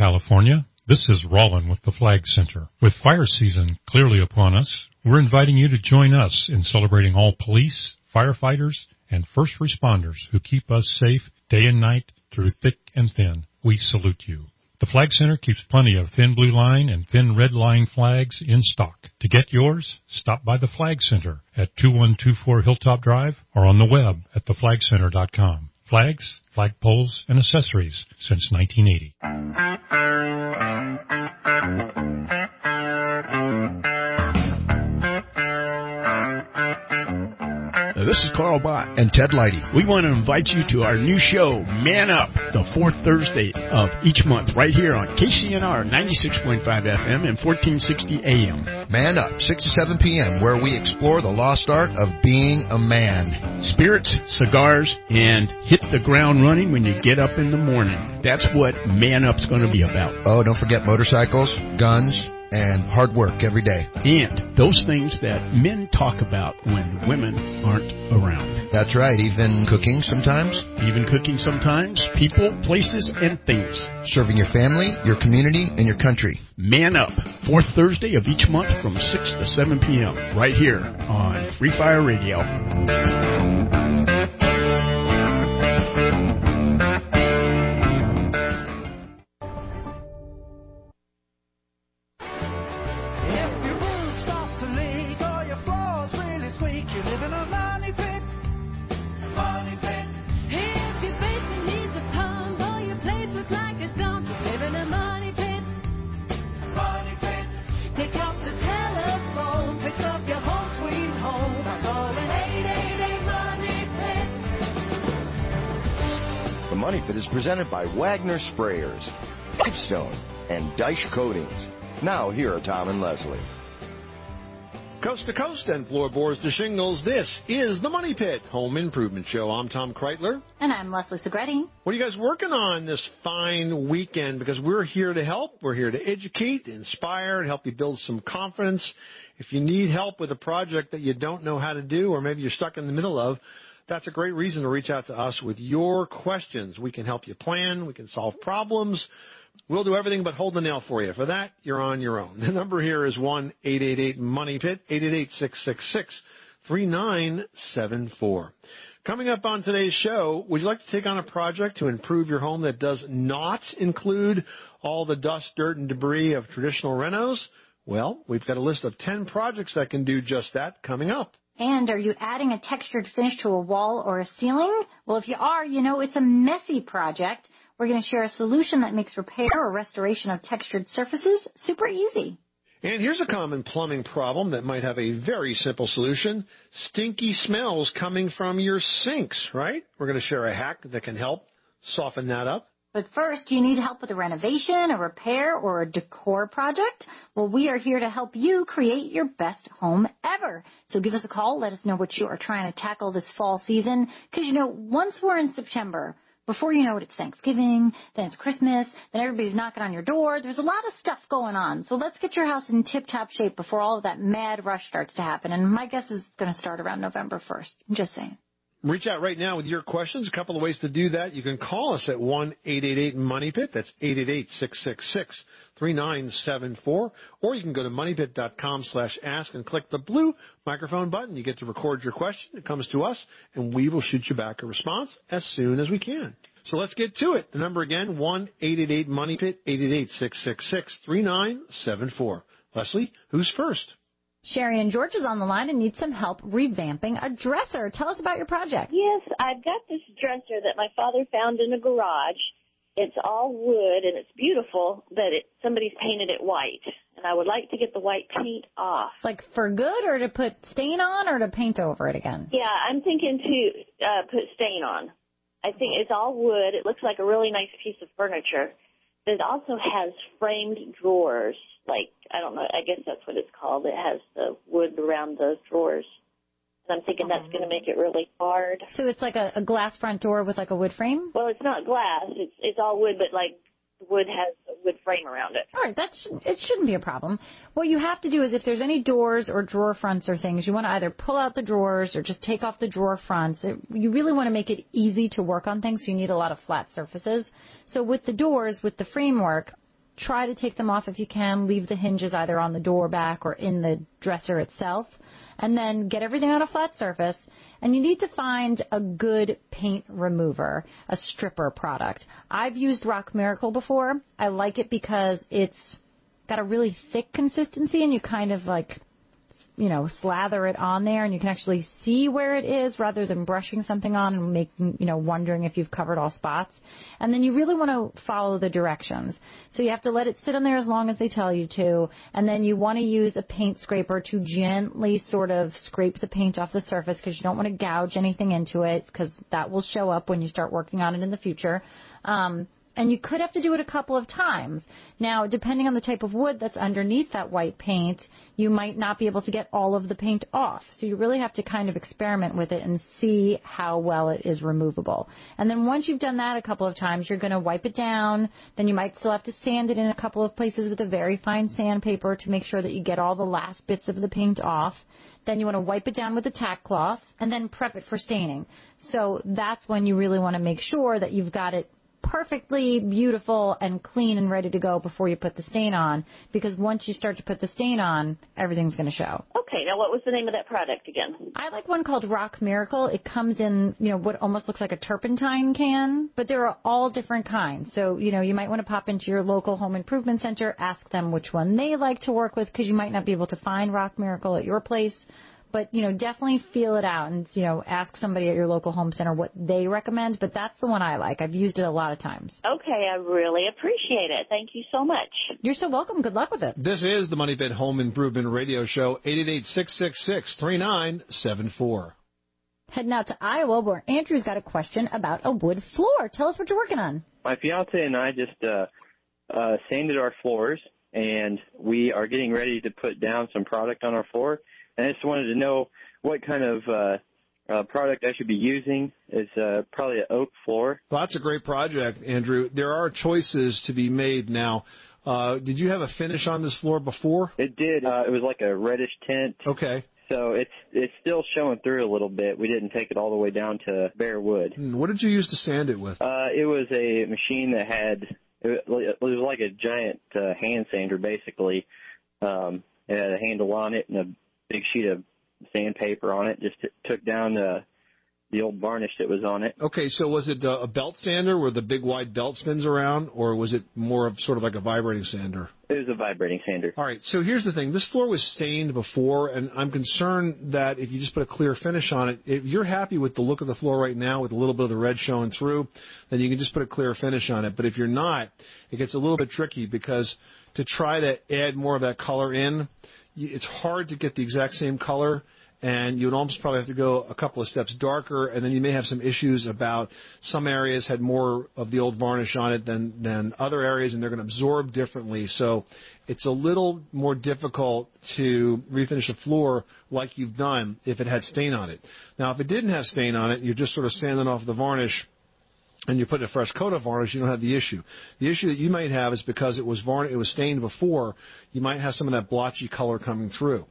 California. This is Rollin with the Flag Center. With fire season clearly upon us, we're inviting you to join us in celebrating all police, firefighters, and first responders who keep us safe day and night through thick and thin. We salute you. The Flag Center keeps plenty of thin blue line and thin red line flags in stock. To get yours, stop by the Flag Center at 2124 Hilltop Drive or on the web at theflagcenter.com. Flags, flagpoles, and accessories since 1980. This is Carl Bott and Ted Leidy. We want to invite you to our new show, Man Up, the fourth Thursday of each month, right here on KCNR 96.5 FM and 1460 AM. Man Up, 6 to 7 p.m., where we explore the lost art of being a man. Spirits, cigars, and hit the ground running when you get up in the morning. That's what Man Up's going to be about. Oh, don't forget motorcycles, guns, and hard work every day. And those things that men talk about when women aren't around. That's right, even cooking sometimes. Even cooking sometimes. People, places, and things. Serving your family, your community, and your country. Man Up, fourth Thursday of each month from 6 to 7 p.m. right here on Free Fire Radio. Is presented by Wagner Sprayers, Pipestone, and Dyche Coatings. Now, here are Tom and Leslie. Coast to coast and floorboards to shingles, this is the Money Pit Home Improvement Show. I'm Tom Kreitler. And I'm Leslie Segretti. What are you guys working on this fine weekend? Because we're here to help. We're here to educate, inspire, and help you build some confidence. If you need help with a project that you don't know how to do, or maybe you're stuck in the middle of, that's a great reason to reach out to us with your questions. We can help you plan. We can solve problems. We'll do everything but hold the nail for you. For that, you're on your own. The number here is 1-888-MONEY-PIT, 888-666-3974. Coming up on today's show, would you like to take on a project to improve your home that does not include all the dust, dirt, and debris of traditional renos? Well, we've got a list of 10 projects that can do just that coming up. And are you adding a textured finish to a wall or a ceiling? Well, if you are, you know it's a messy project. We're going to share a solution that makes repair or restoration of textured surfaces super easy. And here's a common plumbing problem that might have a very simple solution. Stinky smells coming from your sinks, right? We're going to share a hack that can help soften that up. But first, do you need help with a renovation, a repair, or a decor project? Well, we are here to help you create your best home ever. So give us a call. Let us know what you are trying to tackle this fall season. Because, you know, once we're in September, before you know it, it's Thanksgiving, then it's Christmas, then everybody's knocking on your door. There's a lot of stuff going on. So let's get your house in tip-top shape before all of that mad rush starts to happen. And my guess is it's going to start around November 1st. I'm just saying. Reach out right now with your questions. A couple of ways to do that. You can call us at 1-888-MONEY-PIT. That's 888-666-3974. Or you can go to moneypit.com/ask and click the blue microphone button. You get to record your question. It comes to us, and we will shoot you back a response as soon as we can. So let's get to it. The number again, 1-888-MONEY-PIT, 888-666-3974. Leslie, who's first? Sherry and George is on the line and needs some help revamping a dresser. Tell us about your project. Yes, I've got this dresser that my father found in a garage. It's all wood, and it's beautiful, but somebody's painted it white, and I would like to get the white paint off. Like for good, or to put stain on, or to paint over it again? Yeah, I'm thinking to put stain on. I think it's all wood. It looks like a really nice piece of furniture. But it also has framed drawers. Like, I don't know, I guess that's what it's called. It has the wood around those drawers. And I'm thinking that's going to make it really hard. So it's like a glass front door with like a wood frame? Well, it's not glass. It's all wood, but like the wood has a wood frame around it. All right, it shouldn't be a problem. What you have to do is if there's any doors or drawer fronts or things, you want to either pull out the drawers or just take off the drawer fronts. You really want to make it easy to work on things, so you need a lot of flat surfaces. So with the doors, with the framework, try to take them off if you can. Leave the hinges either on the door back or in the dresser itself. And then get everything on a flat surface. And you need to find a good paint remover, a stripper product. I've used Rock Miracle before. I like it because it's got a really thick consistency, and you kind of like, slather it on there, and you can actually see where it is rather than brushing something on and making, wondering if you've covered all spots. And then you really want to follow the directions. So you have to let it sit on there as long as they tell you to, and then you want to use a paint scraper to gently sort of scrape the paint off the surface, because you don't want to gouge anything into it, because that will show up when you start working on it in the future. And you could have to do it a couple of times. Now, depending on the type of wood that's underneath that white paint, you might not be able to get all of the paint off. So you really have to kind of experiment with it and see how well it is removable. And then once you've done that a couple of times, you're going to wipe it down. Then you might still have to sand it in a couple of places with a very fine sandpaper to make sure that you get all the last bits of the paint off. Then you want to wipe it down with a tack cloth and then prep it for staining. So that's when you really want to make sure that you've got it perfectly beautiful and clean and ready to go before you put the stain on, because once you start to put the stain on, everything's going to show. Okay, now what was the name of that product again? I like one called Rock Miracle. It comes in, what almost looks like a turpentine can, but there are all different kinds. So, you might want to pop into your local home improvement center, ask them which one they like to work with, because you might not be able to find Rock Miracle at your place. But, definitely feel it out and, ask somebody at your local home center what they recommend. But that's the one I like. I've used it a lot of times. Okay, I really appreciate it. Thank you so much. You're so welcome. Good luck with it. This is the Money Pit Home Improvement Radio Show, 888-666-3974. Heading out to Iowa, where Andrew's got a question about a wood floor. Tell us what you're working on. My fiance and I just sanded our floors, and we are getting ready to put down some product on our floor. And I just wanted to know what kind of product I should be using. It's probably an oak floor. Well, that's a great project, Andrew. There are choices to be made now. Did you have a finish on this floor before? It did. It was like a reddish tint. Okay. So it's still showing through a little bit. We didn't take it all the way down to bare wood. What did you use to sand it with? It was a machine that had, it was like a giant hand sander, basically. It had a handle on it and a big sheet of sandpaper on it. Just took down the old varnish that was on it. Okay, so was it a belt sander where the big wide belt spins around, or was it more of sort of like a vibrating sander? It was a vibrating sander. All right, so here's the thing. This floor was stained before, and I'm concerned that if you just put a clear finish on it, if you're happy with the look of the floor right now with a little bit of the red showing through, then you can just put a clear finish on it. But if you're not, it gets a little bit tricky, because to try to add more of that color in, it's hard to get the exact same color, and you would almost probably have to go a couple of steps darker, and then you may have some issues about some areas had more of the old varnish on it than other areas, and they're going to absorb differently. So it's a little more difficult to refinish a floor like you've done if it had stain on it. Now, if it didn't have stain on it, you're just sort of sanding off the varnish, and you put a fresh coat of varnish, you don't have the issue. The issue that you might have is because it was stained before, you might have some of that blotchy color coming through.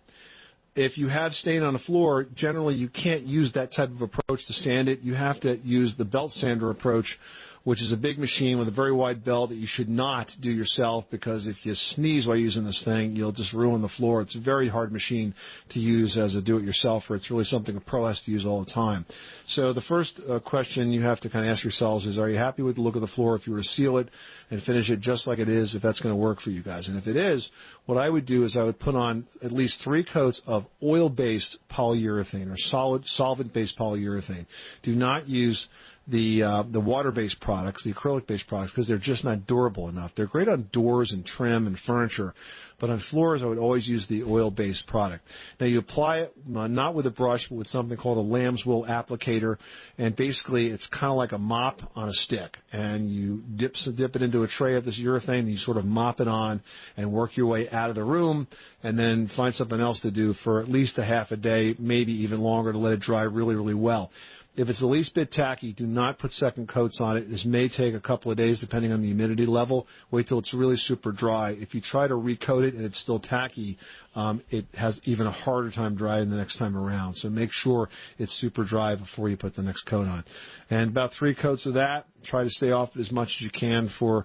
If you have stain on the floor, generally you can't use that type of approach to sand it. You have to use the belt sander approach, which is a big machine with a very wide belt that you should not do yourself, because if you sneeze while using this thing, you'll just ruin the floor. It's a very hard machine to use as a do-it-yourselfer. It's really something a pro has to use all the time. So the first question you have to kind of ask yourselves is, are you happy with the look of the floor if you were to seal it and finish it just like it is, if that's going to work for you guys? And if it is, what I would do is I would put on at least 3 coats of oil-based polyurethane or solvent-based polyurethane. Do not use the water-based products, the acrylic-based products, because they're just not durable enough. They're great on doors and trim and furniture, but on floors I would always use the oil-based product. Now you apply it not with a brush, but with something called a lamb's wool applicator, and basically it's kind of like a mop on a stick, and you dip it into a tray of this urethane, and you sort of mop it on and work your way out of the room, and then find something else to do for at least a half a day, maybe even longer, to let it dry really, really well. If it's the least bit tacky, do not put second coats on it. This may take a couple of days depending on the humidity level. Wait till it's really super dry. If you try to recoat it and it's still tacky, it has even a harder time drying the next time around. So make sure it's super dry before you put the next coat on. And about 3 coats of that. Try to stay off it as much as you can for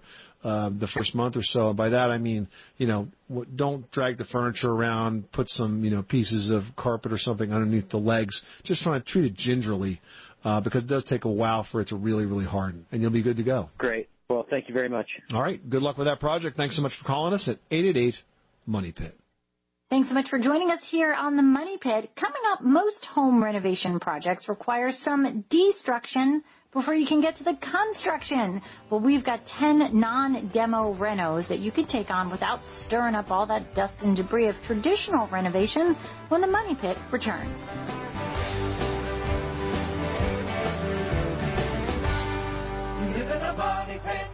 the first month or so. By that I mean, don't drag the furniture around, put some, pieces of carpet or something underneath the legs. Just try to treat it gingerly because it does take a while for it to really, really harden, and you'll be good to go. Great. Well, thank you very much. All right. Good luck with that project. Thanks so much for calling us at 888-MONEY-PIT. Thanks so much for joining us here on the Money Pit. Coming up, most home renovation projects require some destruction before you can get to the construction. Well, we've got 10 non-demo renos that you could take on without stirring up all that dust and debris of traditional renovations when the Money Pit returns. Live in a money pit.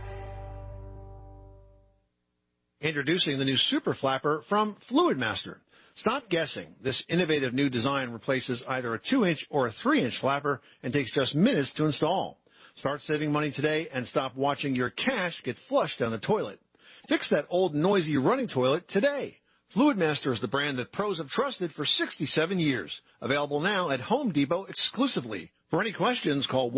Introducing the new Super Flapper from Fluid Master. Stop guessing. This innovative new design replaces either a 2-inch or a 3-inch flapper and takes just minutes to install. Start saving money today and stop watching your cash get flushed down the toilet. Fix that old noisy running toilet today. Fluid Master is the brand that pros have trusted for 67 years. Available now at Home Depot exclusively. For any questions, call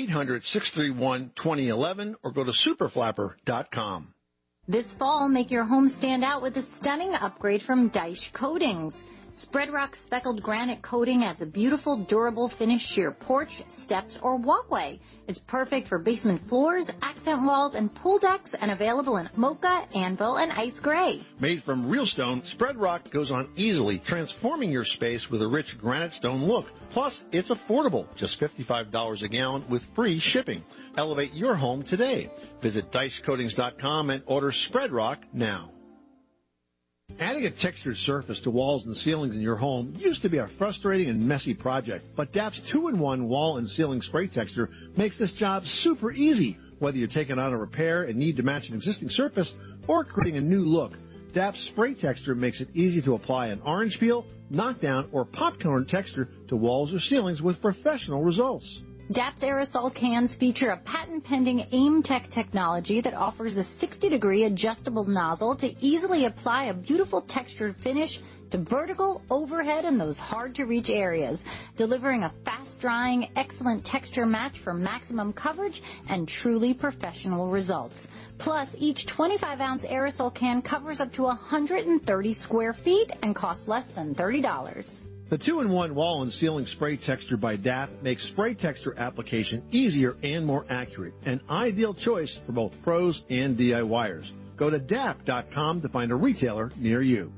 1-800-631-2011 or go to superflapper.com. This fall, make your home stand out with a stunning upgrade from Daesh Coatings. Spread Rock speckled granite coating adds a beautiful, durable finish to your porch, steps, or walkway. It's perfect for basement floors, accent walls, and pool decks, and available in mocha, anvil, and ice gray. Made from real stone, Spread Rock goes on easily, transforming your space with a rich granite stone look. Plus, it's affordable, just $55 a gallon with free shipping. Elevate your home today. Visit DiceCoatings.com and order Spread Rock now. Adding a textured surface to walls and ceilings in your home used to be a frustrating and messy project, but DAP's 2-in-1 wall and ceiling spray texture makes this job super easy. Whether you're taking on a repair and need to match an existing surface or creating a new look, DAP's spray texture makes it easy to apply an orange peel, knockdown, or popcorn texture to walls or ceilings with professional results. DAP's aerosol cans feature a patent-pending AIM-Tech technology that offers a 60-degree adjustable nozzle to easily apply a beautiful textured finish to vertical, overhead, and those hard-to-reach areas, delivering a fast-drying, excellent texture match for maximum coverage and truly professional results. Plus, each 25-ounce aerosol can covers up to 130 square feet and costs less than $30. The 2-in-1 wall and ceiling spray texture by DAP makes spray texture application easier and more accurate, an ideal choice for both pros and DIYers. Go to DAP.com to find a retailer near you.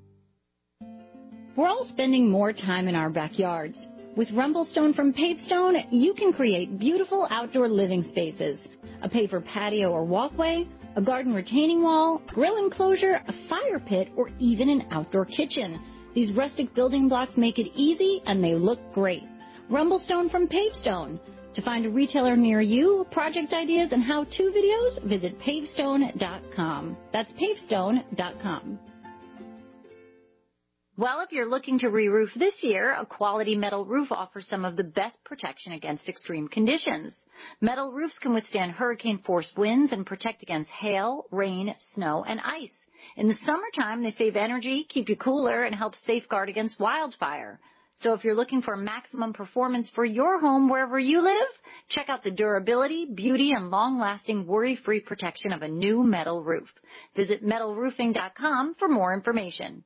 We're all spending more time in our backyards. With Rumblestone from Pavestone, you can create beautiful outdoor living spaces. A paver patio or walkway, a garden retaining wall, grill enclosure, a fire pit, or even an outdoor kitchen. These rustic building blocks make it easy, and they look great. Rumblestone from Pavestone. To find a retailer near you, project ideas, and how-to videos, visit pavestone.com. That's pavestone.com. Well, if you're looking to re-roof this year, a quality metal roof offers some of the best protection against extreme conditions. Metal roofs can withstand hurricane-force winds and protect against hail, rain, snow, and ice. In the summertime, they save energy, keep you cooler, and help safeguard against wildfire. So if you're looking for maximum performance for your home wherever you live, check out the durability, beauty, and long-lasting worry-free protection of a new metal roof. Visit metalroofing.com for more information.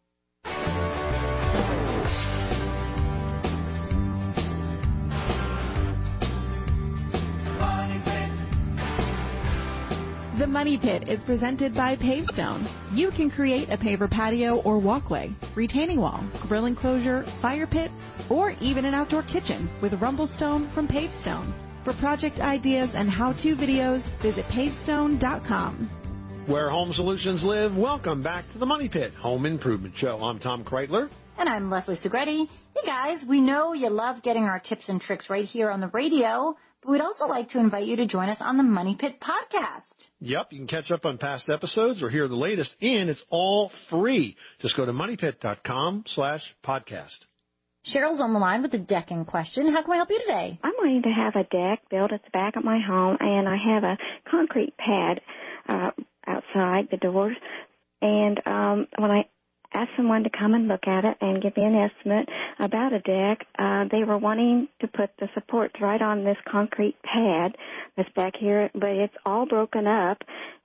The Money Pit is presented by Pavestone. You can create a paver patio or walkway, retaining wall, grill enclosure, fire pit, or even an outdoor kitchen with Rumblestone from Pavestone. For project ideas and how-to videos, visit pavestone.com. Where home solutions live, welcome back to the Money Pit Home Improvement Show. I'm Tom Kreitler. And I'm Leslie Segretti. Hey guys, we know you love getting our tips and tricks right here on the radio, but we'd also like to invite you to join us on the Money Pit podcast. Yep, you can catch up on past episodes or hear the latest, and it's all free. Just go to moneypit.com/podcast. Cheryl's on the line with a decking question. How can we help you today? I'm wanting to have a deck built at the back of my home, and I have a concrete pad outside the doors. And when I asked someone to come and look at it and give me an estimate about a deck, they were wanting to put the supports right on this concrete pad that's back here, but it's all broken up,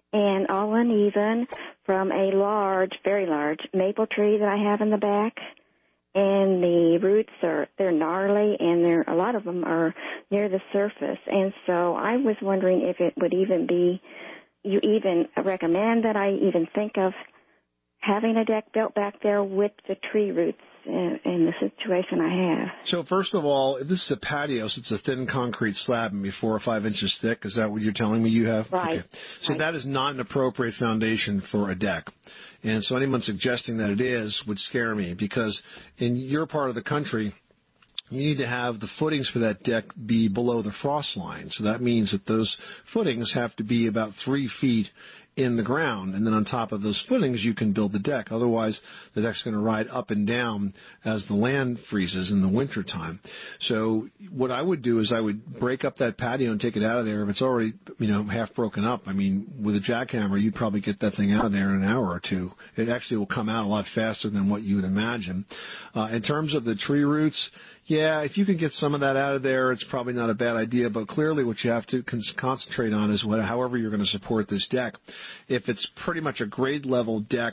and all uneven from a large, very large maple tree that I have in the back. And the roots they're gnarly, and a lot of them are near the surface. And so I was wondering if it would even be, you even recommend that I even think of having a deck built back there with the tree roots in the situation I have. So first of all, if this is a patio, so it's a thin concrete slab, maybe 4 or 5 inches thick. Is that what you're telling me you have? Right. Okay. So that is not an appropriate foundation for a deck. And so anyone suggesting that it is would scare me, because in your part of the country, you need to have the footings for that deck be below the frost line. So that means that those footings have to be about 3 feet in the ground, and then on top of those footings you can build the deck. Otherwise, the deck's going to ride up and down as the land freezes in the wintertime. So what I would do is I would break up that patio and take it out of there. If it's already, half broken up, I mean, with a jackhammer, you'd probably get that thing out of there in an hour or two. It actually will come out a lot faster than what you would imagine. In terms of the tree roots, yeah, if you can get some of that out of there, it's probably not a bad idea. But clearly what you have to concentrate on is however you're going to support this deck. If it's pretty much a grade level deck,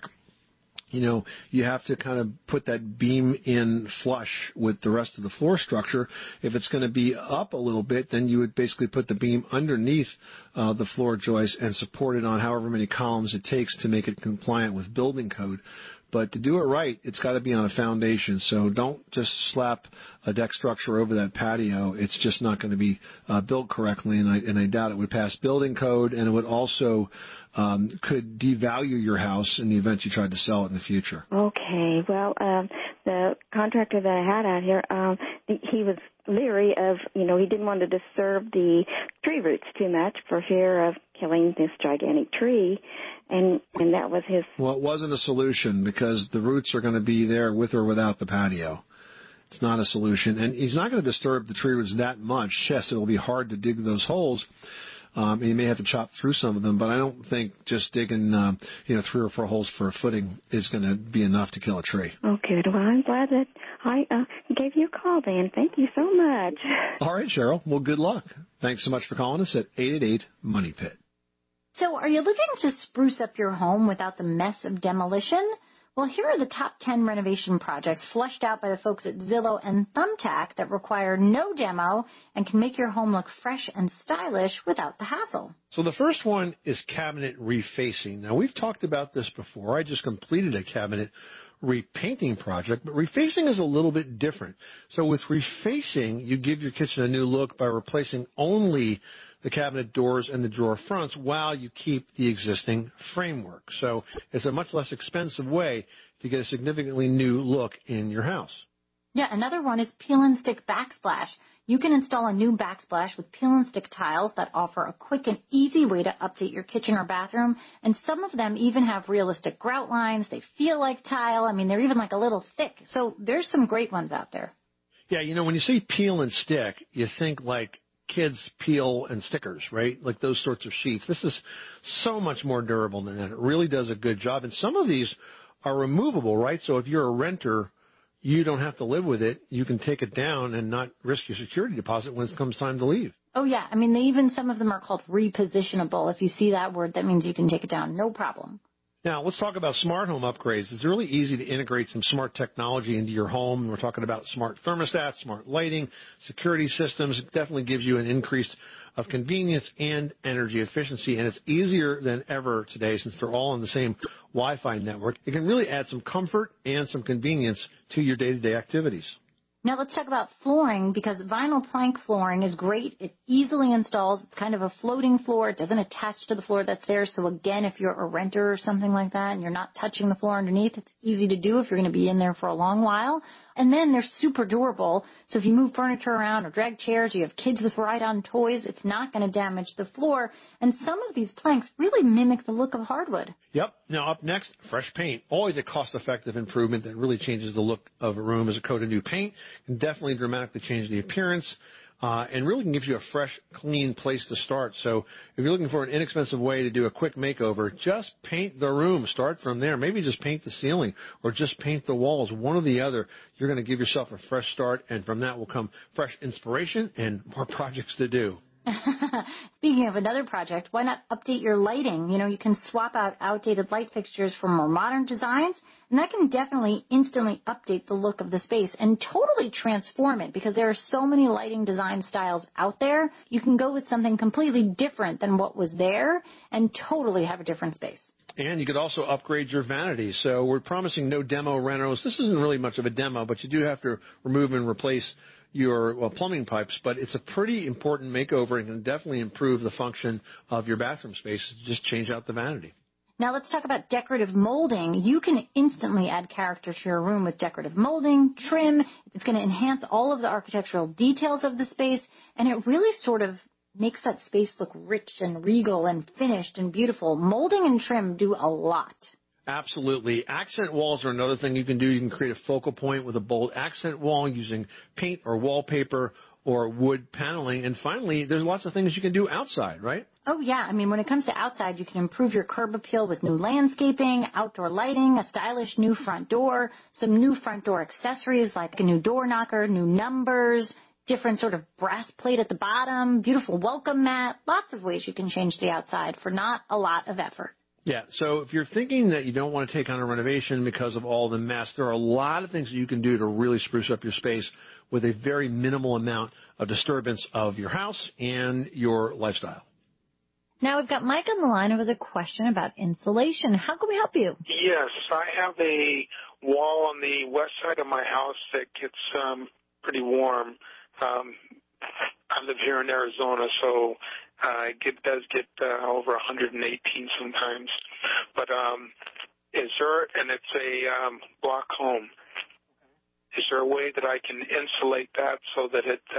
you have to kind of put that beam in flush with the rest of the floor structure. If it's going to be up a little bit, then you would basically put the beam underneath the floor joist and support it on however many columns it takes to make it compliant with building code. But to do it right, it's got to be on a foundation. So don't just slap a deck structure over that patio. It's just not going to be built correctly, and I doubt it would pass building code, and it would also could devalue your house in the event you tried to sell it in the future. Okay. Well, the contractor that I had out here, he was leery of, he didn't want to disturb the tree roots too much for fear of killing this gigantic tree, and that was his. Well, it wasn't a solution because the roots are going to be there with or without the patio. It's not a solution, and he's not going to disturb the tree roots that much. Yes, it'll be hard to dig those holes. You may have to chop through some of them, but I don't think just digging, 3 or 4 holes for a footing is going to be enough to kill a tree. Oh, good. Well, I'm glad that I gave you a call, Dan. Thank you so much. All right, Cheryl. Well, good luck. Thanks so much for calling us at 888-MONEY-PIT. So are you looking to spruce up your home without the mess of demolition? Well, here are the top 10 renovation projects flushed out by the folks at Zillow and Thumbtack that require no demo and can make your home look fresh and stylish without the hassle. So the first one is cabinet refacing. Now, we've talked about this before. I just completed a cabinet repainting project, but refacing is a little bit different. So with refacing, you give your kitchen a new look by replacing only the cabinet doors and the drawer fronts while you keep the existing framework. So it's a much less expensive way to get a significantly new look in your house. Yeah, another one is peel and stick backsplash. You can install a new backsplash with peel and stick tiles that offer a quick and easy way to update your kitchen or bathroom. And some of them even have realistic grout lines. They feel like tile. I mean, they're even like a little thick. So there's some great ones out there. Yeah, when you say peel and stick, you think like kids peel and stickers, right? Like those sorts of sheets. This is so much more durable than that. It really does a good job. And some of these are removable, right? So if you're a renter, you don't have to live with it. You can take it down and not risk your security deposit when it comes time to leave. Oh, yeah. I mean, some of them are called repositionable. If you see that word, that means you can take it down. No problem. Now, let's talk about smart home upgrades. It's really easy to integrate some smart technology into your home. We're talking about smart thermostats, smart lighting, security systems. It definitely gives you an increase of convenience and energy efficiency, and it's easier than ever today since they're all on the same Wi-Fi network. It can really add some comfort and some convenience to your day-to-day activities. Now let's talk about flooring, because vinyl plank flooring is great. It easily installs. It's kind of a floating floor. It doesn't attach to the floor that's there. So again, if you're a renter or something like that and you're not touching the floor underneath, it's easy to do if you're going to be in there for a long while. And then they're super durable. So if you move furniture around or drag chairs, you have kids with ride-on toys, it's not going to damage the floor. And some of these planks really mimic the look of hardwood. Yep. Now up next, fresh paint. Always a cost-effective improvement that really changes the look of a room. As a coat of new paint can definitely dramatically change the appearance. And really can give you a fresh, clean place to start. So if you're looking for an inexpensive way to do a quick makeover, just paint the room. Start from there. Maybe just paint the ceiling or just paint the walls. One or the other. You're going to give yourself a fresh start, and from that will come fresh inspiration and more projects to do. Speaking of another project, why not update your lighting? You know, you can swap out outdated light fixtures for more modern designs, and that can definitely instantly update the look of the space and totally transform it because there are so many lighting design styles out there. You can go with something completely different than what was there and totally have a different space. And you could also upgrade your vanity. So we're promising no demo renos. This isn't really much of a demo, but you do have to remove and replace your plumbing pipes. But it's a pretty important makeover and can definitely improve the function of your bathroom space. Just change out the vanity. Now let's talk about decorative molding. You can instantly add character to your room with decorative molding, trim. It's going to enhance all of the architectural details of the space, and it really sort of makes that space look rich and regal and finished and beautiful. Molding and trim do a lot. Absolutely. Accent walls are another thing you can do. You can create a focal point with a bold accent wall using paint or wallpaper or wood paneling. And finally, there's lots of things you can do outside, right? Oh, yeah. I mean, when it comes to outside, you can improve your curb appeal with new landscaping, outdoor lighting, a stylish new front door, some new front door accessories like a new door knocker, new numbers, different sort of brass plate at the bottom, beautiful welcome mat, lots of ways you can change the outside for not a lot of effort. Yeah, so if you're thinking that you don't want to take on a renovation because of all the mess, there are a lot of things that you can do to really spruce up your space with a very minimal amount of disturbance of your house and your lifestyle. Now we've got Mike on the line who has a question about insulation. How can we help you? Yes, I have a wall on the west side of my house that gets pretty warm. I live here in Arizona, so it does get over 118 sometimes. But is there, and it's a block home, is there a way that I can insulate that so that it,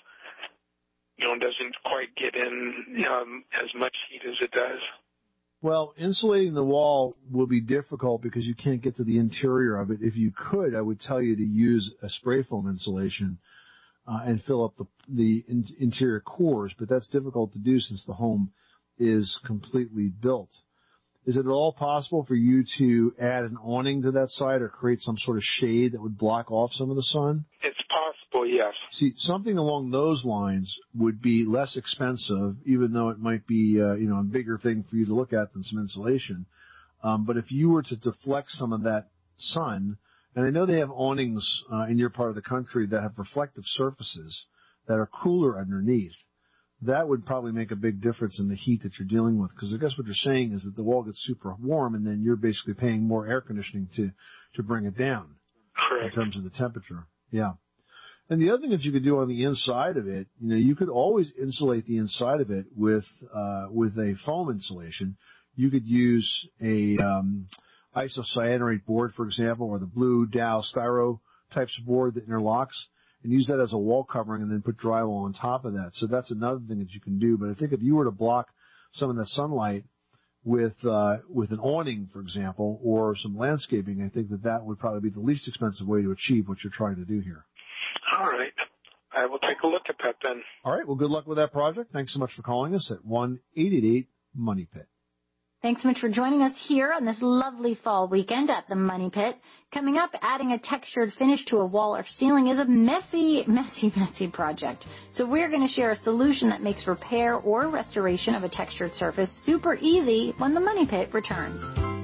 doesn't quite get in as much heat as it does? Well, insulating the wall will be difficult because you can't get to the interior of it. If you could, I would tell you to use a spray foam insulation and fill up the interior cores, but that's difficult to do since the home is completely built. Is it at all possible for you to add an awning to that side or create some sort of shade that would block off some of the sun? It's possible, yes. See, something along those lines would be less expensive, even though it might be, a bigger thing for you to look at than some insulation. But if you were to deflect some of that sun, and I know they have awnings in your part of the country that have reflective surfaces that are cooler underneath, that would probably make a big difference in the heat that you're dealing with. Because I guess what you're saying is that the wall gets super warm, and then you're basically paying more air conditioning to bring it down. Correct. In terms of the temperature. Yeah. And the other thing that you could do on the inside of it, you could always insulate the inside of it with a foam insulation. You could use a isocyanurate board, for example, or the blue Dow Styro types of board that interlocks, and use that as a wall covering and then put drywall on top of that. So that's another thing that you can do. But I think if you were to block some of that sunlight with an awning, for example, or some landscaping, I think that would probably be the least expensive way to achieve what you're trying to do here. All right. I will take a look at that then. All right. Well, good luck with that project. Thanks so much for calling us at 1-888-MONEY-PIT. Thanks so much for joining us here on this lovely fall weekend at the Money Pit. Coming up, adding a textured finish to a wall or ceiling is a messy, messy, messy project. So we're going to share a solution that makes repair or restoration of a textured surface super easy when the Money Pit returns.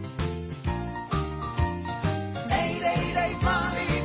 888 Money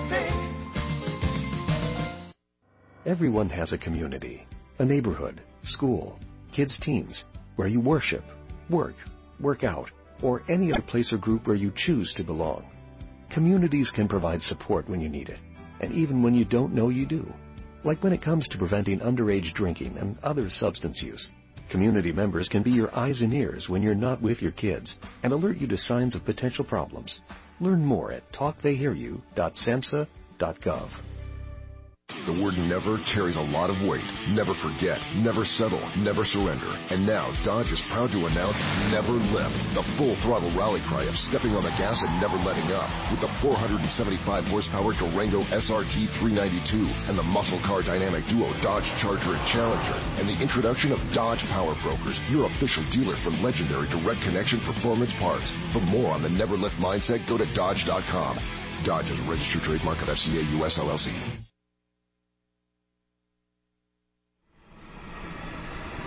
Pit. Everyone has a community, a neighborhood, school, kids' teams, where you worship, work out, or any other place or group where you choose to belong. Communities can provide support when you need it, and even when you don't know you do. Like when it comes to preventing underage drinking and other substance use. Community members can be your eyes and ears when you're not with your kids and alert you to signs of potential problems. Learn more at talktheyhearyou.samhsa.gov. The word never carries a lot of weight. Never forget, never settle, never surrender. And now Dodge is proud to announce Never Lift, the full throttle rally cry of stepping on the gas and never letting up. With the 475 horsepower Durango SRT 392 and the muscle car dynamic duo Dodge Charger and Challenger. And the introduction of Dodge Power Brokers, your official dealer for legendary direct connection performance parts. For more on the Never Lift mindset, go to Dodge.com. Dodge is a registered trademark of FCA US LLC.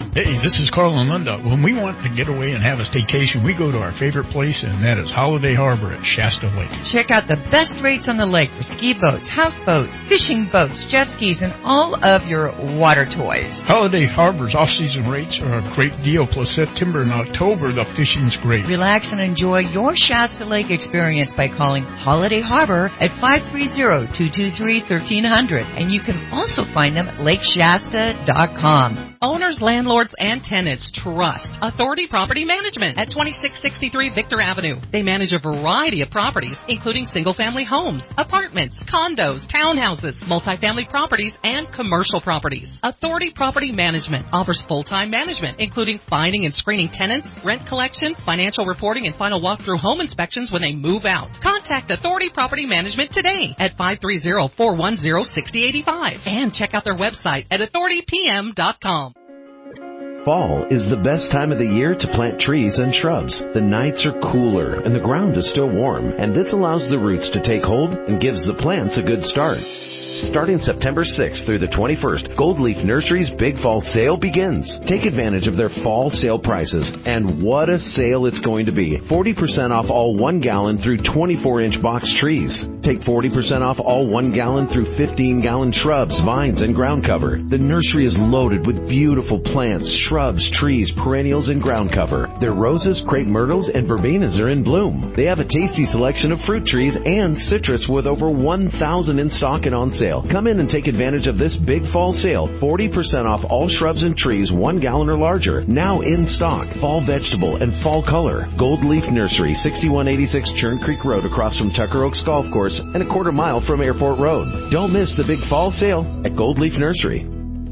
Hey, this is Carl and Linda. When we want to get away and have a staycation, we go to our favorite place, and that is Holiday Harbor at Shasta Lake. Check out the best rates on the lake for ski boats, houseboats, fishing boats, jet skis, and all of your water toys. Holiday Harbor's off-season rates are a great deal, plus September and October, the fishing's great. Relax and enjoy your Shasta Lake experience by calling Holiday Harbor at 530-223-1300, and you can also find them at lakeshasta.com. Owners, landlords, and tenants trust Authority Property Management at 2663 Victor Avenue. They manage a variety of properties, including single-family homes, apartments, condos, townhouses, multifamily properties, and commercial properties. Authority Property Management offers full-time management, including finding and screening tenants, rent collection, financial reporting, and final walkthrough home inspections when they move out. Contact Authority Property Management today at 530-410-6085 and check out their website at authoritypm.com. Fall is the best time of the year to plant trees and shrubs. The nights are cooler and the ground is still warm, and this allows the roots to take hold and gives the plants a good start. Starting September 6th through the 21st, Gold Leaf Nursery's Big Fall Sale begins. Take advantage of their fall sale prices, and what a sale it's going to be. 40% off all 1 gallon through 24-inch box trees. Take 40% off all 1 gallon through 15-gallon shrubs, vines, and ground cover. The nursery is loaded with beautiful plants, shrubs, trees, perennials, and ground cover. Their roses, crepe myrtles, and verbenas are in bloom. They have a tasty selection of fruit trees and citrus with over 1,000 in stock and on sale. Come in and take advantage of this big fall sale. 40% off all shrubs and trees 1 gallon or larger. Now in stock. Fall vegetable and fall color. Gold Leaf Nursery, 6186 Churn Creek Road across from Tucker Oaks Golf Course and a quarter mile from Airport Road. Don't miss the big fall sale at Gold Leaf Nursery.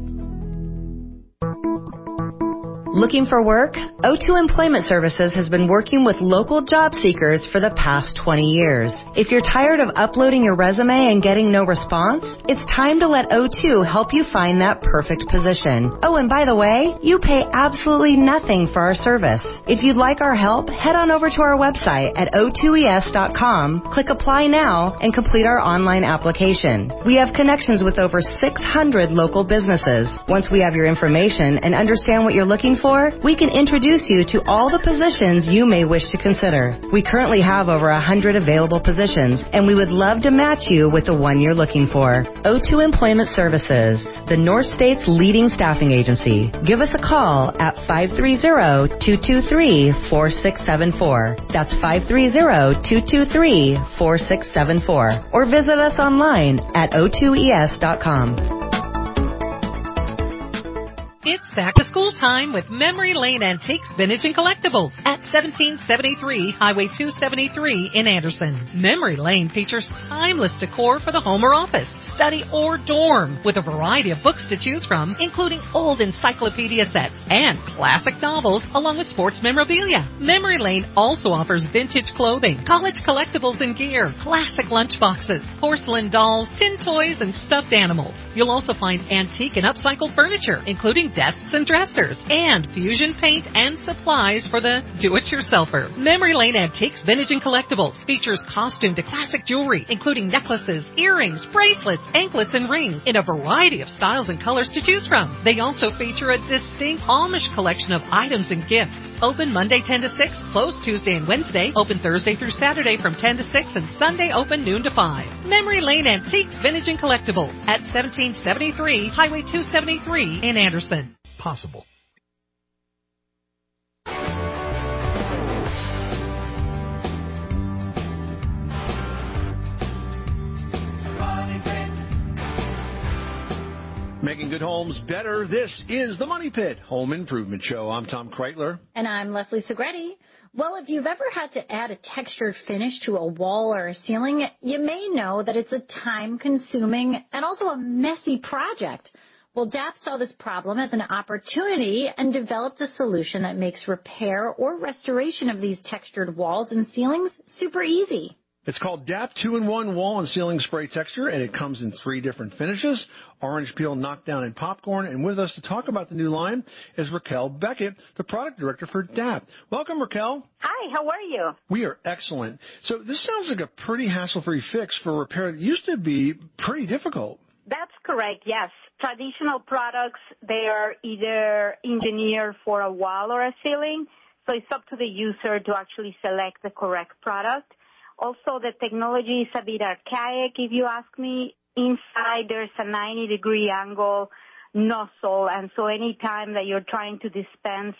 Looking for work? O2 Employment Services has been working with local job seekers for the past 20 years. If you're tired of uploading your resume and getting no response, it's time to let O2 help you find that perfect position. Oh, and by the way, you pay absolutely nothing for our service. If you'd like our help, head on over to our website at o2es.com, click Apply Now, and complete our online application. We have connections with over 600 local businesses. Once we have your information and understand what you're looking for, we can introduce you to all the positions you may wish to consider. We currently have over 100 available positions, and we would love to match you with the one you're looking for. O2 Employment Services, the North State's leading staffing agency. Give us a call at 530-223-4674. That's 530-223-4674. Or visit us online at o2es.com. It's back to school time with Memory Lane Antiques, Vintage, and Collectibles at 1773 Highway 273 in Anderson. Memory Lane features timeless decor for the home or office, study, or dorm, with a variety of books to choose from, including old encyclopedia sets and classic novels, along with sports memorabilia. Memory Lane also offers vintage clothing, college collectibles and gear, classic lunchboxes, porcelain dolls, tin toys, and stuffed animals. You'll also find antique and upcycled furniture, including desks and dressers, and fusion paint and supplies for the do-it-yourselfer. Memory Lane Antiques, Vintage, and Collectibles features costume to classic jewelry, including necklaces, earrings, bracelets, anklets, and rings in a variety of styles and colors to choose from. They also feature a distinct Amish collection of items and gifts. Open Monday 10 to 6, closed Tuesday and Wednesday, open Thursday through Saturday from 10 to 6, and Sunday open noon to 5. Memory Lane Antiques, Vintage, and Collectibles at 1773 Highway 273 in Anderson. Possible. Making good homes better. This is the Money Pit Home Improvement Show. I'm Tom Kreitler. And I'm Leslie Segretti. Well, if you've ever had to add a textured finish to a wall or a ceiling, you may know that it's a time-consuming and also a messy project. Well, DAP saw this problem as an opportunity and developed a solution that makes repair or restoration of these textured walls and ceilings super easy. It's called DAP 2-in-1 Wall and Ceiling Spray Texture, and it comes in 3 different finishes: orange peel, knockdown, and popcorn. And with us to talk about the new line is Raquel Beckett, the product director for DAP. Welcome, Raquel. Hi, how are you? We are excellent. So this sounds like a pretty hassle-free fix for repair that used to be pretty difficult. That's correct, yes. traditional products, they are either engineered for a wall or a ceiling, so it's up to the user to actually select the correct product. Also, the technology is a bit archaic, if you ask me. Inside, there's a 90-degree angle nozzle, and so any time that you're trying to dispense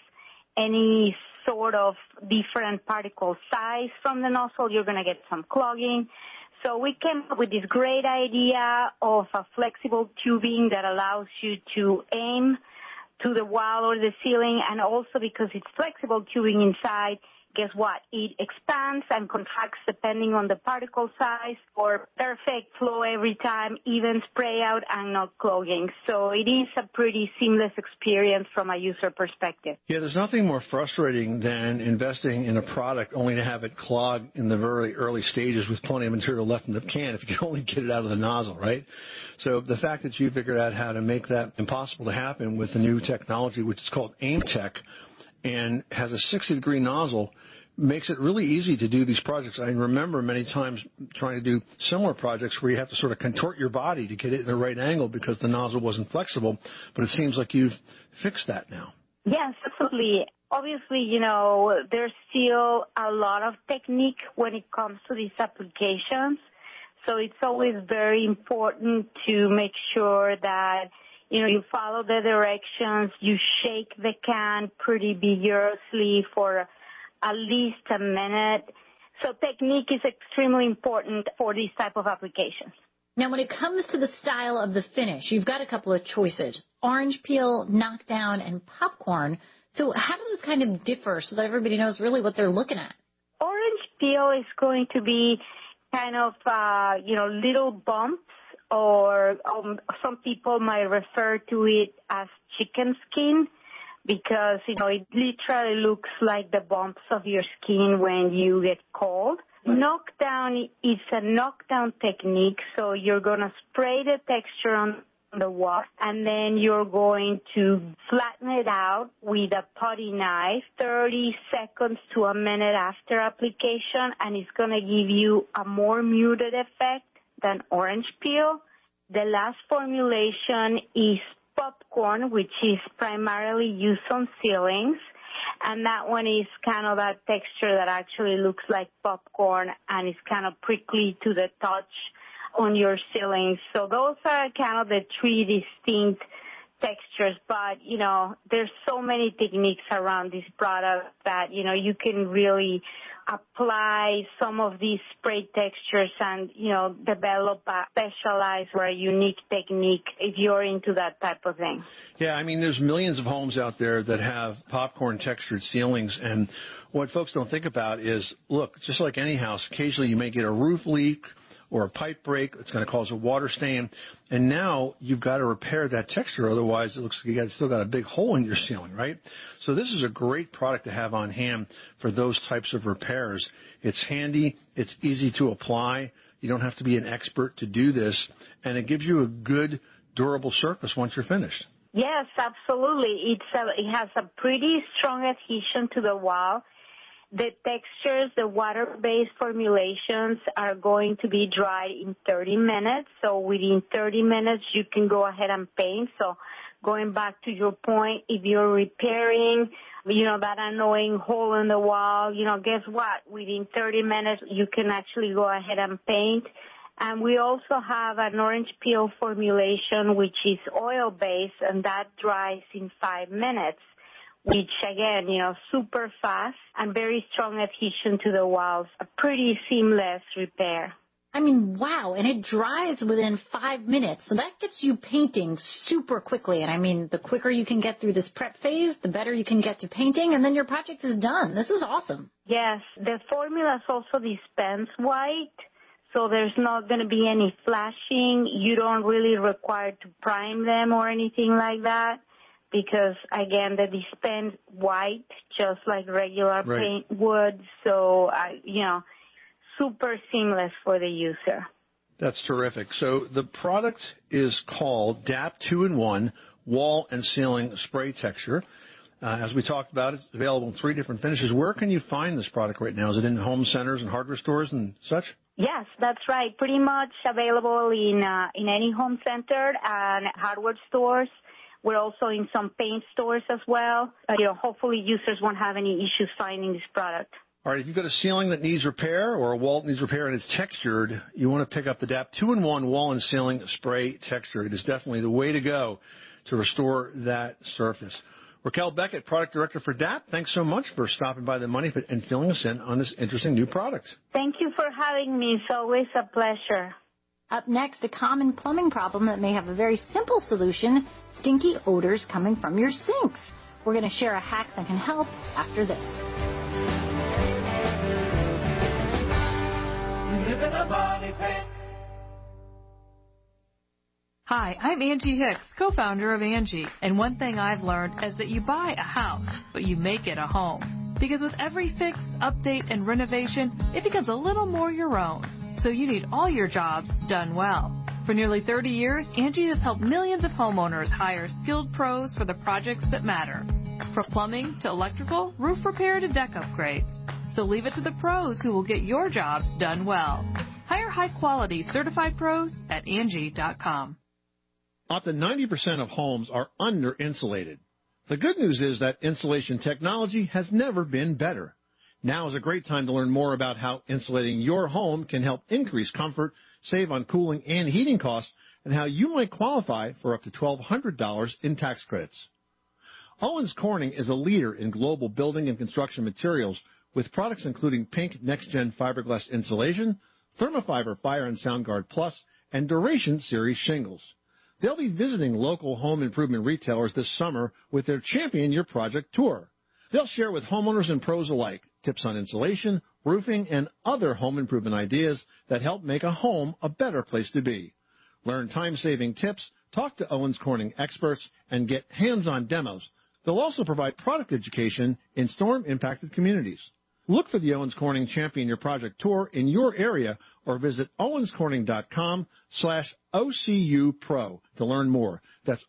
any sort of different particle size from the nozzle, you're going to get some clogging. So we came up with this great idea of a flexible tubing that allows you to aim to the wall or the ceiling, and also because it's flexible tubing inside, guess what? It expands and contracts depending on the particle size for perfect flow every time, even spray out and not clogging. So it is a pretty seamless experience from a user perspective. Yeah, there's nothing more frustrating than investing in a product only to have it clog in the very early stages with plenty of material left in the can if you can only get it out of the nozzle, right? So the fact that you figured out how to make that impossible to happen with the new technology, which is called AimTech, and has a 60-degree nozzle, makes it really easy to do these projects. I remember many times trying to do similar projects where you have to sort of contort your body to get it in the right angle because the nozzle wasn't flexible, but it seems like you've fixed that now. Yes, absolutely. Obviously, there's still a lot of technique when it comes to these applications, so it's always very important to make sure that you follow the directions, you shake the can pretty vigorously for at least a minute. So technique is extremely important for these type of applications. Now, when it comes to the style of the finish, you've got a couple of choices: orange peel, knockdown, and popcorn. So how do those kind of differ so that everybody knows really what they're looking at? Orange peel is going to be kind of, little bumps, or some people might refer to it as chicken skin, because, it literally looks like the bumps of your skin when you get cold. Knockdown is a knockdown technique, so you're going to spray the texture on the wall, and then you're going to flatten it out with a putty knife 30 seconds to a minute after application, and it's going to give you a more muted effect than orange peel. The last formulation is popcorn, which is primarily used on ceilings, and that one is kind of that texture that actually looks like popcorn and is kind of prickly to the touch on your ceilings. So those are kind of the three distinct textures, but, there's so many techniques around this product that, you can really apply some of these spray textures and, develop a specialized or a unique technique if you're into that type of thing. Yeah, I mean, there's millions of homes out there that have popcorn textured ceilings, and what folks don't think about is, look, just like any house, occasionally you may get a roof leak or a pipe break. It's going to cause a water stain. And now you've got to repair that texture. Otherwise, it looks like you still got a big hole in your ceiling, right? So this is a great product to have on hand for those types of repairs. It's handy. It's easy to apply. You don't have to be an expert to do this. And it gives you a good, durable surface once you're finished. Yes, absolutely. It has a pretty strong adhesion to the wall. The textures, the water-based formulations are going to be dried in 30 minutes. So within 30 minutes, you can go ahead and paint. So going back to your point, if you're repairing, that annoying hole in the wall, guess what? Within 30 minutes, you can actually go ahead and paint. And we also have an orange peel formulation, which is oil-based, and that dries in 5 minutes. Which, again, super fast and very strong adhesion to the walls. A pretty seamless repair. I mean, wow. And it dries within 5 minutes. So that gets you painting super quickly. And I mean, the quicker you can get through this prep phase, the better you can get to painting, and then your project is done. This is awesome. Yes. The formula also dispense white. So there's not going to be any flashing. You don't really require to prime them or anything like that. Because, again, they dispense white just like regular paint would. So, super seamless for the user. That's terrific. So the product is called DAP 2-in-1 Wall and Ceiling Spray Texture. As we talked about, it's available in 3 different finishes. Where can you find this product right now? Is it in home centers and hardware stores and such? Yes, that's right. Pretty much available in any home center and hardware stores. We're also in some paint stores as well. Hopefully users won't have any issues finding this product. All right, if you've got a ceiling that needs repair or a wall that needs repair and it's textured, you want to pick up the DAP 2-in-1 Wall and Ceiling Spray Texture. It is definitely the way to go to restore that surface. Raquel Beckett, Product Director for DAP, thanks so much for stopping by the Money Pit and filling us in on this interesting new product. Thank you for having me. It's always a pleasure. Up next, a common plumbing problem that may have a very simple solution, stinky odors coming from your sinks. We're going to share a hack that can help after this. Live in a Money Pit. Hi, I'm Angie Hicks, co-founder of Angie, and one thing I've learned is that you buy a house, but you make it a home. Because with every fix, update, and renovation, it becomes a little more your own. So you need all your jobs done well. For nearly 30 years, Angie has helped millions of homeowners hire skilled pros for the projects that matter. From plumbing to electrical, roof repair to deck upgrades. So leave it to the pros who will get your jobs done well. Hire high-quality certified pros at Angie.com. Up to 90% of homes are under-insulated. The good news is that insulation technology has never been better. Now is a great time to learn more about how insulating your home can help increase comfort, save on cooling and heating costs, and how you might qualify for up to $1,200 in tax credits. Owens Corning is a leader in global building and construction materials with products including Pink Next Gen Fiberglass Insulation, Thermofiber Fire and SoundGuard Plus, and Duration Series shingles. They'll be visiting local home improvement retailers this summer with their Champion Your Project tour. They'll share with homeowners and pros alike tips on insulation, roofing, and other home improvement ideas that help make a home a better place to be. Learn time-saving tips, talk to Owens Corning experts, and get hands-on demos. They'll also provide product education in storm-impacted communities. Look for the Owens Corning Champion Your Project tour in your area or visit owenscorning.com/OCUPro to learn more. That's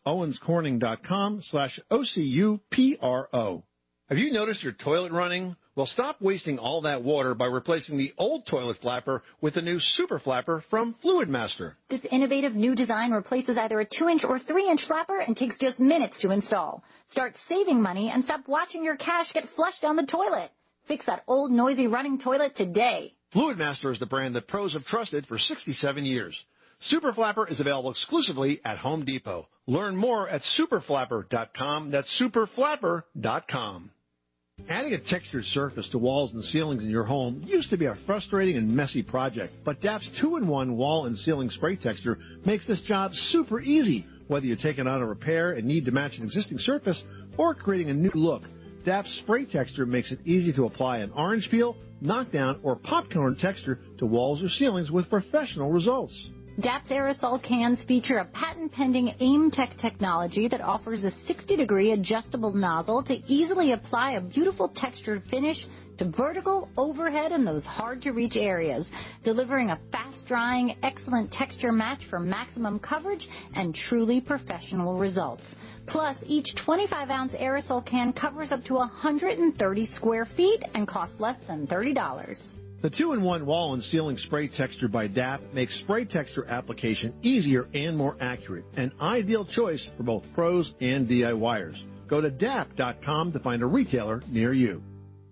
owenscorning.com/OCUPRO. Have you noticed your toilet running? Well, stop wasting all that water by replacing the old toilet flapper with the new Super Flapper from Fluidmaster. This innovative new design replaces either a 2-inch or 3-inch flapper and takes just minutes to install. Start saving money and stop watching your cash get flushed down the toilet. Fix that old, noisy running toilet today. Fluidmaster is the brand that pros have trusted for 67 years. Super Flapper is available exclusively at Home Depot. Learn more at superflapper.com. That's superflapper.com. Adding a textured surface to walls and ceilings in your home used to be a frustrating and messy project, but DAP's 2-in-1 Wall and Ceiling Spray Texture makes this job super easy, whether you're taking on a repair and need to match an existing surface or creating a new look. DAP's spray texture makes it easy to apply an orange peel, knockdown, or popcorn texture to walls or ceilings with professional results. DAP's aerosol cans feature a patent-pending AIM-Tech technology that offers a 60-degree adjustable nozzle to easily apply a beautiful textured finish to vertical, overhead, and those hard-to-reach areas, delivering a fast-drying, excellent texture match for maximum coverage and truly professional results. Plus, each 25-ounce aerosol can covers up to 130 square feet and costs less than $30. The 2-in-1 Wall and Ceiling Spray Texture by DAP makes spray texture application easier and more accurate, an ideal choice for both pros and DIYers. Go to DAP.com to find a retailer near you.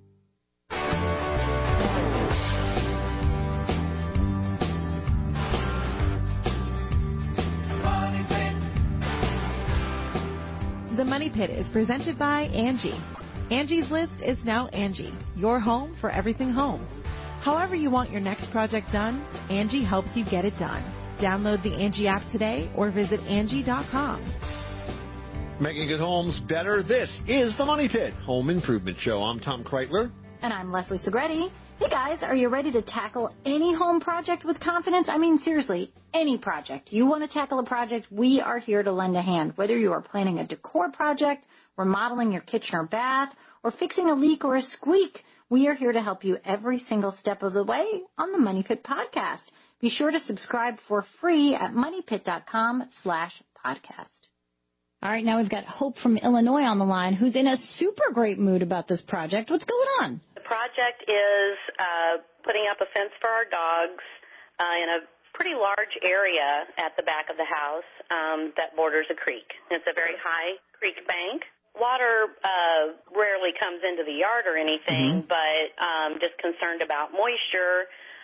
The Money Pit is presented by Angie. Angie's List is now Angie, your home for everything home. However you want your next project done, Angie helps you get it done. Download the Angie app today or visit Angie.com. Making good homes better, this is the Money Pit Home Improvement Show. I'm Tom Kreitler. And I'm Leslie Segretti. Hey guys, are you ready to tackle any home project with confidence? I mean, seriously, any project. You want to tackle a project, we are here to lend a hand. Whether you are planning a decor project, remodeling your kitchen or bath, or fixing a leak or a squeak, we are here to help you every single step of the way on the Money Pit Podcast. Be sure to subscribe for free at moneypit.com/podcast. All right, now we've got Hope from Illinois on the line, who's in a super great mood about this project. What's going on? The project is putting up a fence for our dogs in a pretty large area at the back of the house that borders a creek. It's a very high creek bank. Water rarely comes into the yard or anything, but just concerned about moisture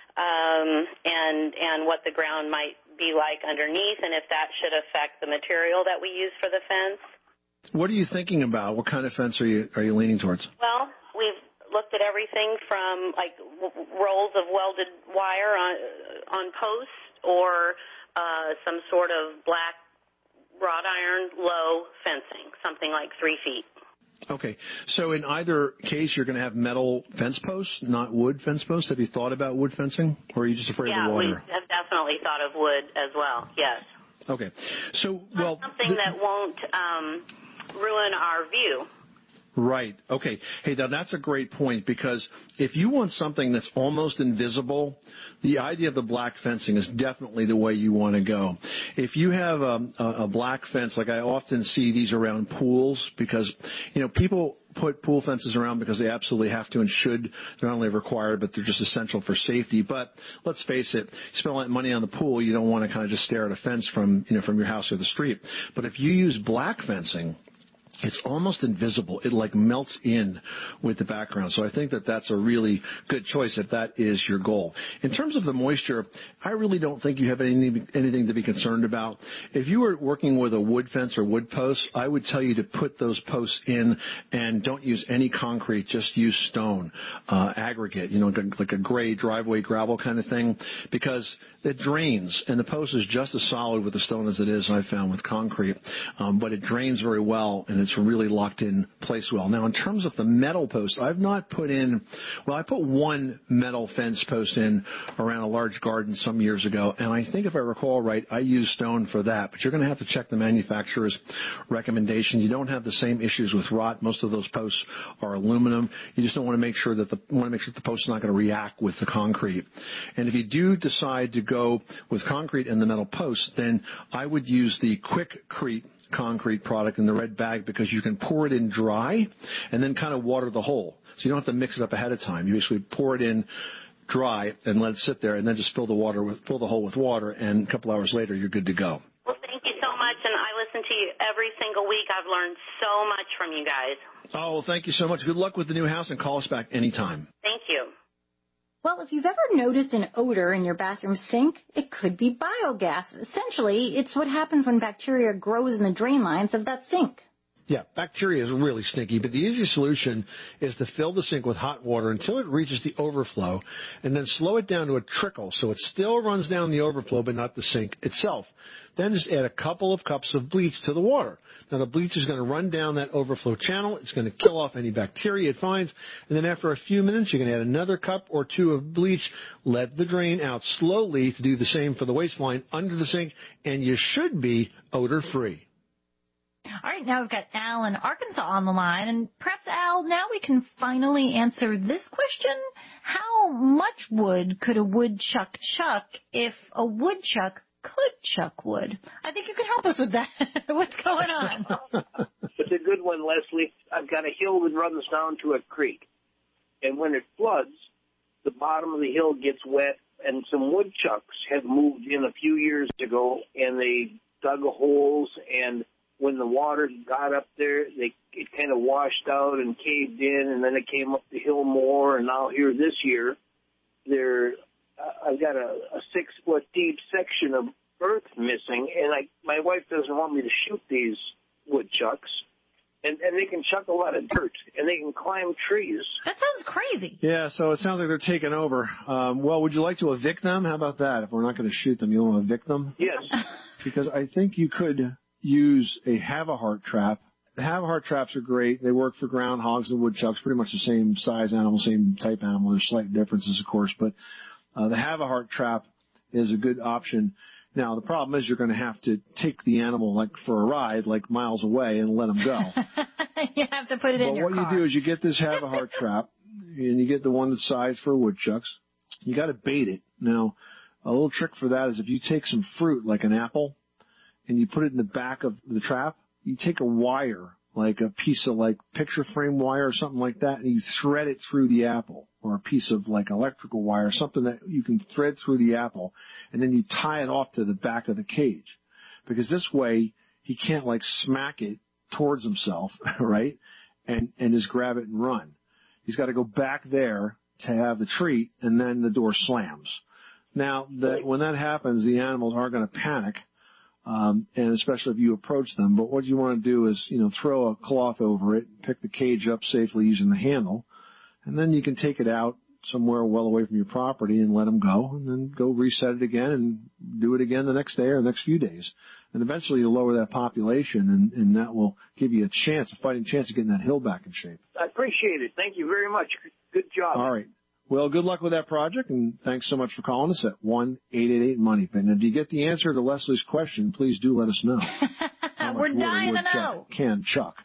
and what the ground might be like underneath, and if that should affect the material that we use for the fence. What are you thinking about? What kind of fence are you leaning towards? Well, we've looked at everything from like rolls of welded wire on posts or some sort of black wrought iron low fencing, something like 3 feet. Okay. So in either case, you're going to have metal fence posts, not wood fence posts. Have you thought about wood fencing, or are you just afraid of the water? Yeah, we have definitely thought of wood as well, yes. Okay. So, well... Something that won't ruin our view. Right. Okay. Hey, now that's a great point, because if you want something that's almost invisible, the idea of the black fencing is definitely the way you want to go. If you have a black fence, like I often see these around pools, because, people put pool fences around because they absolutely have to and should. They're not only required, but they're just essential for safety. But let's face it, you spend a lot of money on the pool, you don't want to kind of just stare at a fence from your house or the street. But if you use black fencing, it's almost invisible. It like melts in with the background. So I think that that's a really good choice if that is your goal. In terms of the moisture, I really don't think you have anything to be concerned about. If you were working with a wood fence or wood post, I would tell you to put those posts in and don't use any concrete. Just use stone, aggregate, like a gray driveway gravel kind of thing, because it drains, and the post is just as solid with the stone as it is, I found, with concrete. But it drains very well, and it's really locked in place well. Now, in terms of the metal post, I've not put in, I put one metal fence post in around a large garden some years ago, and I think if I recall right, I used stone for that. But you're going to have to check the manufacturer's recommendations. You don't have the same issues with rot. Most of those posts are aluminum. You just don't want to make sure that the post is not going to react with the concrete. And if you do decide to go with concrete and the metal post, then I would use the Quikrete concrete product in the red bag, because you can pour it in dry and then kind of water the hole. So you don't have to mix it up ahead of time. You basically pour it in dry and let it sit there, and then just fill the hole with water, and a couple hours later you're good to go. Well, thank you so much, and I listen to you every single week. I've learned so much from you guys. Oh, well, thank you so much. Good luck with the new house, and call us back anytime. Thank you. Well, if you've ever noticed an odor in your bathroom sink, it could be biogas. Essentially, it's what happens when bacteria grows in the drain lines of that sink. Yeah, bacteria is really stinky, but the easiest solution is to fill the sink with hot water until it reaches the overflow, and then slow it down to a trickle so it still runs down the overflow but not the sink itself. Then just add a couple of cups of bleach to the water. Now, the bleach is going to run down that overflow channel. It's going to kill off any bacteria it finds. And then after a few minutes, you can add another cup or two of bleach. Let the drain out slowly to do the same for the waistline under the sink, and you should be odor-free. All right, now we've got Al in Arkansas on the line. And perhaps, Al, now we can finally answer this question. How much wood could a woodchuck chuck if a woodchuck could chuck wood? I think you can help us with that. What's going on? It's a good one, Leslie. I've got a hill that runs down to a creek. And when it floods, the bottom of the hill gets wet, and some woodchucks have moved in a few years ago, and they dug holes, and when the water got up there, it kind of washed out and caved in, and then it came up the hill more, and now here this year, I've got a 6-foot deep section of earth missing, and my wife doesn't want me to shoot these woodchucks, and they can chuck a lot of dirt, and they can climb trees. That sounds crazy. Yeah, so it sounds like they're taking over. Well, would you like to evict them? How about that? If we're not going to shoot them, you want to evict them? Yes. Because I think you could use a Havahart trap. The Havahart traps are great. They work for groundhogs and woodchucks, pretty much the same size animal, same type animal. There's slight differences, of course, but the Havahart trap is a good option. Now, the problem is you're going to have to take the animal for a ride, miles away, and let them go. You have to put it in your car. But what you do is you get this Havahart trap, and you get the one that's sized for woodchucks. You got to bait it. Now, a little trick for that is if you take some fruit, like an apple, and you put it in the back of the trap, you take a wire, like a piece of picture frame wire or something like that, and you thread it through the apple, or a piece of like electrical wire, something that you can thread through the apple, and then you tie it off to the back of the cage. Because this way he can't like smack it towards himself, right? And just grab it and run. He's got to go back there to have the treat, and then the door slams. Now, when that happens, the animals aren't going to panic, and especially if you approach them. But what you want to do is, throw a cloth over it, pick the cage up safely using the handle, and then you can take it out somewhere well away from your property and let them go, and then go reset it again and do it again the next day or the next few days. And eventually you'll lower that population, and that will give you a fighting chance of getting that hill back in shape. I appreciate it. Thank you very much. Good job. All right. Well, good luck with that project, and thanks so much for calling us at 1-888-MONEYPIT. Now, if you get the answer to Leslie's question, please do let us know. We're dying to know. Chuck.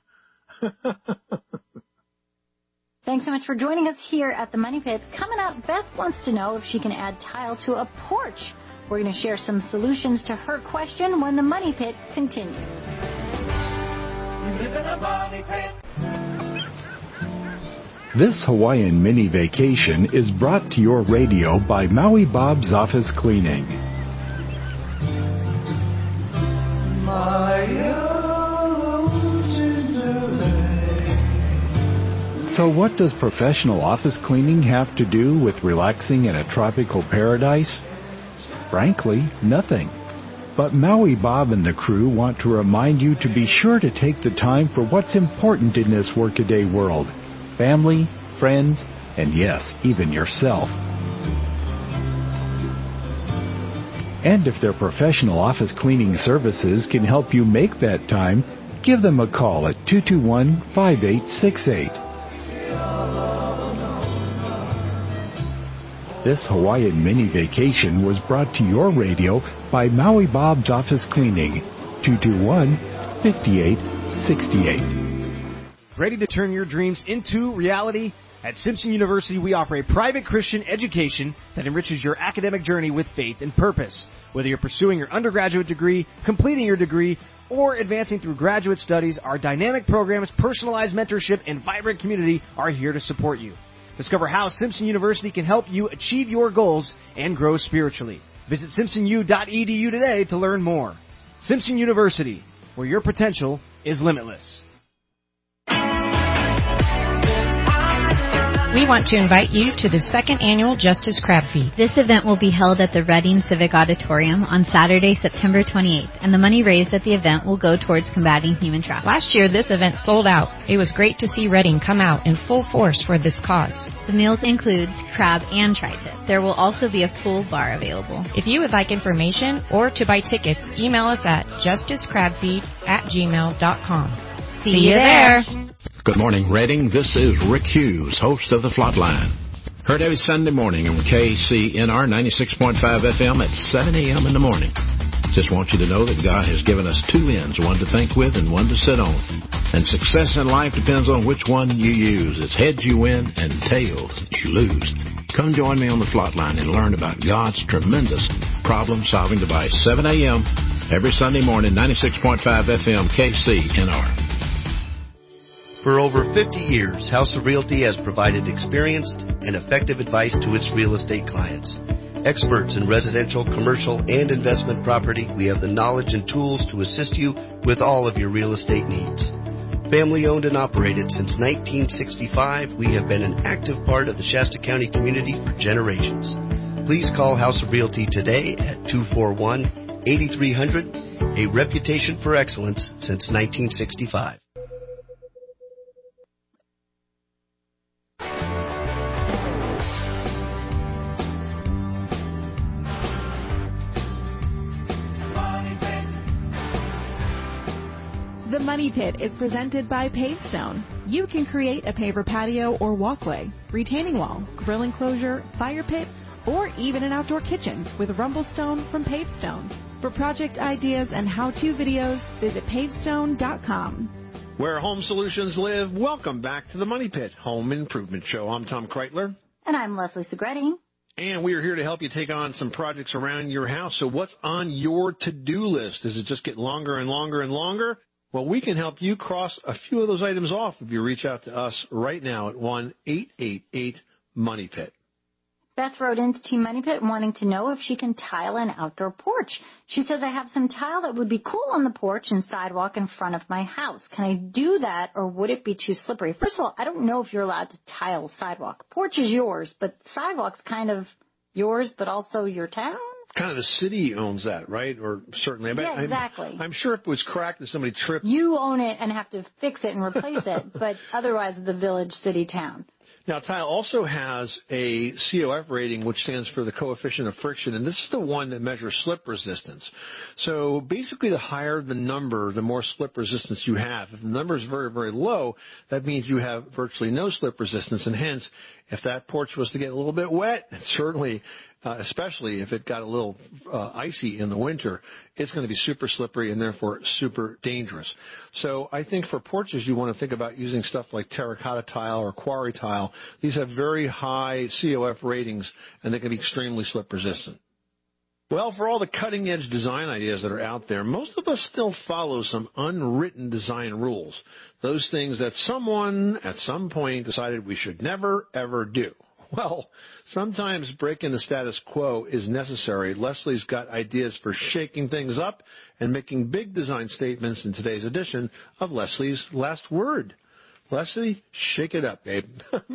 Thanks so much for joining us here at the Money Pit. Coming up, Beth wants to know if she can add tile to a porch. We're going to share some solutions to her question when the Money Pit continues. You live in a money pit. This Hawaiian mini vacation is brought to your radio by Maui Bob's Office Cleaning. So what does professional office cleaning have to do with relaxing in a tropical paradise? Frankly, nothing. But Maui Bob and the crew want to remind you to be sure to take the time for what's important in this workaday world. Family, friends, and yes, even yourself. And if their professional office cleaning services can help you make that time, give them a call at 221-5868. This Hawaiian mini vacation was brought to your radio by Maui Bob's Office Cleaning, 221-5868. Ready to turn your dreams into reality? At Simpson University, we offer a private Christian education that enriches your academic journey with faith and purpose. Whether you're pursuing your undergraduate degree, completing your degree, or advancing through graduate studies, our dynamic programs, personalized mentorship, and vibrant community are here to support you. Discover how Simpson University can help you achieve your goals and grow spiritually. Visit simpsonu.edu today to learn more. Simpson University, where your potential is limitless. We want to invite you to the second annual Justice Crab Feed. This event will be held at the Reading Civic Auditorium on Saturday, September 28th, and the money raised at the event will go towards combating human trafficking. Last year, this event sold out. It was great to see Reading come out in full force for this cause. The meals includes crab and tri-tip. There will also be a full bar available. If you would like information or to buy tickets, email us at justicecrabfeed@gmail.com. See you there. Good morning, Reading. This is Rick Hughes, host of The Flatline. Heard every Sunday morning on KCNR 96.5 FM at 7 a.m. in the morning. Just want you to know that God has given us two ends, one to think with and one to sit on. And success in life depends on which one you use. It's heads you win and tails you lose. Come join me on The Flatline and learn about God's tremendous problem-solving device. 7 a.m. every Sunday morning, 96.5 FM KCNR. For over 50 years, House of Realty has provided experienced and effective advice to its real estate clients. Experts in residential, commercial, and investment property, we have the knowledge and tools to assist you with all of your real estate needs. Family owned and operated since 1965, we have been an active part of the Shasta County community for generations. Please call House of Realty today at 241-8300, a reputation for excellence since 1965. The Money Pit is presented by Pavestone. You can create a paver patio or walkway, retaining wall, grill enclosure, fire pit, or even an outdoor kitchen with Rumblestone from Pavestone. For project ideas and how-to videos, visit pavestone.com. Where home solutions live, welcome back to the Money Pit Home Improvement Show. I'm Tom Kreitler. And I'm Leslie Segretti. And we are here to help you take on some projects around your house. So what's on your to-do list? Does it just get longer and longer and longer? Well, we can help you cross a few of those items off if you reach out to us right now at 1-888 Money Pit. Beth wrote into Team Money Pit wanting to know if she can tile an outdoor porch. She says, I have some tile that would be cool on the porch and sidewalk in front of my house. Can I do that, or would it be too slippery? First of all, I don't know if you're allowed to tile sidewalk. Porch is yours, but sidewalk's kind of yours, but also your town. Kind of the city owns that, right? Or certainly. Yeah, exactly. I'm sure if it was cracked and somebody tripped. You own it and have to fix it and replace it, but otherwise the village, city, town. Now, tile also has a COF rating, which stands for the coefficient of friction, and this is the one that measures slip resistance. So basically, the higher the number, the more slip resistance you have. If the number is very, very low, that means you have virtually no slip resistance, and hence, if that porch was to get a little bit wet, certainly, especially if it got a little icy in the winter, it's going to be super slippery and therefore super dangerous. So I think for porches, you want to think about using stuff like terracotta tile or quarry tile. These have very high COF ratings, and they can be extremely slip resistant. Well, for all the cutting-edge design ideas that are out there, most of us still follow some unwritten design rules, those things that someone at some point decided we should never, ever do. Well, sometimes breaking the status quo is necessary. Leslie's got ideas for shaking things up and making big design statements in today's edition of Leslie's Last Word. Leslie, shake it up, babe.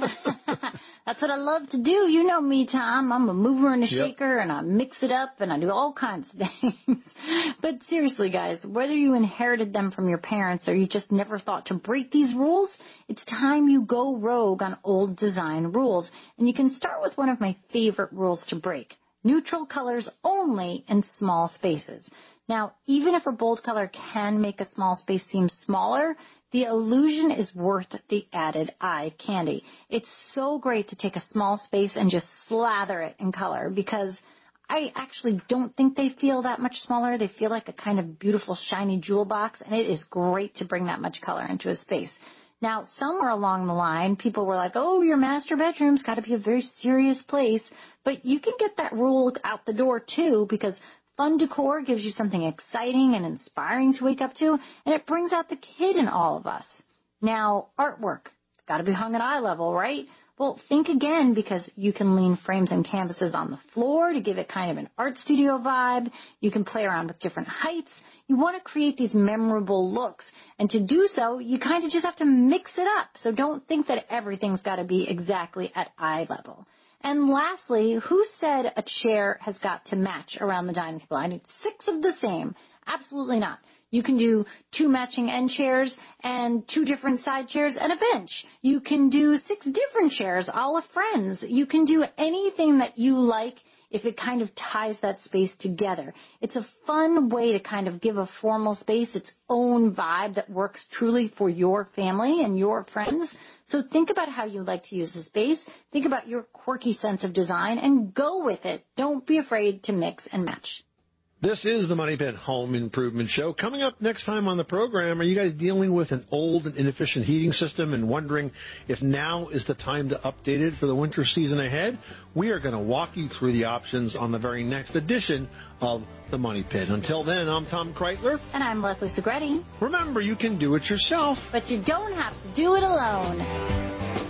That's what I love to do. You know me, Tom. I'm a mover and a shaker, and I mix it up, and I do all kinds of things. But seriously, guys, whether you inherited them from your parents or you just never thought to break these rules, it's time you go rogue on old design rules. And you can start with one of my favorite rules to break. Neutral colors only in small spaces. Now, even if a bold color can make a small space seem smaller, the illusion is worth the added eye candy. It's so great to take a small space and just slather it in color, because I actually don't think they feel that much smaller. They feel like a kind of beautiful, shiny jewel box, and it is great to bring that much color into a space. Now, somewhere along the line, people were like, oh, your master bedroom's got to be a very serious place. But you can get that rule out the door, too, because fun decor gives you something exciting and inspiring to wake up to, and it brings out the kid in all of us. Now, artwork, it's got to be hung at eye level, right? Well, think again, because you can lean frames and canvases on the floor to give it kind of an art studio vibe. You can play around with different heights. You want to create these memorable looks, and to do so, you kind of just have to mix it up. So don't think that everything's got to be exactly at eye level. And lastly, who said a chair has got to match around the dining table? I need 6 of the same. Absolutely not. You can do 2 matching end chairs and 2 different side chairs and a bench. You can do 6 different chairs, a la Friends. You can do anything that you like if it kind of ties that space together. It's a fun way to kind of give a formal space its own vibe that works truly for your family and your friends. So think about how you like to use the space. Think about your quirky sense of design and go with it. Don't be afraid to mix and match. This is the Money Pit Home Improvement Show. Coming up next time on the program, are you guys dealing with an old and inefficient heating system and wondering if now is the time to update it for the winter season ahead? We are going to walk you through the options on the very next edition of the Money Pit. Until then, I'm Tom Kreitler. And I'm Leslie Segretti. Remember, you can do it yourself. But you don't have to do it alone.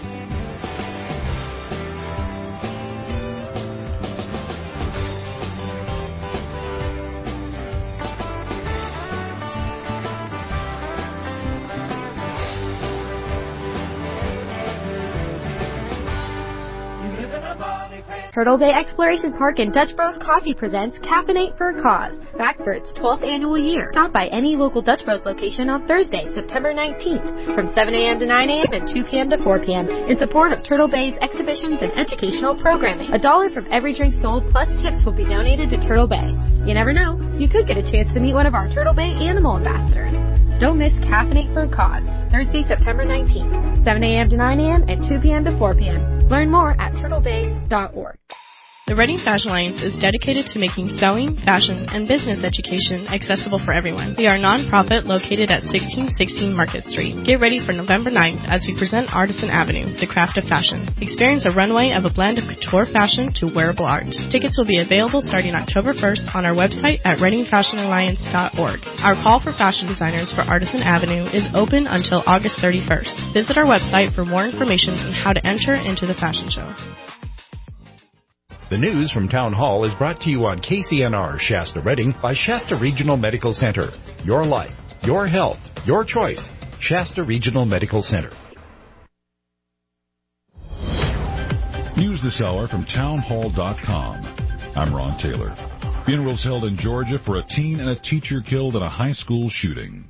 Turtle Bay Exploration Park and Dutch Bros Coffee presents Caffeinate for a Cause, back for its 12th annual year. Stop by any local Dutch Bros location on Thursday, September 19th, from 7 a.m. to 9 a.m. and 2 p.m. to 4 p.m. in support of Turtle Bay's exhibitions and educational programming. $1 from every drink sold, plus tips, will be donated to Turtle Bay. You never know, you could get a chance to meet one of our Turtle Bay animal ambassadors. Don't miss Caffeinate for a Cause, Thursday, September 19th, 7 a.m. to 9 a.m. and 2 p.m. to 4 p.m. Learn more at turtlebay.org. The Reading Fashion Alliance is dedicated to making sewing, fashion, and business education accessible for everyone. We are a nonprofit located at 1616 Market Street. Get ready for November 9th as we present Artisan Avenue, the craft of fashion. Experience a runway of a blend of couture fashion to wearable art. Tickets will be available starting October 1st on our website at readingfashionalliance.org. Our call for fashion designers for Artisan Avenue is open until August 31st. Visit our website for more information on how to enter into the fashion show. The news from Town Hall is brought to you on KCNR Shasta Reading by Shasta Regional Medical Center. Your life, your health, your choice. Shasta Regional Medical Center. News this hour from townhall.com. I'm Ron Taylor. Funerals held in Georgia for a teen and a teacher killed in a high school shooting.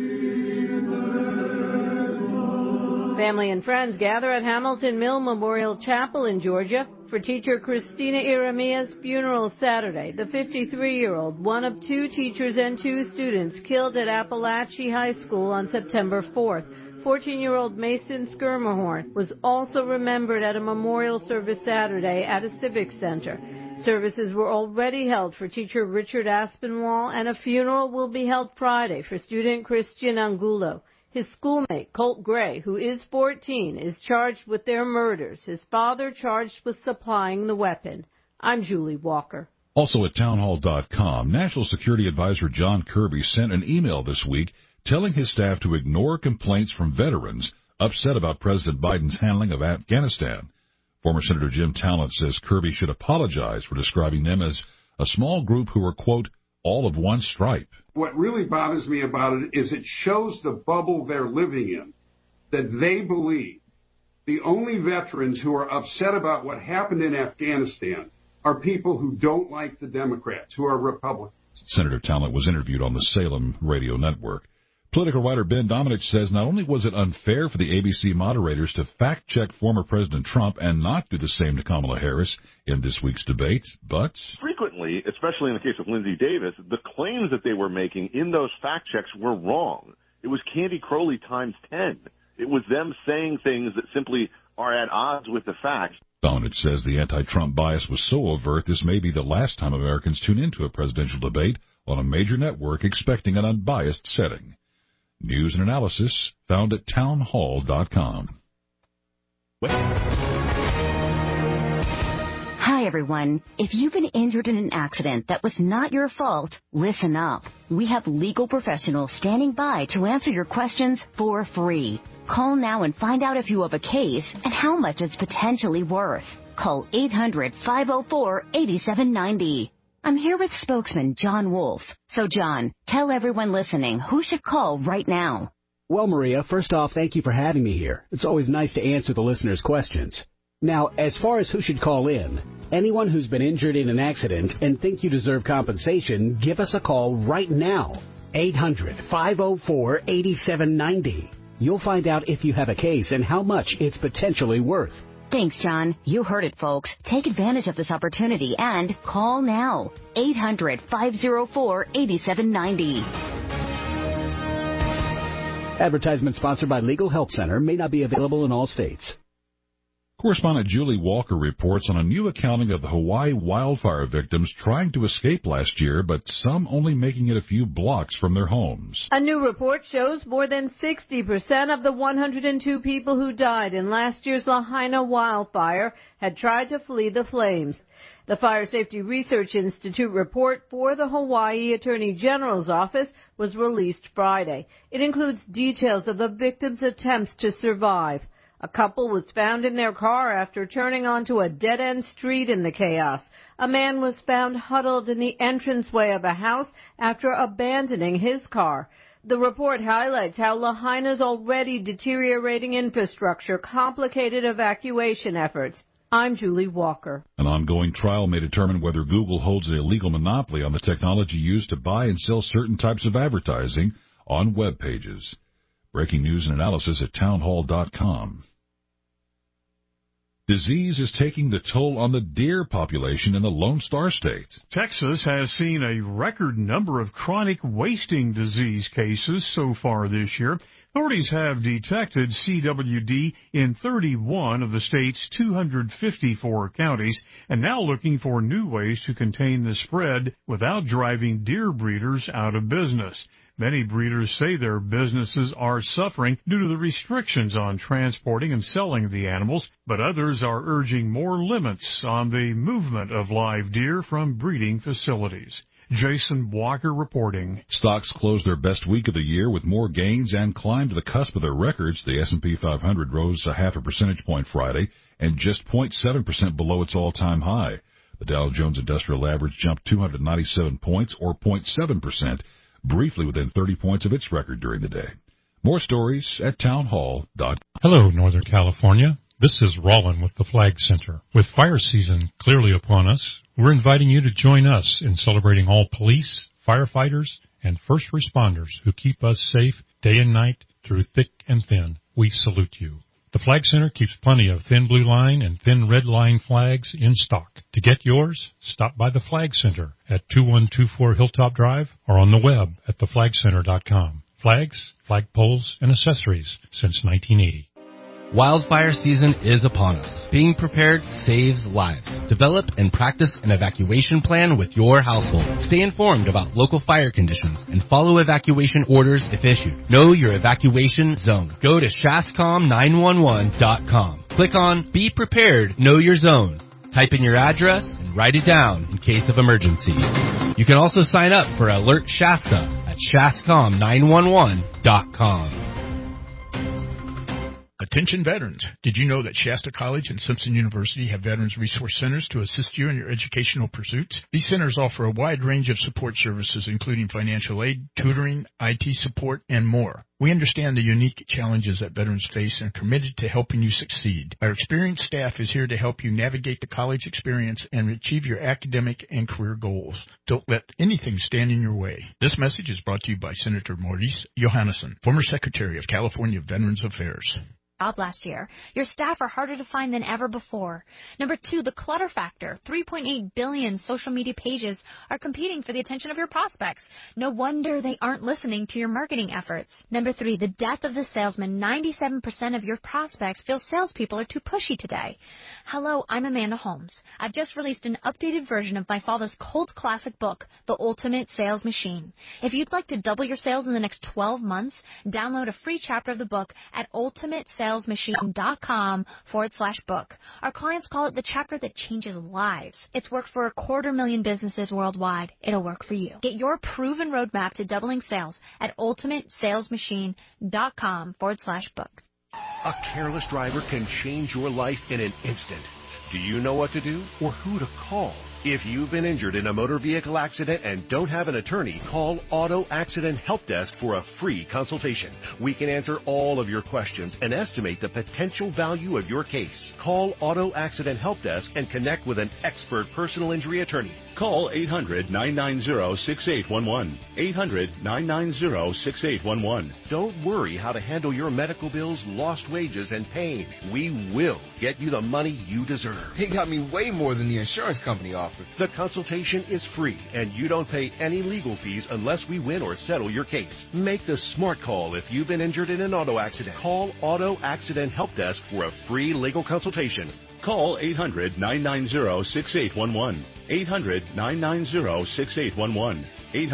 Family and friends gather at Hamilton Mill Memorial Chapel in Georgia for teacher Christina Iramia's funeral Saturday. The 53-year-old, one of two teachers and two students killed at Appalachia High School on September 4th. 14-year-old Mason Skirmahorn was also remembered at a memorial service Saturday at a civic center. Services were already held for teacher Richard Aspinwall, and a funeral will be held Friday for student Christian Angulo. His schoolmate, Colt Gray, who is 14, is charged with their murders. His father charged with supplying the weapon. I'm Julie Walker. Also at townhall.com, National Security Advisor John Kirby sent an email this week telling his staff to ignore complaints from veterans upset about President Biden's handling of Afghanistan. Former Senator Jim Talent says Kirby should apologize for describing them as a small group who are, quote, all of one stripe. What really bothers me about it is it shows the bubble they're living in, that they believe the only veterans who are upset about what happened in Afghanistan are people who don't like the Democrats, who are Republicans. Senator Talent was interviewed on the Salem radio network. Political writer Ben Domenech says not only was it unfair for the ABC moderators to fact-check former President Trump and not do the same to Kamala Harris in this week's debate, but frequently, especially in the case of Lindsey Davis, the claims that they were making in those fact-checks were wrong. It was Candy Crowley times 10. It was them saying things that simply are at odds with the facts. Domenech says the anti-Trump bias was so overt this may be the last time Americans tune into a presidential debate on a major network expecting an unbiased setting. News and analysis found at townhall.com. Hi, everyone. If you've been injured in an accident that was not your fault, listen up. We have legal professionals standing by to answer your questions for free. Call now and find out if you have a case and how much it's potentially worth. Call 800-504-8790. I'm here with spokesman John Wolf. So, John, tell everyone listening who should call right now. Well, Maria, first off, thank you for having me here. It's always nice to answer the listeners' questions. Now, as far as who should call in, anyone who's been injured in an accident and think you deserve compensation, give us a call right now. 800-504-8790. You'll find out if you have a case and how much it's potentially worth. Thanks, John. You heard it, folks. Take advantage of this opportunity and call now. 800-504-8790. Advertisement sponsored by Legal Help Center. May not be available in all states. Correspondent Julie Walker reports on a new accounting of the Hawaii wildfire victims trying to escape last year, but some only making it a few blocks from their homes. A new report shows more than 60% of the 102 people who died in last year's Lahaina wildfire had tried to flee the flames. The Fire Safety Research Institute report for the Hawaii Attorney General's office was released Friday. It includes details of the victims' attempts to survive. A couple was found in their car after turning onto a dead-end street in the chaos. A man was found huddled in the entranceway of a house after abandoning his car. The report highlights how Lahaina's already deteriorating infrastructure complicated evacuation efforts. I'm Julie Walker. An ongoing trial may determine whether Google holds a legal monopoly on the technology used to buy and sell certain types of advertising on web pages. Breaking news and analysis at townhall.com. Disease is taking the toll on the deer population in the Lone Star State. Texas has seen a record number of chronic wasting disease cases so far this year. Authorities have detected CWD in 31 of the state's 254 counties and now looking for new ways to contain the spread without driving deer breeders out of business. Many breeders say their businesses are suffering due to the restrictions on transporting and selling the animals, but others are urging more limits on the movement of live deer from breeding facilities. Jason Walker reporting. Stocks closed their best week of the year with more gains and climbed to the cusp of their records. The S&P 500 rose a half a percentage point Friday and just 0.7% below its all-time high. The Dow Jones Industrial Average jumped 297 points or 0.7%. Briefly within 30 points of its record during the day. More stories at townhall.com. Hello, Northern California. This is Rollin with the Flag Center. With fire season clearly upon us, we're inviting you to join us in celebrating all police, firefighters, and first responders who keep us safe day and night through thick and thin. We salute you. The Flag Center keeps plenty of thin blue line and thin red line flags in stock. To get yours, stop by the Flag Center at 2124 Hilltop Drive or on the web at theflagcenter.com. Flags, flagpoles, and accessories since 1980. Wildfire season is upon us. Being prepared saves lives. Develop and practice an evacuation plan with your household. Stay informed about local fire conditions and follow evacuation orders if issued. Know your evacuation zone. Go to shascom911.com. Click on Be Prepared, Know Your Zone. Type in your address and write it down in case of emergency. You can also sign up for Alert Shasta at shascom911.com. Attention veterans. Did you know that Shasta College and Simpson University have Veterans Resource Centers to assist you in your educational pursuits? These centers offer a wide range of support services, including financial aid, tutoring, IT support, and more. We understand the unique challenges that veterans face and are committed to helping you succeed. Our experienced staff is here to help you navigate the college experience and achieve your academic and career goals. Don't let anything stand in your way. This message is brought to you by Senator Maurice Johannesson, former Secretary of California Veterans Affairs. Last year. Your staff are harder to find than ever before. Number 2, the clutter factor. 3.8 billion social media pages are competing for the attention of your prospects. No wonder they aren't listening to your marketing efforts. Number 3, the death of the salesman. 97% of your prospects feel salespeople are too pushy today. Hello, I'm Amanda Holmes. I've just released an updated version of my father's cult classic book, The Ultimate Sales Machine. If you'd like to double your sales in the next 12 months, download a free chapter of the book at ultimatesalesmachine.com/book. Our clients call it the chapter that changes lives. It's worked for 250,000 businesses worldwide. It'll work for you. Get your proven roadmap to doubling sales at ultimatesalesmachine.com/book. A careless driver can change your life in an instant. Do you know what to do or who to call? If you've been injured in a motor vehicle accident and don't have an attorney, call Auto Accident Help Desk for a free consultation. We can answer all of your questions and estimate the potential value of your case. Call Auto Accident Help Desk and connect with an expert personal injury attorney. Call 800-990-6811. 800-990-6811. Don't worry how to handle your medical bills, lost wages, and pain. We will get you the money you deserve. He got me way more than the insurance company offered. The consultation is free, and you don't pay any legal fees unless we win or settle your case. Make the smart call if you've been injured in an auto accident. Call Auto Accident Help Desk for a free legal consultation. Call 800-990-6811. 800-990-6811.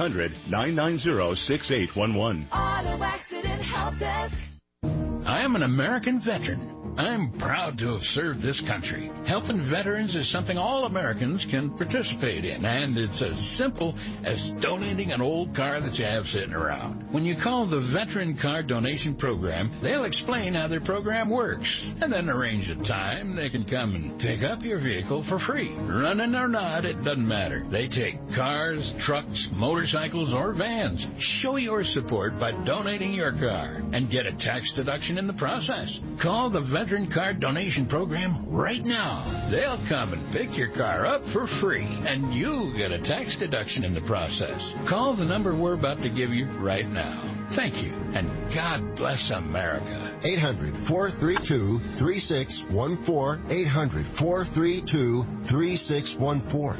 800-990-6811. Auto Accident Help Desk. I am an American veteran. I'm proud to have served this country. Helping veterans is something all Americans can participate in, and it's as simple as donating an old car that you have sitting around. When you call the Veteran Car Donation Program, they'll explain how their program works, and then arrange a time they can come and pick up your vehicle for free. Running or not, it doesn't matter. They take cars, trucks, motorcycles, or vans. Show your support by donating your car and get a tax deduction in the process. Call the Veteran Car Donation Program right now. They'll come and pick your car up for free, and you get a tax deduction in the process. Call the number we're about to give you right now. Thank you, and God bless America. 800-432-3614. 800-432-3614.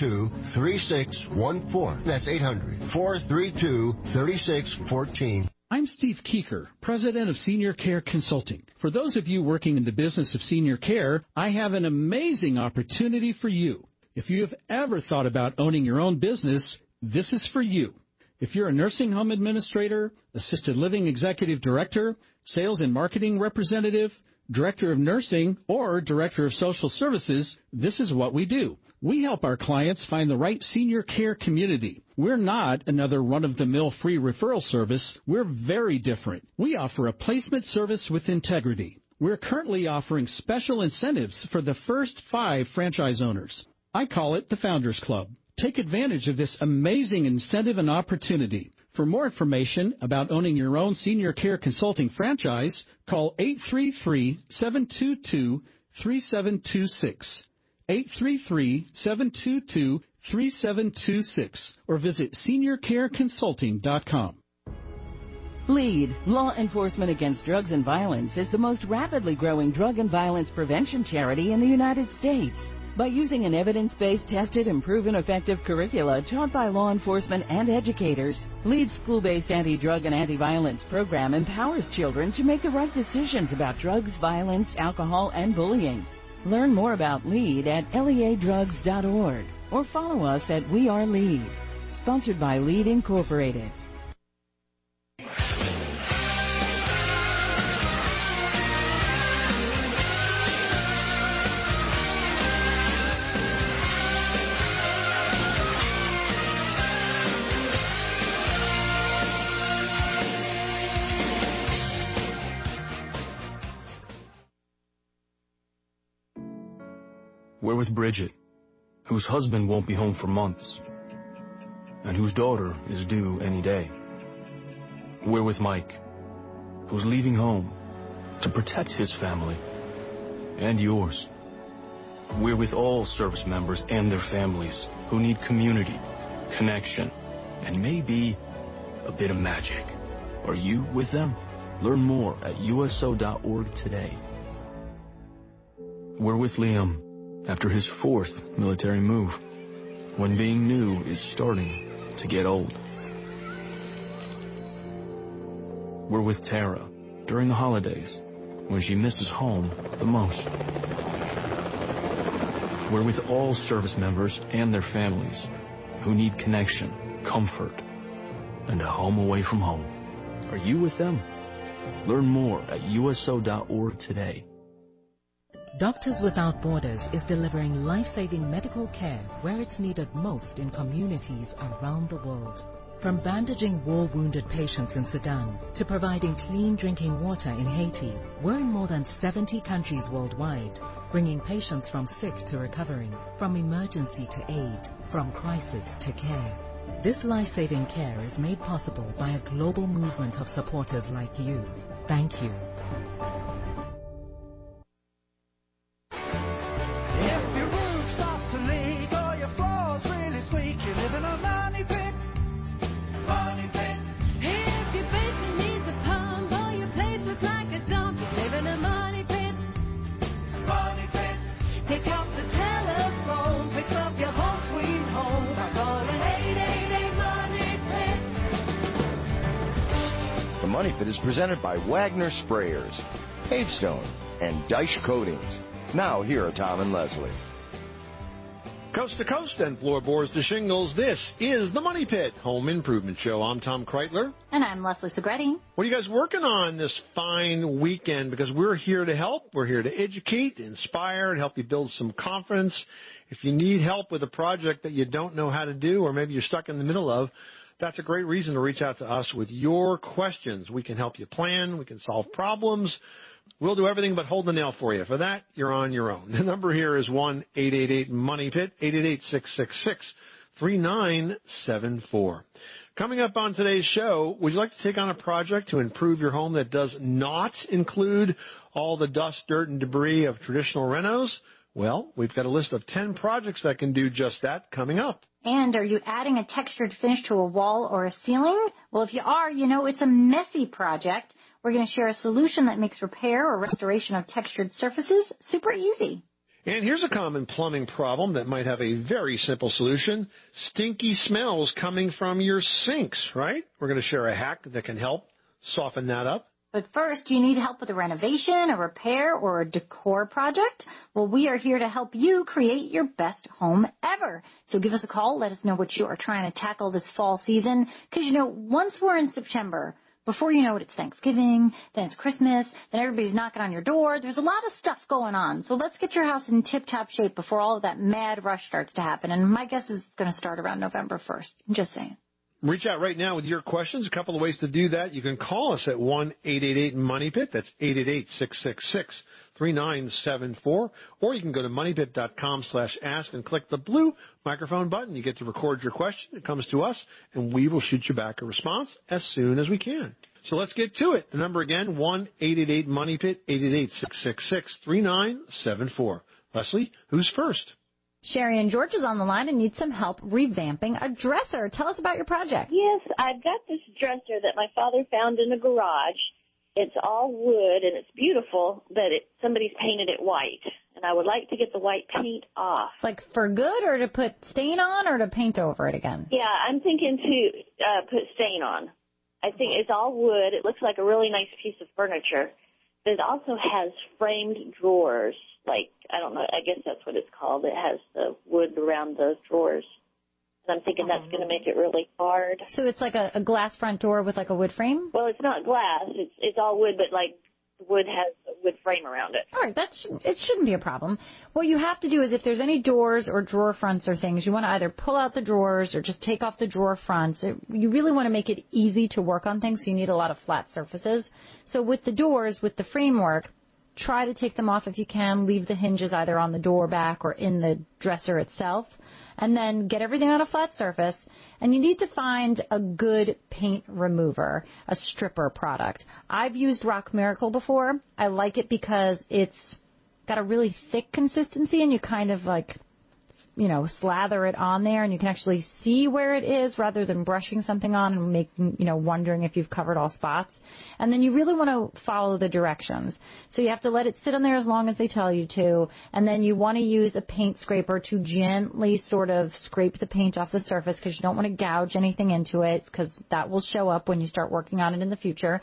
800-432-3614. That's 800-432-3614. I'm Steve Keeker, President of Senior Care Consulting. For those of you working in the business of senior care, I have an amazing opportunity for you. If you have ever thought about owning your own business, this is for you. If you're a nursing home administrator, assisted living executive director, sales and marketing representative, director of nursing, or director of social services, this is what we do. We help our clients find the right senior care community. We're not another run-of-the-mill free referral service. We're very different. We offer a placement service with integrity. We're currently offering special incentives for the first 5 franchise owners. I call it the Founders Club. Take advantage of this amazing incentive and opportunity. For more information about owning your own senior care consulting franchise, call 833-722-3726. 833-722-3726 or visit seniorcareconsulting.com. LEAD, Law Enforcement Against Drugs and Violence, is the most rapidly growing drug and violence prevention charity in the United States. By using an evidence-based, tested, and proven effective curricula taught by law enforcement and educators, LEAD's school-based anti-drug and anti-violence program empowers children to make the right decisions about drugs, violence, alcohol, and bullying. Learn more about LEAD at leadrugs.org or follow us at We Are LEAD. Sponsored by LEAD Incorporated. We're with Bridget, whose husband won't be home for months, and whose daughter is due any day. We're with Mike, who's leaving home to protect his family and yours. We're with all service members and their families who need community, connection, and maybe a bit of magic. Are you with them? Learn more at USO.org today. We're with Liam after his 4th military move, when being new is starting to get old. We're with Tara during the holidays, when she misses home the most. We're with all service members and their families who need connection, comfort, and a home away from home. Are you with them? Learn more at USO.org today. Doctors Without Borders is delivering life-saving medical care where it's needed most in communities around the world. From bandaging war-wounded patients in Sudan to providing clean drinking water in Haiti, we're in more than 70 countries worldwide, bringing patients from sick to recovering, from emergency to aid, from crisis to care. This life-saving care is made possible by a global movement of supporters like you. Thank you. If your roof starts to leak or your floor's really squeak, you live in a money pit. Money pit. If your basement needs a pump or your place looks like a dump, you live in a money pit. Money pit. Pick up the telephone, fix up your home sweet home by calling 888 Money Pit. The Money Pit is presented by Wagner Sprayers, Pavestone, and Dyche Coatings. Now, here are Tom and Leslie. Coast to coast and floorboards to shingles, this is the Money Pit Home Improvement Show. I'm Tom Kreitler. And I'm Leslie Segretti. What are you guys working on this fine weekend? Because we're here to help. We're here to educate, inspire, and help you build some confidence. If you need help with a project that you don't know how to do, or maybe you're stuck in the middle of, that's a great reason to reach out to us with your questions. We can help you plan. We can solve problems. We'll do everything but hold the nail for you. For that, you're on your own. The number here is 1-888-MONEY-PIT, 888-666-3974. Coming up on today's show, would you like to take on a project to improve your home that does not include all the dust, dirt, and debris of traditional renos? Well, we've got a list of 10 projects that can do just that coming up. And are you adding a textured finish to a wall or a ceiling? Well, if you are, you know it's a messy project. We're going to share a solution that makes repair or restoration of textured surfaces super easy. And here's a common plumbing problem that might have a very simple solution. Stinky smells coming from your sinks, right? We're going to share a hack that can help soften that up. But first, do you need help with a renovation, a repair, or a decor project? Well, we are here to help you create your best home ever. So give us a call. Let us know what you are trying to tackle this fall season. Because, once we're in September, before you know it, it's Thanksgiving, then it's Christmas, then everybody's knocking on your door. There's a lot of stuff going on. So let's get your house in tip-top shape before all of that mad rush starts to happen. And my guess is it's going to start around November 1st. I'm just saying. Reach out right now with your questions. A couple of ways to do that. You can call us at 1-888-MONEYPIT. That's 888-666-3974. Or you can go to moneypit.com/ask and click the blue microphone button. You get to record your question. It comes to us, and we will shoot you back a response as soon as we can. So let's get to it. The number again, 1-888-MONEYPIT, 888-666-3974. Leslie, who's first? Sherry and George is on the line and needs some help revamping a dresser. Tell us about your project. Yes, I've got this dresser that my father found in a garage. It's all wood, and it's beautiful, but somebody's painted it white, and I would like to get the white paint off. Like for good, or to put stain on, or to paint over it again? Yeah, I'm thinking to put stain on. I think it's all wood. It looks like a really nice piece of furniture. But it also has framed drawers. Like, I don't know, I guess that's what it's called. It has the wood around the drawers. And I'm thinking that's going to make it really hard. So it's like a glass front door with like a wood frame? Well, it's not glass. It's all wood, but like wood has a wood frame around it. All right, it shouldn't be a problem. What you have to do is if there's any doors or drawer fronts or things, you want to either pull out the drawers or just take off the drawer fronts. You really want to make it easy to work on things, so you need a lot of flat surfaces. So with the doors, with the framework, try to take them off if you can. Leave the hinges either on the door back or in the dresser itself. And then get everything on a flat surface. And you need to find a good paint remover, a stripper product. I've used Rock Miracle before. I like it because it's got a really thick consistency, and you kind of like, slather it on there, and you can actually see where it is rather than brushing something on and making, wondering if you've covered all spots. And then you really want to follow the directions. So you have to let it sit on there as long as they tell you to, and then you want to use a paint scraper to gently sort of scrape the paint off the surface, because you don't want to gouge anything into it, because that will show up when you start working on it in the future.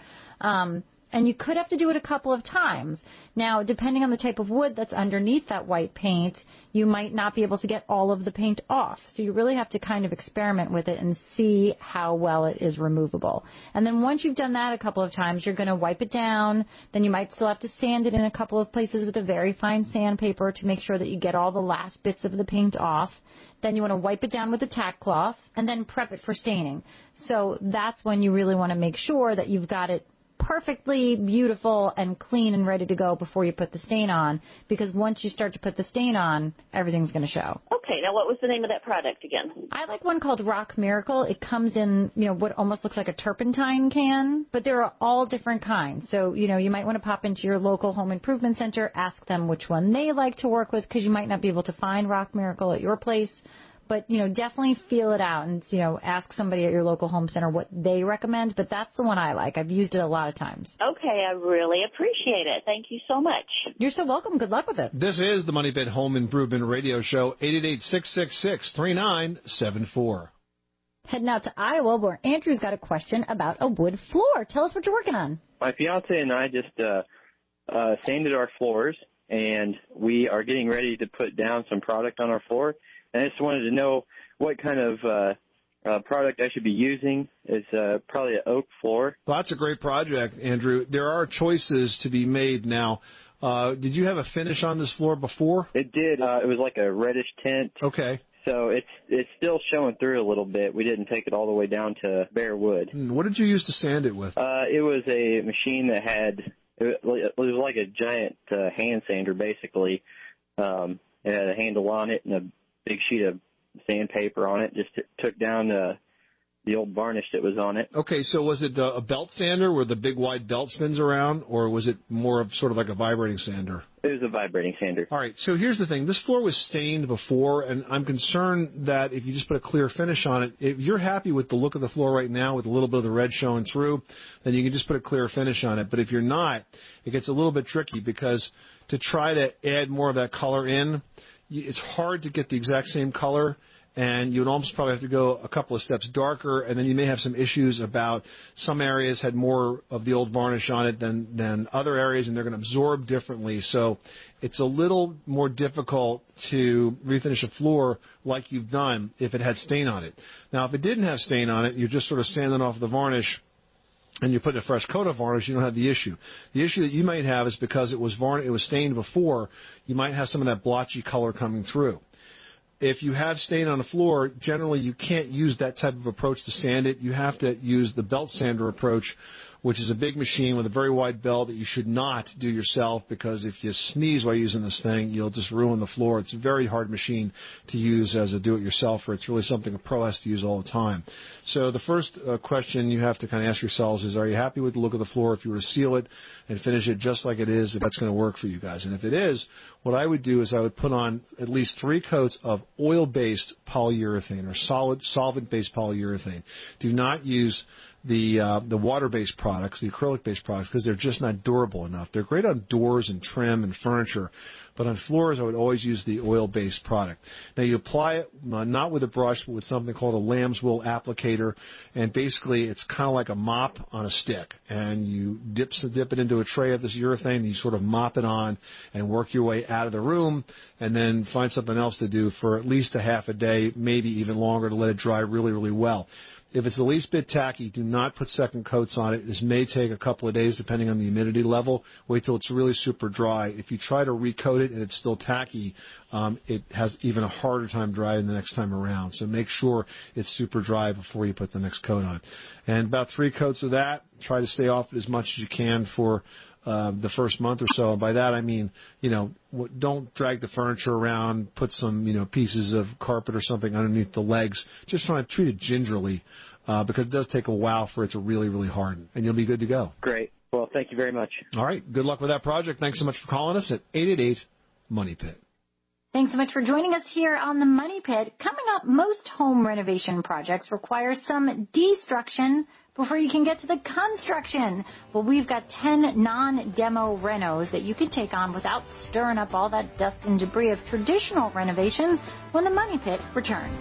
And you could have to do it a couple of times. Now, depending on the type of wood that's underneath that white paint, you might not be able to get all of the paint off. So you really have to kind of experiment with it and see how well it is removable. And then once you've done that a couple of times, you're going to wipe it down. Then you might still have to sand it in a couple of places with a very fine sandpaper to make sure that you get all the last bits of the paint off. Then you want to wipe it down with a tack cloth and then prep it for staining. So that's when you really want to make sure that you've got it perfectly beautiful and clean and ready to go before you put the stain on, because once you start to put the stain on, everything's going to show. Okay, now what was the name of that product again? I like one called Rock Miracle. It comes in, what almost looks like a turpentine can, but there are all different kinds. So, you might want to pop into your local home improvement center, ask them which one they like to work with, because you might not be able to find Rock Miracle at your place. But, definitely feel it out and, ask somebody at your local home center what they recommend. But that's the one I like. I've used it a lot of times. Okay, I really appreciate it. Thank you so much. You're so welcome. Good luck with it. This is the Money Pit Home Improvement Radio Show, 888-666-3974. Heading out to Iowa, where Andrew's got a question about a wood floor. Tell us what you're working on. My fiance and I just sanded our floors, and we are getting ready to put down some product on our floor. And I just wanted to know what kind of product I should be using. It's probably an oak floor. Well, that's a great project, Andrew. There are choices to be made now. Did you have a finish on this floor before? It did. It was like a reddish tint. Okay. So it's still showing through a little bit. We didn't take it all the way down to bare wood. What did you use to sand it with? It was a machine that it was like a giant hand sander, basically. It had a handle on it and a big sheet of sandpaper on it. Just took down the old varnish that was on it. Okay, so was it a belt sander where the big wide belt spins around, or was it more of sort of like a vibrating sander? It was a vibrating sander. All right, so here's the thing. This floor was stained before, and I'm concerned that if you just put a clear finish on it, if you're happy with the look of the floor right now with a little bit of the red showing through, then you can just put a clear finish on it. But if you're not, it gets a little bit tricky, because to try to add more of that color in, it's hard to get the exact same color and you would almost probably have to go a couple of steps darker, and then you may have some issues about some areas had more of the old varnish on it than other areas, and they're going to absorb differently. So it's a little more difficult to refinish a floor like you've done if it had stain on it. Now, if it didn't have stain on it, you're just sort of sanding off the varnish, and you put a fresh coat of varnish, you don't have the issue. The issue that you might have is because it was stained before, you might have some of that blotchy color coming through. If you have stain on the floor, generally you can't use that type of approach to sand it. You have to use the belt sander approach, which is a big machine with a very wide belt that you should not do yourself, because if you sneeze while using this thing, you'll just ruin the floor. It's a very hard machine to use as a do-it-yourselfer. It's really something a pro has to use all the time. So the first question you have to kind of ask yourselves is, are you happy with the look of the floor? If you were to seal it and finish it just like it is, if that's going to work for you guys. And if it is, what I would do is I would put on at least 3 coats of oil-based polyurethane or solvent-based polyurethane. Do not use the water-based products, the acrylic-based products, because they're just not durable enough. They're great on doors and trim and furniture, but on floors I would always use the oil-based product. Now you apply it not with a brush, but with something called a lamb's wool applicator, and basically it's kind of like a mop on a stick. And you dip it into a tray of this urethane, and you sort of mop it on and work your way out of the room, and then find something else to do for at least a half a day, maybe even longer, to let it dry really, really well. If it's the least bit tacky, do not put second coats on it. This may take a couple of days depending on the humidity level. Wait till it's really super dry. If you try to recoat it and it's still tacky, it has even a harder time drying the next time around. So make sure it's super dry before you put the next coat on. And about 3 coats of that. Try to stay off it as much as you can for the first month or so. And by that I mean, don't drag the furniture around, put some, pieces of carpet or something underneath the legs. Just try to treat it gingerly, because it does take a while for it to really, really harden, and you'll be good to go. Great. Well, thank you very much. All right. Good luck with that project. Thanks so much for calling us at 888-MONEY-PIT. Thanks so much for joining us here on the Money Pit. Coming up, most home renovation projects require some destruction before you can get to the construction. Well, we've got 10 non-demo renos that you can take on without stirring up all that dust and debris of traditional renovations when the Money Pit returns.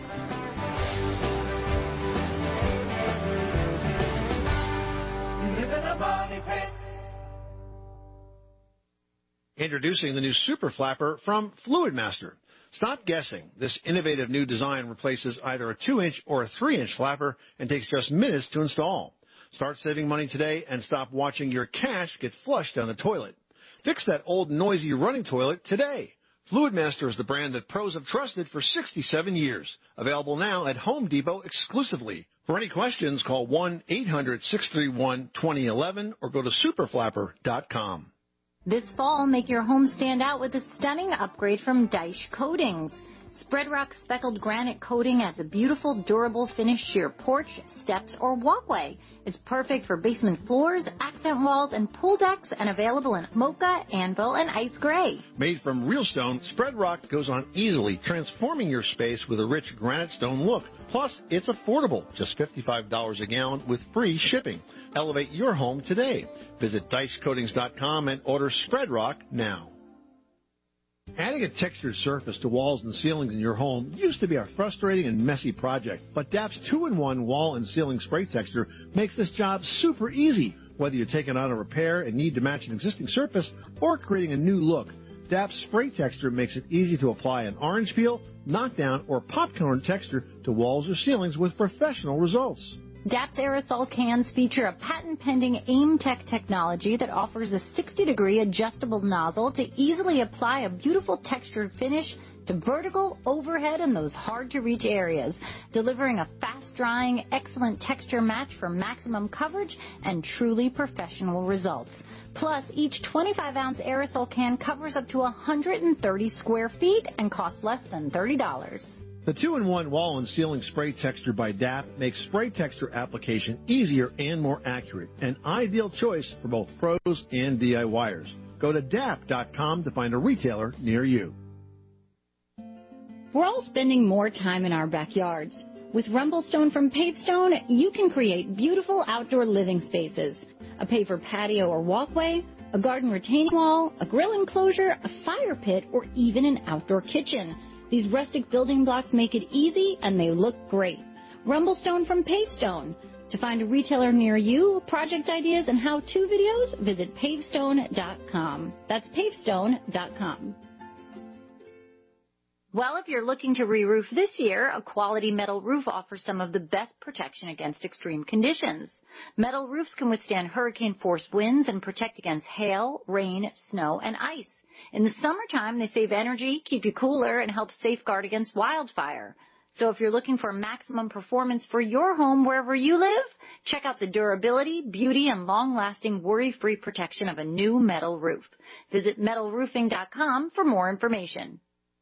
You live in a money pit. Introducing the new Super Flapper from Fluid Master. Stop guessing. This innovative new design replaces either a 2-inch or a 3-inch flapper and takes just minutes to install. Start saving money today and stop watching your cash get flushed down the toilet. Fix that old noisy running toilet today. Fluid Master is the brand that pros have trusted for 67 years. Available now at Home Depot exclusively. For any questions, call 1-800-631-2011 or go to superflapper.com. This fall, make your home stand out with a stunning upgrade from Daesh Coatings. Spreadrock speckled granite coating adds a beautiful, durable finish to your porch, steps, or walkway. It's perfect for basement floors, accent walls, and pool decks, and available in mocha, anvil, and ice gray. Made from real stone, Spreadrock goes on easily, transforming your space with a rich granite stone look. Plus, it's affordable, just $55 a gallon with free shipping. Elevate your home today. Visit DaeshCoatings.com and order Spreadrock now. Adding a textured surface to walls and ceilings in your home used to be a frustrating and messy project, but DAP's 2-in-1 wall and ceiling spray texture makes this job super easy. Whether you're taking on a repair and need to match an existing surface or creating a new look, DAP's spray texture makes it easy to apply an orange peel, knockdown, or popcorn texture to walls or ceilings with professional results. DAP's aerosol cans feature a patent-pending AimTech technology that offers a 60-degree adjustable nozzle to easily apply a beautiful textured finish to vertical, overhead, and those hard-to-reach areas, delivering a fast-drying, excellent texture match for maximum coverage and truly professional results. Plus, each 25-ounce aerosol can covers up to 130 square feet and costs less than $30. The 2-in-1 wall and ceiling spray texture by DAP makes spray texture application easier and more accurate, an ideal choice for both pros and DIYers. Go to DAP.com to find a retailer near you. We're all spending more time in our backyards. With Rumblestone from Pavestone, you can create beautiful outdoor living spaces. A paver patio or walkway, a garden retaining wall, a grill enclosure, a fire pit, or even an outdoor kitchen. These rustic building blocks make it easy and they look great. Rumblestone from Pavestone. To find a retailer near you, project ideas, and how-to videos, visit pavestone.com. That's pavestone.com. Well, if you're looking to re-roof this year, a quality metal roof offers some of the best protection against extreme conditions. Metal roofs can withstand hurricane-force winds and protect against hail, rain, snow, and ice. In the summertime, they save energy, keep you cooler, and help safeguard against wildfire. So if you're looking for maximum performance for your home wherever you live, check out the durability, beauty, and long-lasting worry-free protection of a new metal roof. Visit metalroofing.com for more information.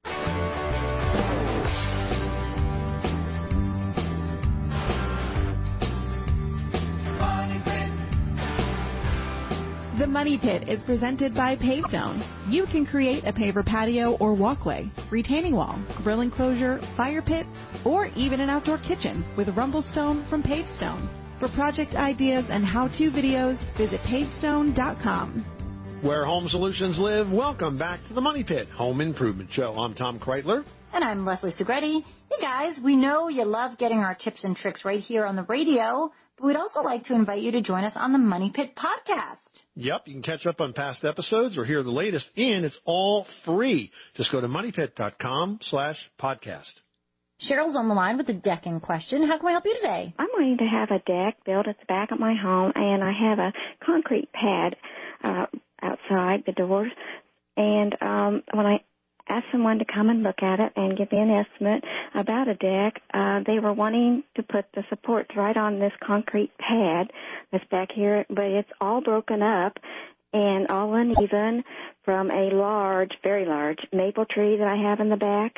The Money Pit is presented by Pavestone. You can create a paver patio or walkway, retaining wall, grill enclosure, fire pit, or even an outdoor kitchen with Rumblestone from Pavestone. For project ideas and how-to videos, visit pavestone.com. Where home solutions live, welcome back to the Money Pit Home Improvement Show. I'm Tom Kreitler. And I'm Leslie Segretti. Hey guys, we know you love getting our tips and tricks right here on the radio, but we'd also like to invite you to join us on the Money Pit podcast. Yep, you can catch up on past episodes or hear the latest, and it's all free. Just go to moneypit.com/podcast. Cheryl's on the line with the decking question. How can we help you today? I'm wanting to have a deck built at the back of my home, and I have a concrete pad outside the doors. And when I asked someone to come and look at it and give me an estimate about a deck, they were wanting to put the supports right on this concrete pad that's back here, but it's all broken up and all uneven from a large, very large maple tree that I have in the back.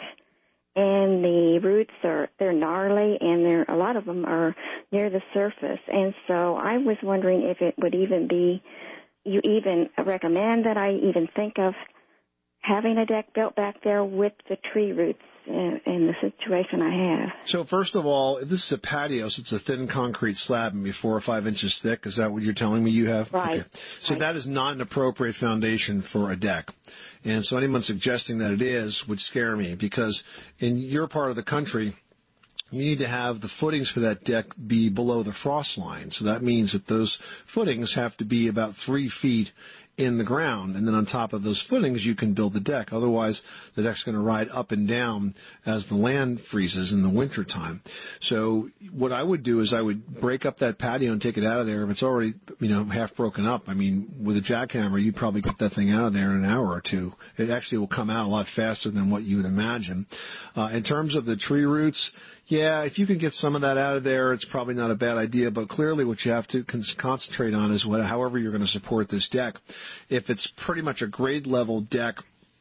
And the roots they're gnarly, and a lot of them are near the surface. And so I was wondering if it would even be, you even recommend that I even think of having a deck built back there with the tree roots in the situation I have. So first of all, this is a patio, so it's a thin concrete slab, maybe 4 or 5 inches thick. Is that what you're telling me you have? Right. Okay. So that is not an appropriate foundation for a deck. And so anyone suggesting that it is would scare me, because in your part of the country, you need to have the footings for that deck be below the frost line. So that means that those footings have to be about 3 feet in the ground, and then on top of those footings you can build the deck. Otherwise, the deck's going to ride up and down as the land freezes in the wintertime. So what I would do is I would break up that patio and take it out of there. If it's already, half broken up, with a jackhammer, you'd probably get that thing out of there in an hour or two. It actually will come out a lot faster than what you would imagine. In terms of the tree roots, yeah, if you can get some of that out of there, it's probably not a bad idea. But clearly what you have to concentrate on is however you're going to support this deck. If it's pretty much a grade level deck,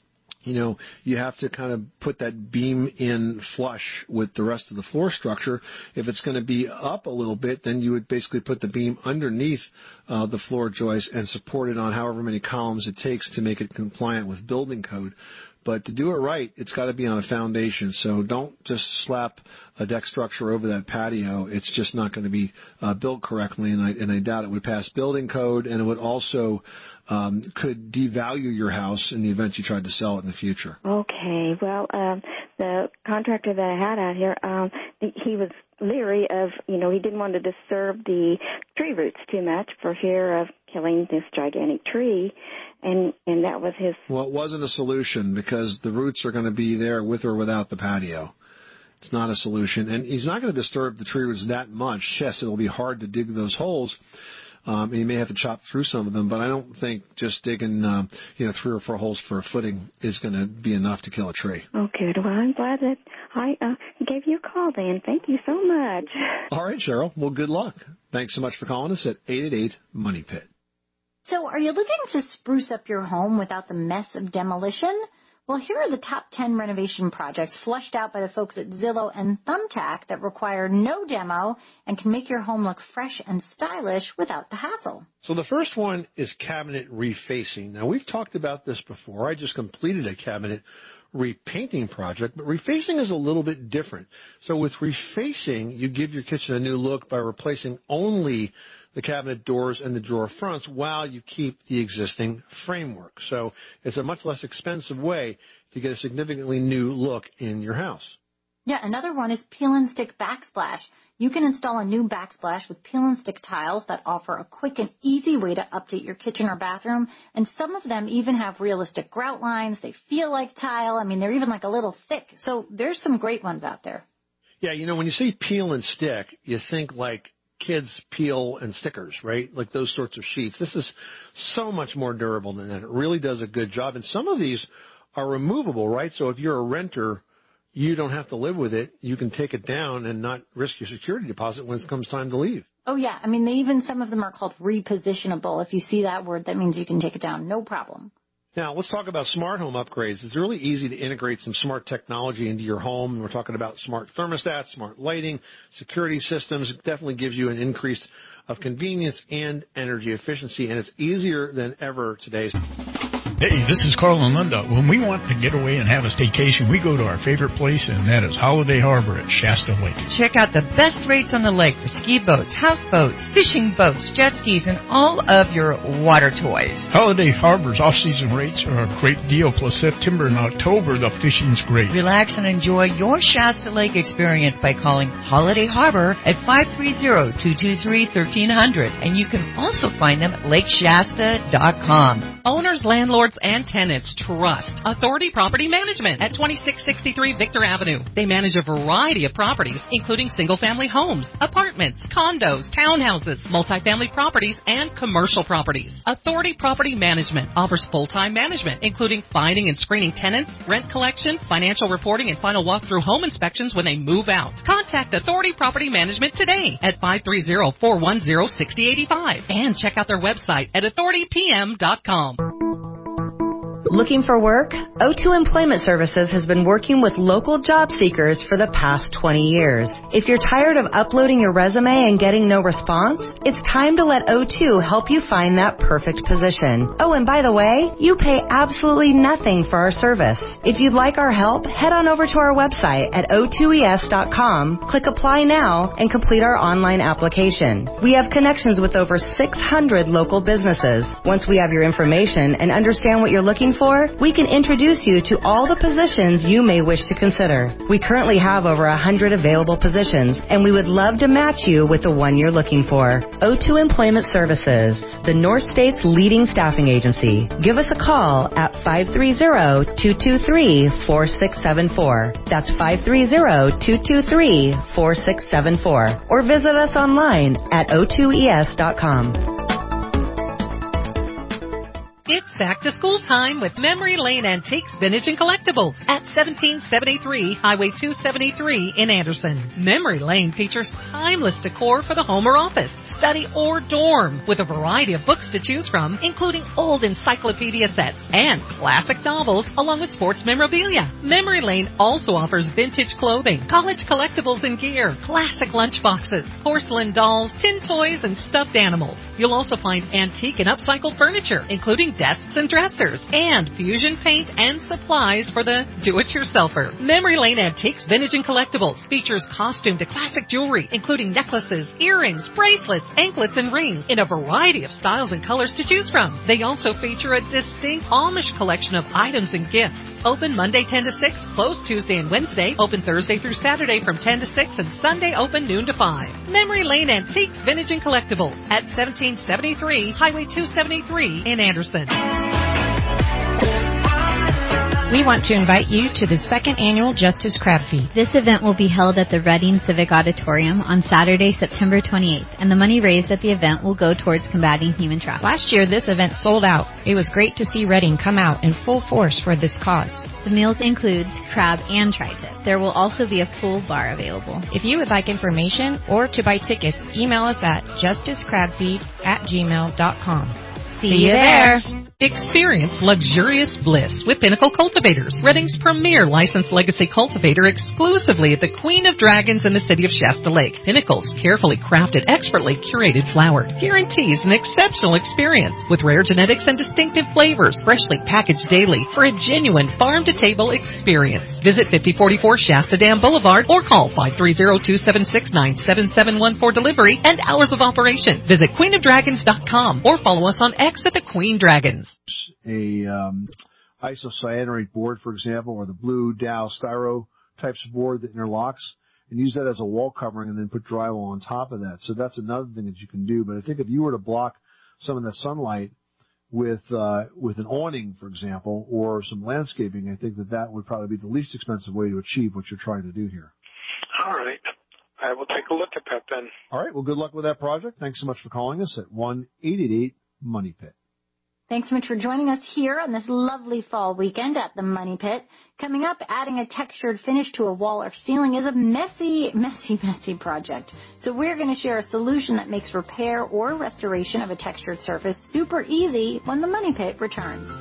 you have to kind of put that beam in flush with the rest of the floor structure. If it's going to be up a little bit, then you would basically put the beam underneath the floor joist and support it on however many columns it takes to make it compliant with building code. But to do it right, it's got to be on a foundation. So don't just slap a deck structure over that patio. It's just not going to be built correctly, and I doubt it would pass building code, and it would also could devalue your house in the event you tried to sell it in the future. Okay. Well, the contractor that I had out here, he was leery of, he didn't want to disturb the tree roots too much for fear of killing this gigantic tree, and that was his. Well, it wasn't a solution because the roots are going to be there with or without the patio. It's not a solution, and he's not going to disturb the tree roots that much. Yes, it'll be hard to dig those holes. And you may have to chop through some of them, but I don't think just digging, 3 or 4 holes for a footing is going to be enough to kill a tree. Oh, good. Well, I'm glad that I gave you a call then. Thank you so much. All right, Cheryl. Well, good luck. Thanks so much for calling us at 888-MONEY-PIT. So are you looking to spruce up your home without the mess of demolition? Well, here are the top 10 renovation projects flushed out by the folks at Zillow and Thumbtack that require no demo and can make your home look fresh and stylish without the hassle. So the first one is cabinet refacing. Now, we've talked about this before. I just completed a cabinet repainting project, but refacing is a little bit different. So with refacing, you give your kitchen a new look by replacing only the cabinet doors and the drawer fronts while you keep the existing framework. So it's a much less expensive way to get a significantly new look in your house. Yeah, another one is Peel and Stick Backsplash. You can install a new backsplash with peel and stick tiles that offer a quick and easy way to update your kitchen or bathroom. And some of them even have realistic grout lines. They feel like tile. I mean, they're even like a little thick. So there's some great ones out there. Yeah, when you say peel and stick, you think like kids peel and stickers, right? Like those sorts of sheets. This is so much more durable than that. It really does a good job. And some of these are removable, right? So if you're a renter, you don't have to live with it. You can take it down and not risk your security deposit when it comes time to leave. Oh, yeah. I mean, some of them are called repositionable. If you see that word, that means you can take it down. No problem. Now, let's talk about smart home upgrades. It's really easy to integrate some smart technology into your home. And we're talking about smart thermostats, smart lighting, security systems. It definitely gives you an increase of convenience and energy efficiency, and it's easier than ever today. Hey, this is Carl and Linda. When we want to get away and have a staycation, we go to our favorite place, and that is Holiday Harbor at Shasta Lake. Check out the best rates on the lake for ski boats, houseboats, fishing boats, jet skis, and all of your water toys. Holiday Harbor's off-season rates are a great deal, plus September and October, the fishing's great. Relax and enjoy your Shasta Lake experience by calling Holiday Harbor at 530-223-1300, and you can also find them at lakeshasta.com. Owners, landlords, and tenants trust Authority Property Management at 2663 Victor Avenue. They manage a variety of properties, including single-family homes, apartments, condos, townhouses, multifamily properties, and commercial properties. Authority Property Management offers full-time management, including finding and screening tenants, rent collection, financial reporting, and final walkthrough home inspections when they move out. Contact Authority Property Management today at 530-410-6085 and check out their website at authoritypm.com. Looking for work? O2 Employment Services has been working with local job seekers for the past 20 years. If you're tired of uploading your resume and getting no response, it's time to let O2 help you find that perfect position. Oh, and by the way, you pay absolutely nothing for our service. If you'd like our help, head on over to our website at o2es.com, click Apply Now, and complete our online application. We have connections with over 600 local businesses. Once we have your information and understand what you're looking for, we can introduce you to all the positions you may wish to consider. We currently have over 100 available positions, and we would love to match you with the one you're looking for. O2 Employment Services, the North State's leading staffing agency. Give us a call at 530-223-4674. That's 530-223-4674. Or visit us online at o2es.com. It's back to school time with Memory Lane Antiques, Vintage, and Collectibles at 1773 Highway 273 in Anderson. Memory Lane features timeless decor for the home or office, study, or dorm, with a variety of books to choose from, including old encyclopedia sets and classic novels, along with sports memorabilia. Memory Lane also offers vintage clothing, college collectibles and gear, classic lunchboxes, porcelain dolls, tin toys, and stuffed animals. You'll also find antique and upcycled furniture, including desks and dressers, and fusion paint and supplies for the do-it-yourselfer. Memory Lane Antiques, Vintage, and Collectibles features costume to classic jewelry, including necklaces, earrings, bracelets, anklets, and rings in a variety of styles and colors to choose from. They also feature a distinct Amish collection of items and gifts. Open Monday 10 to 6, closed Tuesday and Wednesday, open Thursday through Saturday from 10 to 6, and Sunday open noon to 5. Memory Lane Antiques, Vintage, and Collectibles at 1773 Highway 273 in Anderson. We want to invite you to the second annual Justice Crab Feed. This event will be held at the Reading Civic Auditorium on Saturday, September 28th, and the money raised at the event will go towards combating human trafficking. Last year, this event sold out. It was great to see Reading come out in full force for this cause. The meals include crab and tri-tip. There will also be a full bar available. If you would like information or to buy tickets, email us at justicecrabfeed@gmail.com. See you there. Experience luxurious bliss with Pinnacle Cultivators, Reading's premier licensed legacy cultivator, exclusively at the Queen of Dragons in the city of Shasta Lake. Pinnacle's carefully crafted, expertly curated flower guarantees an exceptional experience with rare genetics and distinctive flavors, freshly packaged daily for a genuine farm-to-table experience. Visit 5044 Shasta Dam Boulevard or call 530-276-9771 for delivery and hours of operation. Visit queenofdragons.com or follow us on X at the Queen Dragons. isocyanurate board, for example, or the blue Dow Styro types of board that interlocks, and use that as a wall covering and then put drywall on top of that. So that's another thing that you can do. But I think if you were to block some of that sunlight with an awning, for example, or some landscaping, I think that would probably be the least expensive way to achieve what you're trying to do here. All right. I will take a look at that then. All right. Well, good luck with that project. Thanks so much for calling us at 1-888-MONEY-PIT. Thanks so much for joining us here on this lovely fall weekend at the Money Pit. Coming up, adding a textured finish to a wall or ceiling is a messy project. So we're going to share a solution that makes repair or restoration of a textured surface super easy when the Money Pit returns.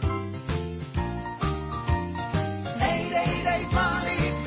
888 Money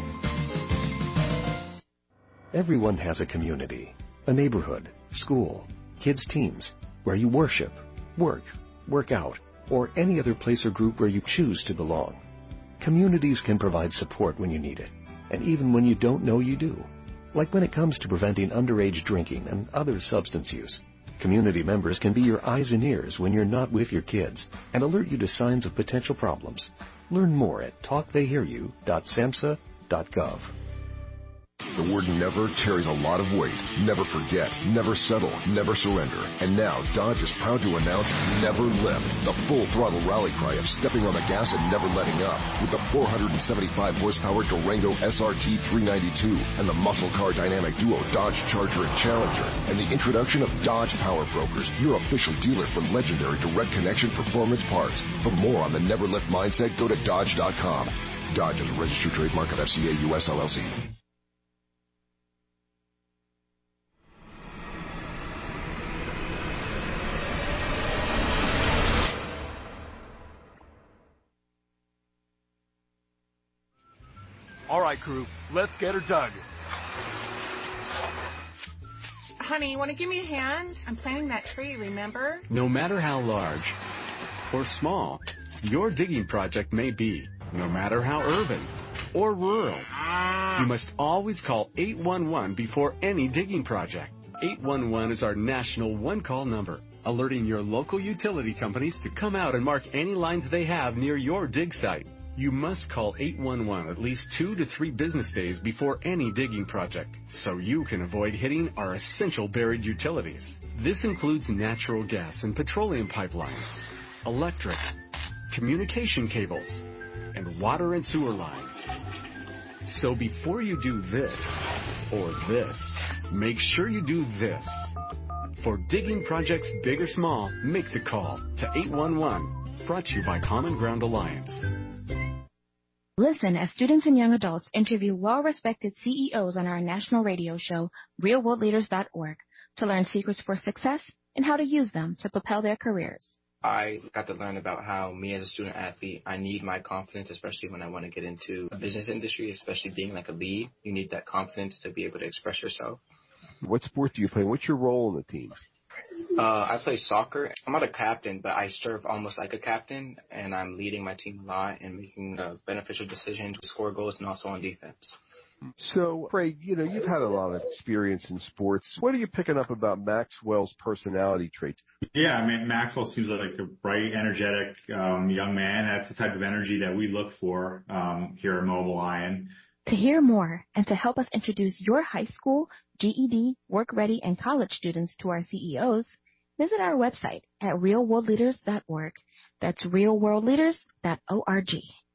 Pit. Everyone has a community, a neighborhood, school, kids' teams, where you worship, work out, or any other place or group where you choose to belong. Communities can provide support when you need it, and even when you don't know you do. Like when it comes to preventing underage drinking and other substance use. Community members can be your eyes and ears when you're not with your kids and alert you to signs of potential problems. Learn more at talktheyhearyou.samhsa.gov. The word never carries a lot of weight. Never forget, never settle, never surrender. And now Dodge is proud to announce Never Lift, the full throttle rally cry of stepping on the gas and never letting up. With the 475 horsepower Durango SRT 392 and the muscle car dynamic duo Dodge Charger and Challenger. And the introduction of Dodge Power Brokers, your official dealer for legendary direct connection performance parts. For more on the Never Lift mindset, go to Dodge.com. Dodge is a registered trademark of FCA US LLC. All right, crew, let's get her dug. Honey, want to give me a hand? I'm planting that tree, remember? No matter how large or small your digging project may be, no matter how urban or rural, you must always call 811 before any digging project. 811 is our national one-call number, alerting your local utility companies to come out and mark any lines they have near your dig site. You must call 811 at least 2 to 3 business days before any digging project, so you can avoid hitting our essential buried utilities. This includes natural gas and petroleum pipelines, electric, communication cables, and water and sewer lines. So before you do this or this, make sure you do this. For digging projects big or small, make the call to 811. Brought to you by Common Ground Alliance. Listen as students and young adults interview well-respected CEOs on our national radio show, realworldleaders.org, to learn secrets for success and how to use them to propel their careers. I got to learn about how me as a student athlete, I need my confidence, especially when I want to get into the business industry, especially being like a lead. You need that confidence to be able to express yourself. What sport do you play? What's your role in the team? I play soccer. I'm not a captain, but I serve almost like a captain, and I'm leading my team a lot and making beneficial decisions, score goals, and also on defense. So, Craig, you've had a lot of experience in sports. What are you picking up about Maxwell's personality traits? Yeah, I mean, Maxwell seems like a bright, energetic young man. That's the type of energy that we look for here at Mobile Lion. To hear more and to help us introduce your high school, GED, work-ready, and college students to our CEOs, visit our website at realworldleaders.org. That's realworldleaders.org.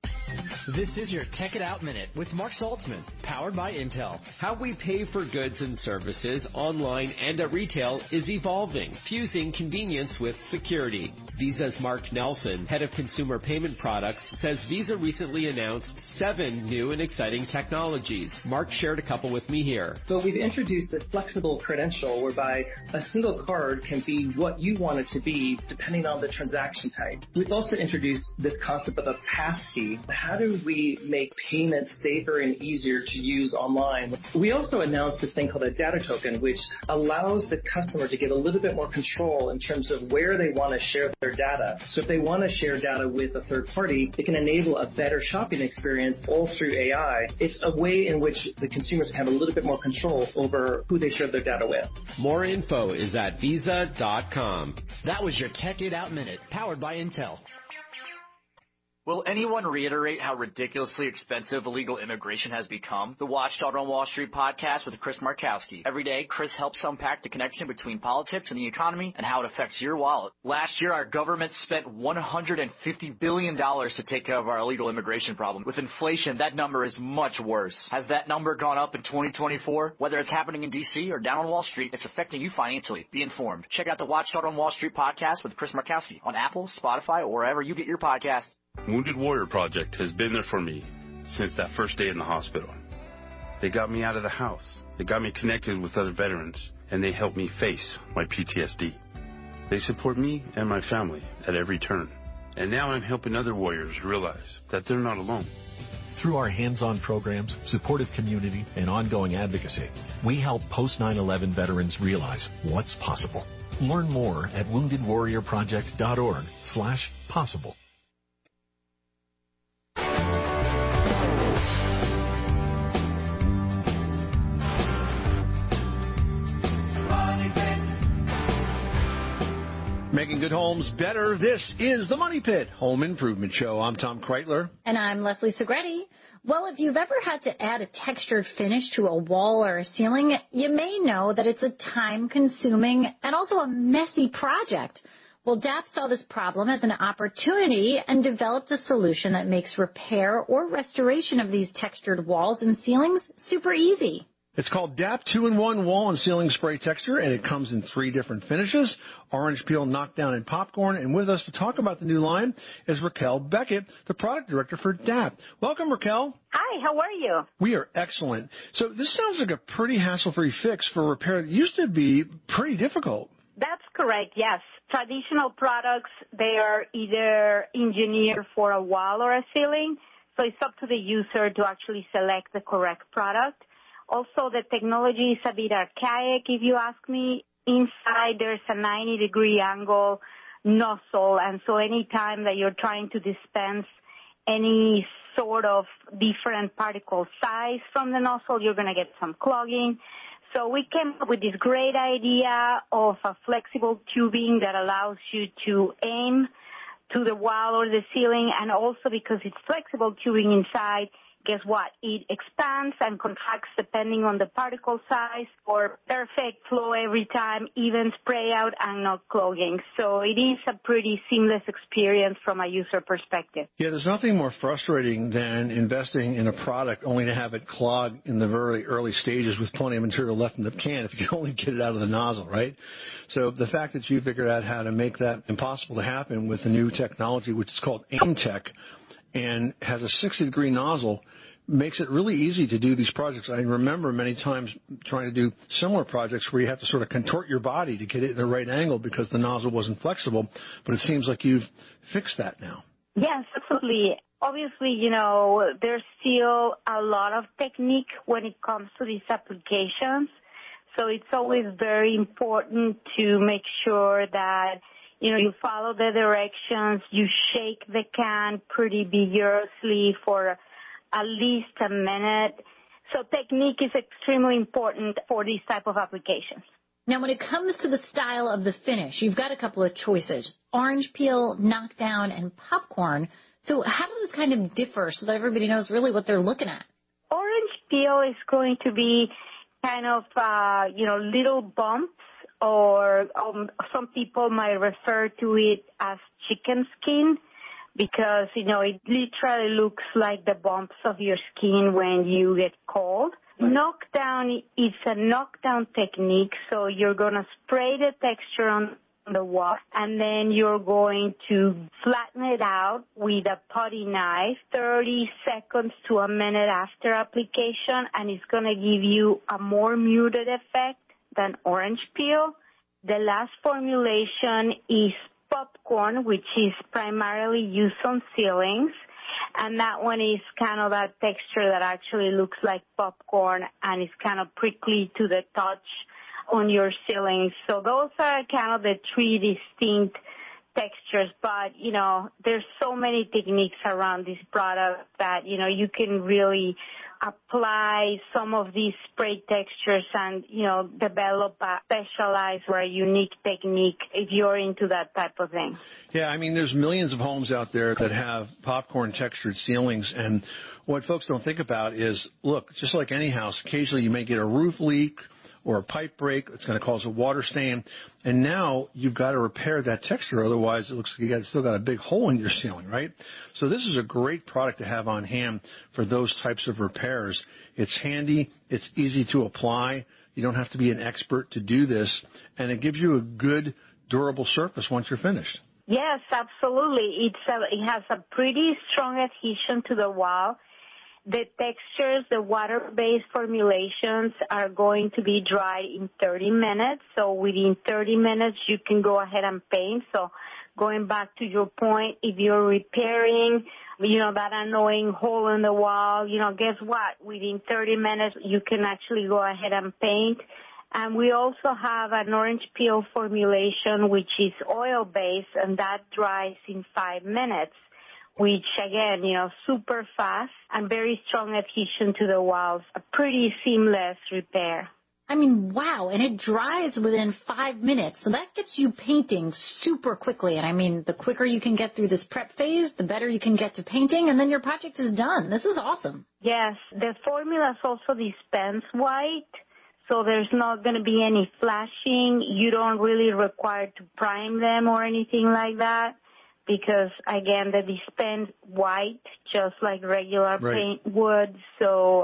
This is your Tech It Out Minute with Mark Saltzman, powered by Intel. How we pay for goods and services online and at retail is evolving, fusing convenience with security. Visa's Mark Nelson, head of consumer payment products, says Visa recently announced 7 new and exciting technologies. Mark shared a couple with me here. So we've introduced a flexible credential whereby a single card can be what you want it to be depending on the transaction type. We've also introduced this concept of a passkey. How do we make payments safer and easier to use online? We also announced this thing called a data token, which allows the customer to get a little bit more control in terms of where they want to share their data. So if they want to share data with a third party, it can enable a better shopping experience all through AI. It's a way in which the consumers have a little bit more control over who they share their data with. More info is at visa.com. That was your Tech It Out Minute, powered by Intel. Will anyone reiterate how ridiculously expensive illegal immigration has become? The Watchdog on Wall Street podcast with Chris Markowski. Every day, Chris helps unpack the connection between politics and the economy and how it affects your wallet. Last year, our government spent $150 billion to take care of our illegal immigration problem. With inflation, that number is much worse. Has that number gone up in 2024? Whether it's happening in D.C. or down on Wall Street, it's affecting you financially. Be informed. Check out the Watchdog on Wall Street podcast with Chris Markowski on Apple, Spotify, or wherever you get your podcasts. Wounded Warrior Project has been there for me since that first day in the hospital. They got me out of the house. They got me connected with other veterans, and they helped me face my PTSD. They support me and my family at every turn. And now I'm helping other warriors realize that they're not alone. Through our hands-on programs, supportive community, and ongoing advocacy, we help post 9/11 veterans realize what's possible. Learn more at woundedwarriorproject.org/possible. Making good homes better. This is the Money Pit Home Improvement Show. I'm Tom Kreitler. And I'm Leslie Segretti. Well, if you've ever had to add a textured finish to a wall or a ceiling, you may know that it's a time-consuming and also a messy project. Well, DAP saw this problem as an opportunity and developed a solution that makes repair or restoration of these textured walls and ceilings super easy. It's called DAP 2-in-1 Wall and Ceiling Spray Texture, and it comes in 3 different finishes, orange peel, knockdown, and popcorn. And with us to talk about the new line is Raquel Beckett, the product director for DAP. Welcome, Raquel. Hi, how are you? We are excellent. So this sounds like a pretty hassle-free fix for repair that used to be pretty difficult. That's correct, yes. Traditional products, they are either engineered for a wall or a ceiling, so it's up to the user to actually select the correct product. Also, the technology is a bit archaic, if you ask me. Inside, there's a 90-degree angle nozzle, and so any time that you're trying to dispense any sort of different particle size from the nozzle, you're going to get some clogging. So we came up with this great idea of a flexible tubing that allows you to aim to the wall or the ceiling, and also because it's flexible tubing inside, guess what? It expands and contracts depending on the particle size for perfect flow every time, even spray out and not clogging. So it is a pretty seamless experience from a user perspective. Yeah, there's nothing more frustrating than investing in a product only to have it clog in the very early stages with plenty of material left in the can if you can only get it out of the nozzle, right? So the fact that you figured out how to make that impossible to happen with the new technology, which is called AimTech, and has a 60-degree nozzle, makes it really easy to do these projects. I remember many times trying to do similar projects where you have to sort of contort your body to get it in the right angle because the nozzle wasn't flexible, but it seems like you've fixed that now. Yes, absolutely. Obviously, you know, there's still a lot of technique when it comes to these applications, so it's always very important to make sure that you follow the directions, you shake the can pretty vigorously for at least a minute. So technique is extremely important for these type of applications. Now, when it comes to the style of the finish, you've got a couple of choices: orange peel, knockdown, and popcorn. So how do those kind of differ so that everybody knows really what they're looking at? Orange peel is going to be kind of, little bumps, or some people might refer to it as chicken skin, because, it literally looks like the bumps of your skin when you get cold. Knockdown is a knockdown technique, so you're going to spray the texture on the wall, and then you're going to flatten it out with a putty knife 30 seconds to a minute after application, and it's going to give you a more muted effect than orange peel. The last formulation is popcorn, which is primarily used on ceilings, and that one is kind of that texture that actually looks like popcorn and is kind of prickly to the touch on your ceilings. So those are kind of the 3 distinct textures, but, there's so many techniques around this product that, you can really apply some of these spray textures and, develop a specialized or a unique technique if you're into that type of thing. Yeah, I mean, there's millions of homes out there that have popcorn textured ceilings, and what folks don't think about is, look, just like any house, occasionally you may get a roof leak or a pipe break. It's going to cause a water stain, and now you've got to repair that texture. Otherwise, it looks like you still got a big hole in your ceiling, right? So this is a great product to have on hand for those types of repairs. It's handy. It's easy to apply. You don't have to be an expert to do this, and it gives you a good, durable surface once you're finished. Yes, absolutely. It has a pretty strong adhesion to the wall. The textures, the water-based formulations are going to be dried in 30 minutes. So within 30 minutes, you can go ahead and paint. So going back to your point, if you're repairing, that annoying hole in the wall, guess what? Within 30 minutes, you can actually go ahead and paint. And we also have an orange peel formulation, which is oil-based, and that dries in 5 minutes, which, again, super fast and very strong adhesion to the walls. A pretty seamless repair. I mean, wow, and it dries within 5 minutes, so that gets you painting super quickly. And I mean, the quicker you can get through this prep phase, the better you can get to painting, and then your project is done. This is awesome. Yes, the formula is also dispense white. So there's not going to be any flashing. You don't really require to prime them or anything like that because, again, the dispense white just like regular paint would. So,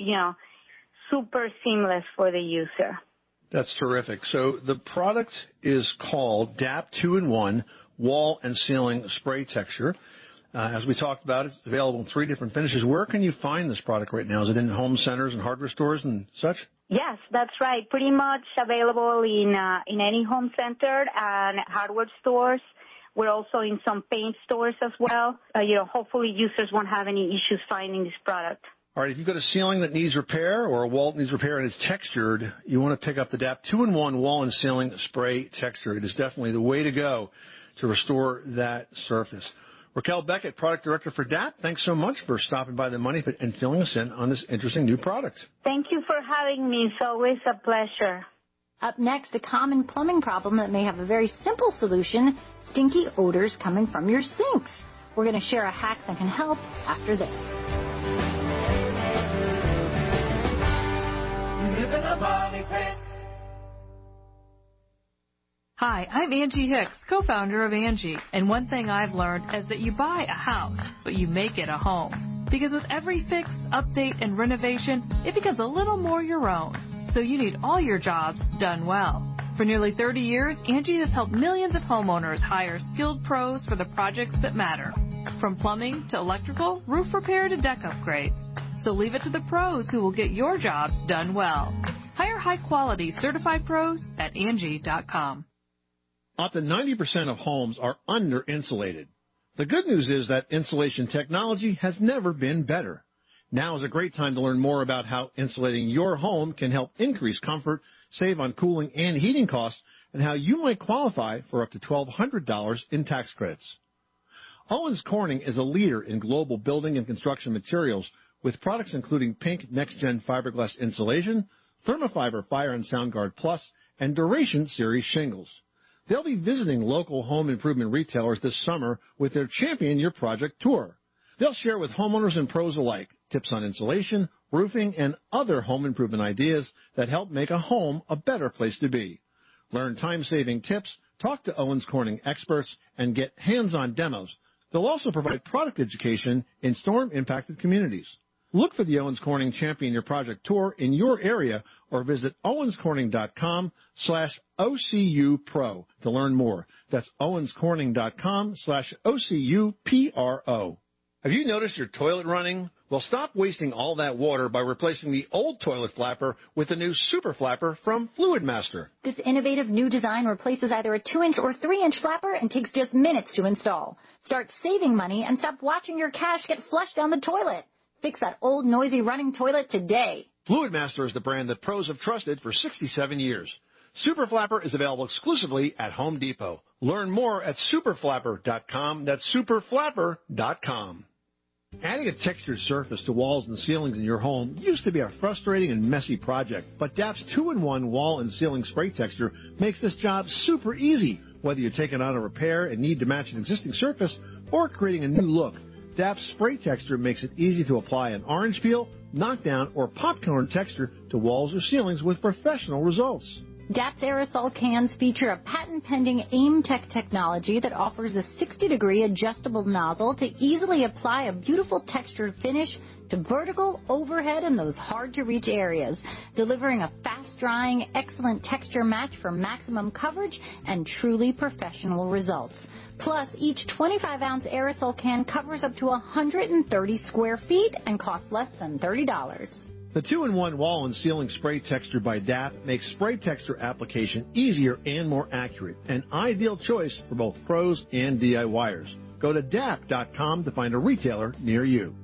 super seamless for the user. That's terrific. So the product is called DAP 2-in-1 Wall and Ceiling Spray Texture. As we talked about, it's available in 3 different finishes. Where can you find this product right now? Is it in home centers and hardware stores and such? Yes, that's right. Pretty much available in any home center and hardware stores. We're also in some paint stores as well. Hopefully users won't have any issues finding this product. All right, if you've got a ceiling that needs repair or a wall that needs repair and it's textured, you want to pick up the DAP 2-in-1 Wall and Ceiling Spray Texture. It is definitely the way to go to restore that surface. Raquel Beckett, Product Director for DAP, thanks so much for stopping by the Money Pit and filling us in on this interesting new product. Thank you for having me. It's always a pleasure. Up next, a common plumbing problem that may have a very simple solution, stinky odors coming from your sinks. We're going to share a hack that can help after this. You live in a Money Pit. Hi, I'm Angie Hicks, co-founder of Angie, and one thing I've learned is that you buy a house, but you make it a home. Because with every fix, update, and renovation, it becomes a little more your own. So you need all your jobs done well. For nearly 30 years, Angie has helped millions of homeowners hire skilled pros for the projects that matter. From plumbing to electrical, roof repair to deck upgrades. So leave it to the pros who will get your jobs done well. Hire high-quality certified pros at Angie.com. Up to 90% of homes are under-insulated. The good news is that insulation technology has never been better. Now is a great time to learn more about how insulating your home can help increase comfort, save on cooling and heating costs, and how you might qualify for up to $1,200 in tax credits. Owens Corning is a leader in global building and construction materials with products including Pink Next Gen Fiberglass Insulation, Thermofiber Fire and SoundGuard Plus, and Duration Series shingles. They'll be visiting local home improvement retailers this summer with their Champion Your Project tour. They'll share with homeowners and pros alike tips on insulation, roofing, and other home improvement ideas that help make a home a better place to be. Learn time-saving tips, talk to Owens Corning experts, and get hands-on demos. They'll also provide product education in storm-impacted communities. Look for the Owens Corning Champion Your Project tour in your area or visit owenscorning.com/OCUPro to learn more. That's owenscorning.com/OCUPRO. Have you noticed your toilet running? Well, stop wasting all that water by replacing the old toilet flapper with the new Super Flapper from Fluid Master. This innovative new design replaces either a 2-inch or 3-inch flapper and takes just minutes to install. Start saving money and stop watching your cash get flushed down the toilet. Fix that old, noisy running toilet today. Fluid Master is the brand that pros have trusted for 67 years. Super Flapper is available exclusively at Home Depot. Learn more at superflapper.com. That's superflapper.com. Adding a textured surface to walls and ceilings in your home used to be a frustrating and messy project, but DAP's 2-in-1 wall and ceiling spray texture makes this job super easy, whether you're taking on a repair and need to match an existing surface or creating a new look. DAP's spray texture makes it easy to apply an orange peel, knockdown, or popcorn texture to walls or ceilings with professional results. DAP's aerosol cans feature a patent-pending AIM-Tech technology that offers a 60-degree adjustable nozzle to easily apply a beautiful textured finish to vertical, overhead, and those hard-to-reach areas, delivering a fast-drying, excellent texture match for maximum coverage and truly professional results. Plus, each 25-ounce aerosol can covers up to 130 square feet and costs less than $30. The 2-in-1 wall and ceiling spray texture by DAP makes spray texture application easier and more accurate, an ideal choice for both pros and DIYers. Go to DAP.com to find a retailer near you.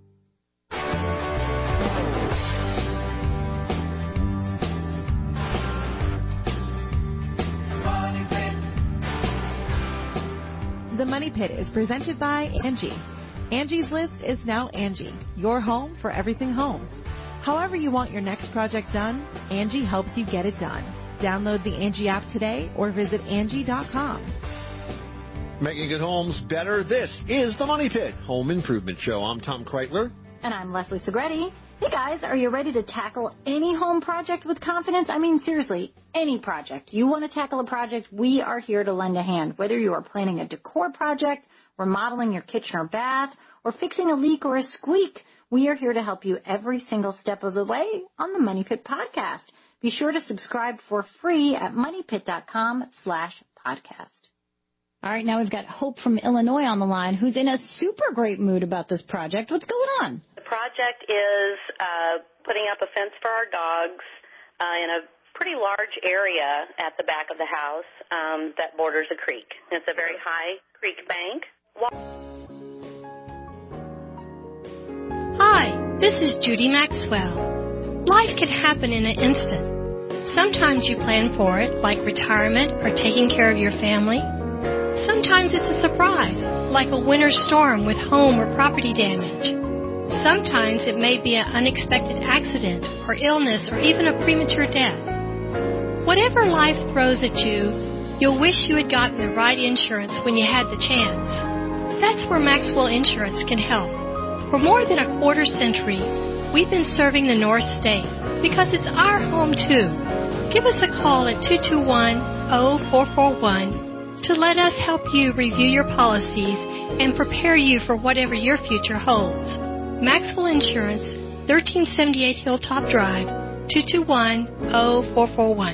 The Money Pit is presented by Angie. Angie's List is now Angie, your home for everything home. However you want your next project done, Angie helps you get it done. Download the Angie app today or visit Angie.com. Making good homes better, this is the Money Pit Home Improvement Show. I'm Tom Kreitler. And I'm Leslie Segretti. Hey guys, are you ready to tackle any home project with confidence? I mean, seriously, any project. You want to tackle a project, we are here to lend a hand. Whether you are planning a decor project, remodeling your kitchen or bath, or fixing a leak or a squeak, we are here to help you every single step of the way on the Money Pit Podcast. Be sure to subscribe for free at moneypit.com/podcast. All right, now we've got Hope from Illinois on the line, who's in a super great mood about this project. What's going on? The project is putting up a fence for our dogs in a pretty large area at the back of the house that borders a creek. It's a very high creek bank. Hi, this is Judy Maxwell. Life can happen in an instant. Sometimes you plan for it, like retirement or taking care of your family. Sometimes it's a surprise, like a winter storm with home or property damage. Sometimes it may be an unexpected accident or illness or even a premature death. Whatever life throws at you, you'll wish you had gotten the right insurance when you had the chance. That's where Maxwell Insurance can help. For more than a quarter century, we've been serving the North State because it's our home too. Give us a call at 221-0441 to let us help you review your policies and prepare you for whatever your future holds. Maxwell Insurance, 1378 Hilltop Drive, 221-0441.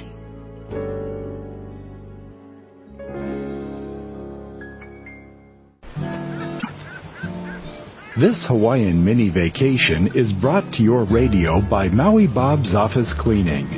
This Hawaiian mini vacation is brought to your radio by Maui Bob's Office Cleaning.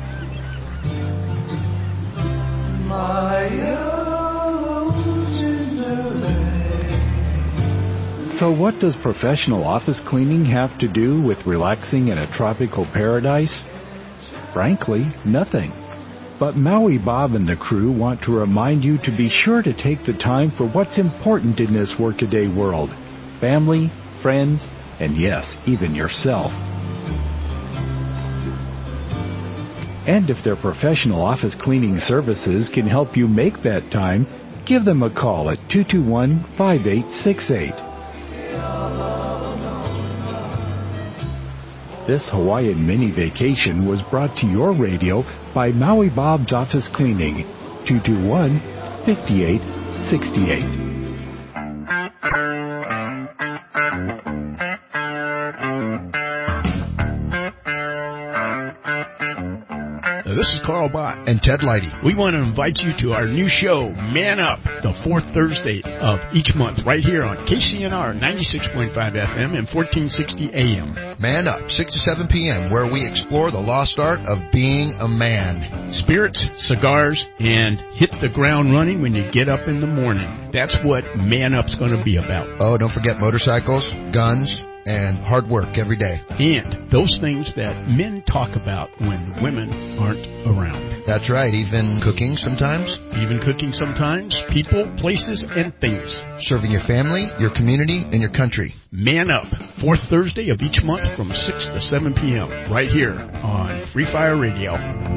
So what does professional office cleaning have to do with relaxing in a tropical paradise? Frankly, nothing. But Maui Bob and the crew want to remind you to be sure to take the time for what's important in this workaday world. Family, friends, and yes, even yourself. And if their professional office cleaning services can help you make that time, give them a call at 221-5868. This Hawaiian mini vacation was brought to your radio by Maui Bob's Office Cleaning, 221-5868. This is Carl Bott and Ted Leidy. We want to invite you to our new show, Man Up, the fourth Thursday of each month, right here on KCNR 96.5 FM and 1460 AM. Man Up, 6 to 7 p.m., where we explore the lost art of being a man. Spirits, cigars, and hit the ground running when you get up in the morning. That's what Man Up's going to be about. Oh, don't forget motorcycles, guns, and hard work every day. And those things that men talk about when women aren't around. That's right, even cooking sometimes. Even cooking sometimes, people, places, and things. Serving your family, your community, and your country. Man Up, fourth Thursday of each month from 6 to 7 p.m. right here on Free Fire Radio.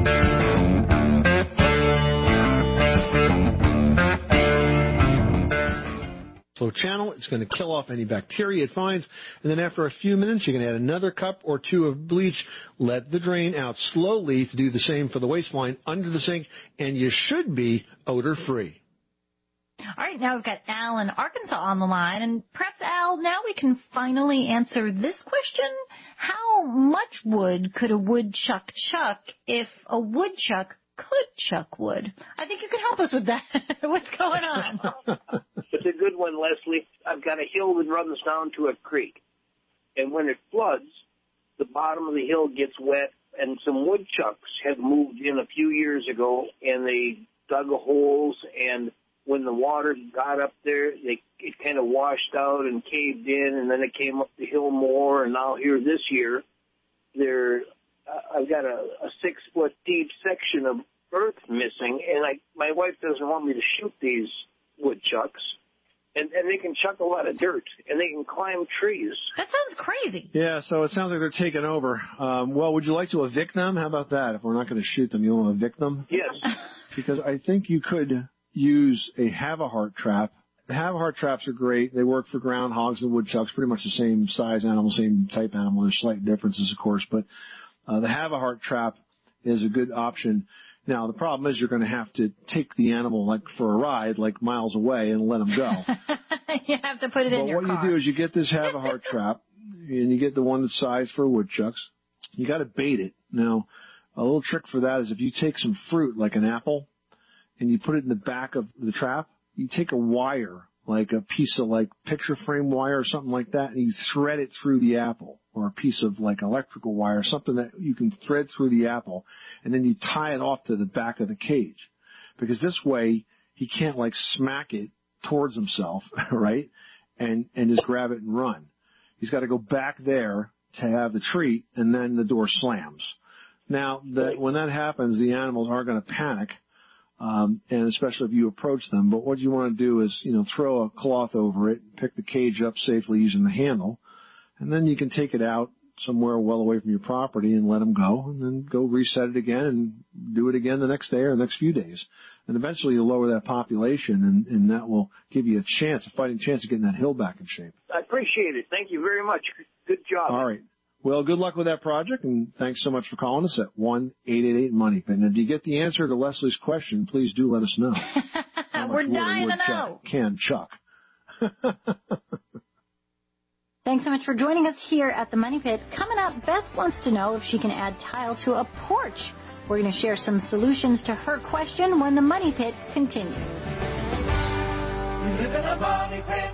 Flow channel. It's going to kill off any bacteria it finds. And then after a few minutes, you can add another cup or two of bleach. Let the drain out slowly to do the same for the waste line under the sink, and you should be odor-free. All right, now we've got Al in Arkansas on the line. And perhaps, Al, now we can finally answer this question. How much wood could a woodchuck chuck if a woodchuck could chuck wood? I think you can help us with that. What's going on? It's a good one, Leslie. I've got a hill that runs down to a creek. And when it floods, the bottom of the hill gets wet, and some woodchucks have moved in a few years ago, and they dug holes, and when the water got up there, it kind of washed out and caved in, and then it came up the hill more, and now here this year, I've got a 6-foot deep section of earth missing, and my wife doesn't want me to shoot these woodchucks. And they can chuck a lot of dirt, and they can climb trees. That sounds crazy. Yeah, so it sounds like they're taking over. Well, would you like to evict them? How about that? If we're not going to shoot them, you want to evict them? Yes. Because I think you could use a have-a-heart trap. The have-a-heart traps are great. They work for groundhogs and woodchucks, pretty much the same size animal, same type animal. There's slight differences, of course, but the have-a-heart trap is a good option. Now, the problem is you're going to have to take the animal like for a ride, like miles away, and let them go. You have to put it in your car. What you do is you get this have-a-heart trap, and you get the one that's sized for woodchucks. You got to bait it. Now, a little trick for that is if you take some fruit, like an apple, and you put it in the back of the trap, you take a wire, like a piece of like picture frame wire or something like that, and you thread it through the apple, or a piece of like electrical wire, something that you can thread through the apple, and then you tie it off to the back of the cage. Because this way, he can't like smack it towards himself, right, and just grab it and run. He's got to go back there to have the treat, and then the door slams. Now, when that happens, the animals aren't going to panic, and especially if you approach them. But what you want to do is, throw a cloth over it, pick the cage up safely using the handle, and then you can take it out somewhere well away from your property and let them go, and then go reset it again and do it again the next day or the next few days. And eventually you'll lower that population, and that will give you a fighting chance of getting that hill back in shape. I appreciate it. Thank you very much. Good job. All right. Well, good luck with that project, and thanks so much for calling us at 1-888-MONEY-PIT. And if you get the answer to Leslie's question, please do let us know. We're dying to know. Can chuck. Thanks so much for joining us here at the Money Pit. Coming up, Beth wants to know if she can add tile to a porch. We're going to share some solutions to her question when the Money Pit continues. You live in a money pit.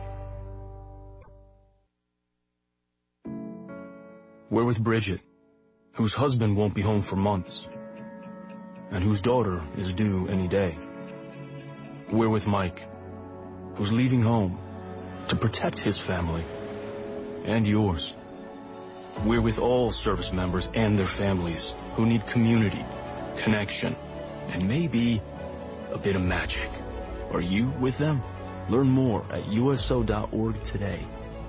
We're with Bridget, whose husband won't be home for months, and whose daughter is due any day. We're with Mike, who's leaving home to protect his family and yours. We're with all service members and their families who need community, connection, and maybe a bit of magic. Are you with them? Learn more at USO.org today.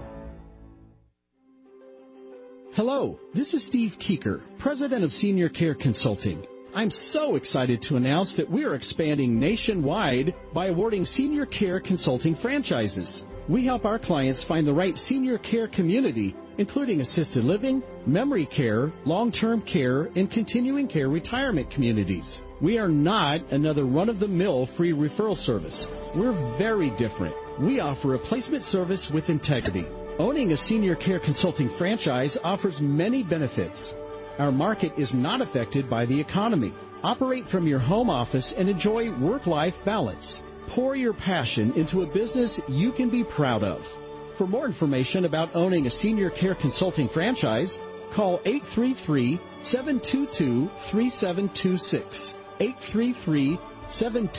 Hello, this is Steve Keeker, President of Senior Care Consulting. I'm so excited to announce that we are expanding nationwide by awarding senior care consulting franchises. We help our clients find the right senior care community, including assisted living, memory care, long-term care, and continuing care retirement communities. We are not another run-of-the-mill free referral service. We're very different. We offer a placement service with integrity. Owning a senior care consulting franchise offers many benefits. Our market is not affected by the economy. Operate from your home office and enjoy work-life balance. Pour your passion into a business you can be proud of. For more information about owning a senior care consulting franchise, call 833-722-3726,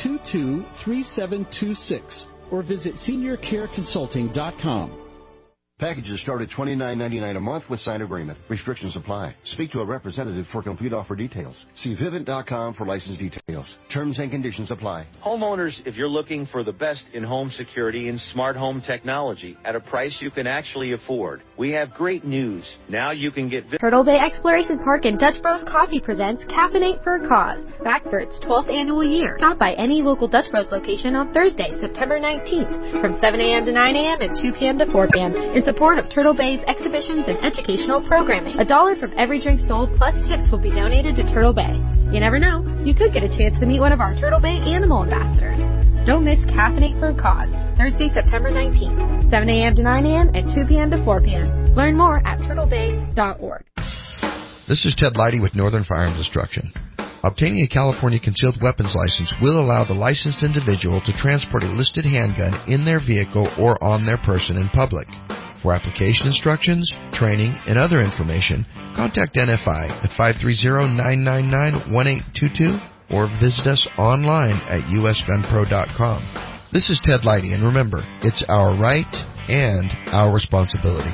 833-722-3726, or visit seniorcareconsulting.com. Packages start at $29.99 a month with signed agreement. Restrictions apply. Speak to a representative for complete offer details. See Vivint.com for license details. Terms and conditions apply. Homeowners, if you're looking for the best in home security and smart home technology at a price you can actually afford, we have great news. Now you can get Turtle Bay Exploration Park and Dutch Bros Coffee presents Caffeinate for a Cause, back for its 12th annual year. Stop by any local Dutch Bros location on Thursday, September 19th, from 7 a.m. to 9 a.m. and 2 p.m. to 4 p.m. in support of Turtle Bay's exhibitions and educational programming. $1 from every drink sold plus tips will be donated to Turtle Bay. You never know, you could get a chance to meet one of our Turtle Bay animal ambassadors. Don't miss Caffeinate for a Cause, Thursday, September 19th, 7 a.m. to 9 a.m. and 2 p.m. to 4 p.m. Learn more at turtlebay.org. This is Ted Leidy with Northern Firearms Instruction. Obtaining a California concealed weapons license will allow the licensed individual to transport a listed handgun in their vehicle or on their person in public. For application instructions, training, and other information, contact NFI at 530-999-1822 or visit us online at usgunpro.com. This is Ted Leidy, and remember, it's our right and our responsibility.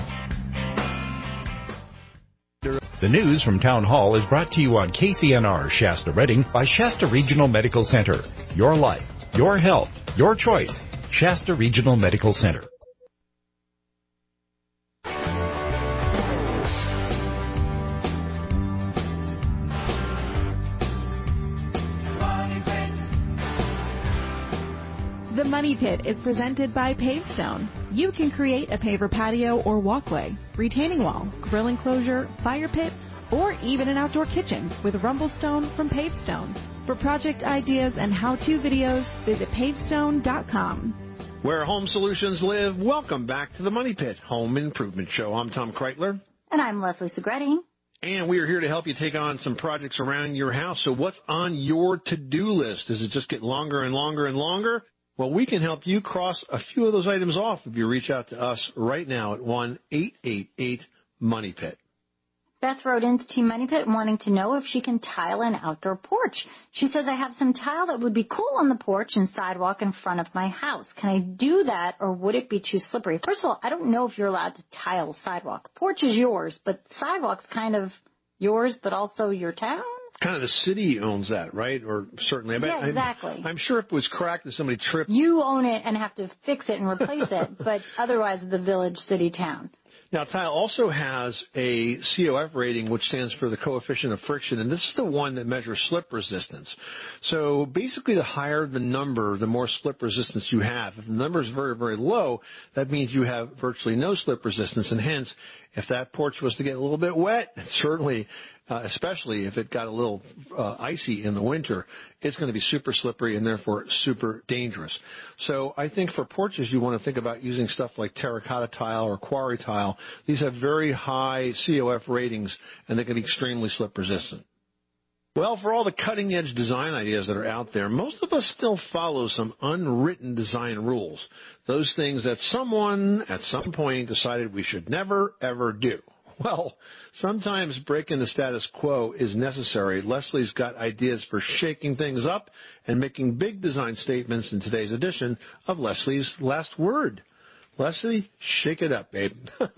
The news from Town Hall is brought to you on KCNR Shasta Redding by Shasta Regional Medical Center. Your life, your health, your choice. Shasta Regional Medical Center. The Money Pit is presented by Pavestone. You can create a paver patio or walkway, retaining wall, grill enclosure, fire pit, or even an outdoor kitchen with Rumblestone from Pavestone. For project ideas and how-to videos, visit pavestone.com. Where home solutions live, welcome back to the Money Pit Home Improvement Show. I'm Tom Kreitler. And I'm Leslie Segretti. And we are here to help you take on some projects around your house. So what's on your to-do list? Does it just get longer and longer and longer? Well, we can help you cross a few of those items off if you reach out to us right now at 1-888-MONEY-PIT. Beth wrote into Team Money Pit wanting to know if she can tile an outdoor porch. She says, I have some tile that would be cool on the porch and sidewalk in front of my house. Can I do that, or would it be too slippery? First of all, I don't know if you're allowed to tile sidewalk. Porch is yours, but sidewalk's kind of yours, but also your town. Kind of the city owns that, right? Or certainly. Yeah, exactly. I'm sure if it was cracked and somebody tripped. You own it and have to fix it and replace it, but otherwise the village, city, town. Now, tile also has a COF rating, which stands for the coefficient of friction, and this is the one that measures slip resistance. So basically, the higher the number, the more slip resistance you have. If the number is very, very low, that means you have virtually no slip resistance, and hence, if that porch was to get a little bit wet, certainly, especially if it got a little icy in the winter, it's going to be super slippery and therefore super dangerous. So I think for porches, you want to think about using stuff like terracotta tile or quarry tile. These have very high COF ratings, and they can be extremely slip resistant. Well, for all the cutting-edge design ideas that are out there, most of us still follow some unwritten design rules, those things that someone at some point decided we should never, ever do. Well, sometimes breaking the status quo is necessary. Leslie's got ideas for shaking things up and making big design statements in today's edition of Leslie's Last Word. Leslie, shake it up, babe.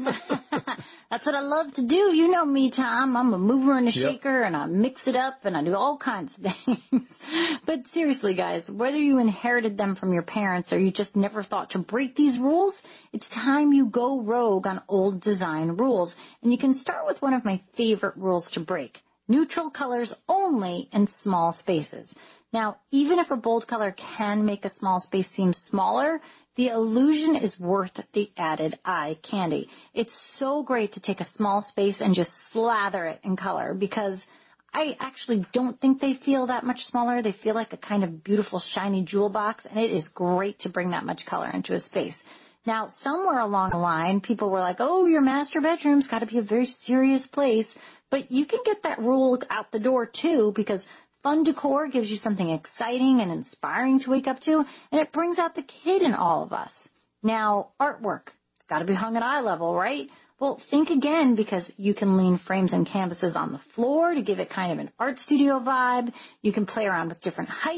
That's what I love to do. You know me, Tom. I'm a mover and a shaker, and I mix it up, and I do all kinds of things. But seriously, guys, whether you inherited them from your parents or you just never thought to break these rules, it's time you go rogue on old design rules. And you can start with one of my favorite rules to break. Neutral colors only in small spaces. Now, even if a bold color can make a small space seem smaller, the illusion is worth the added eye candy. It's so great to take a small space and just slather it in color, because I actually don't think they feel that much smaller. They feel like a kind of beautiful shiny jewel box, and it is great to bring that much color into a space. Now, somewhere along the line, people were like, oh, your master bedroom's got to be a very serious place. But you can get that rule out the door, too, because fun decor gives you something exciting and inspiring to wake up to, and it brings out the kid in all of us. Now, artwork, it's got to be hung at eye level, right? Well, think again, because you can lean frames and canvases on the floor to give it kind of an art studio vibe. You can play around with different heights.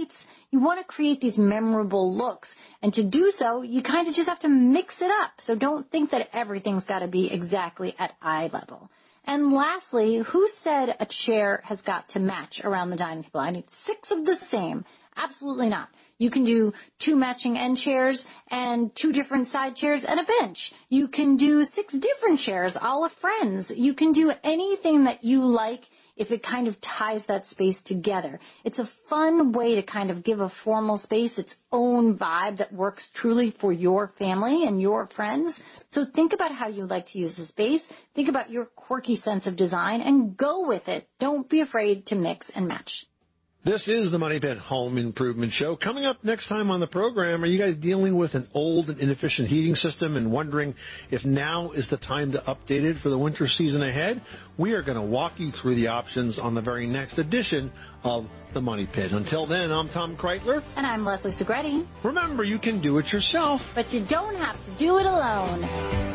You want to create these memorable looks. And to do so, you kind of just have to mix it up. So don't think that everything's got to be exactly at eye level. And lastly, who said a chair has got to match around the dining table? I need 6 of the same. Absolutely not. You can do 2 matching end chairs and 2 different side chairs and a bench. You can do 6 different chairs, all of friends. You can do anything that you like if it kind of ties that space together. It's a fun way to kind of give a formal space its own vibe that works truly for your family and your friends. So think about how you like to use the space. Think about your quirky sense of design and go with it. Don't be afraid to mix and match. This is the Money Pit Home Improvement Show. Coming up next time on the program, are you guys dealing with an old and inefficient heating system and wondering if now is the time to update it for the winter season ahead? We are going to walk you through the options on the very next edition of the Money Pit. Until then, I'm Tom Kreitler. And I'm Leslie Segretti. Remember, you can do it yourself. But you don't have to do it alone.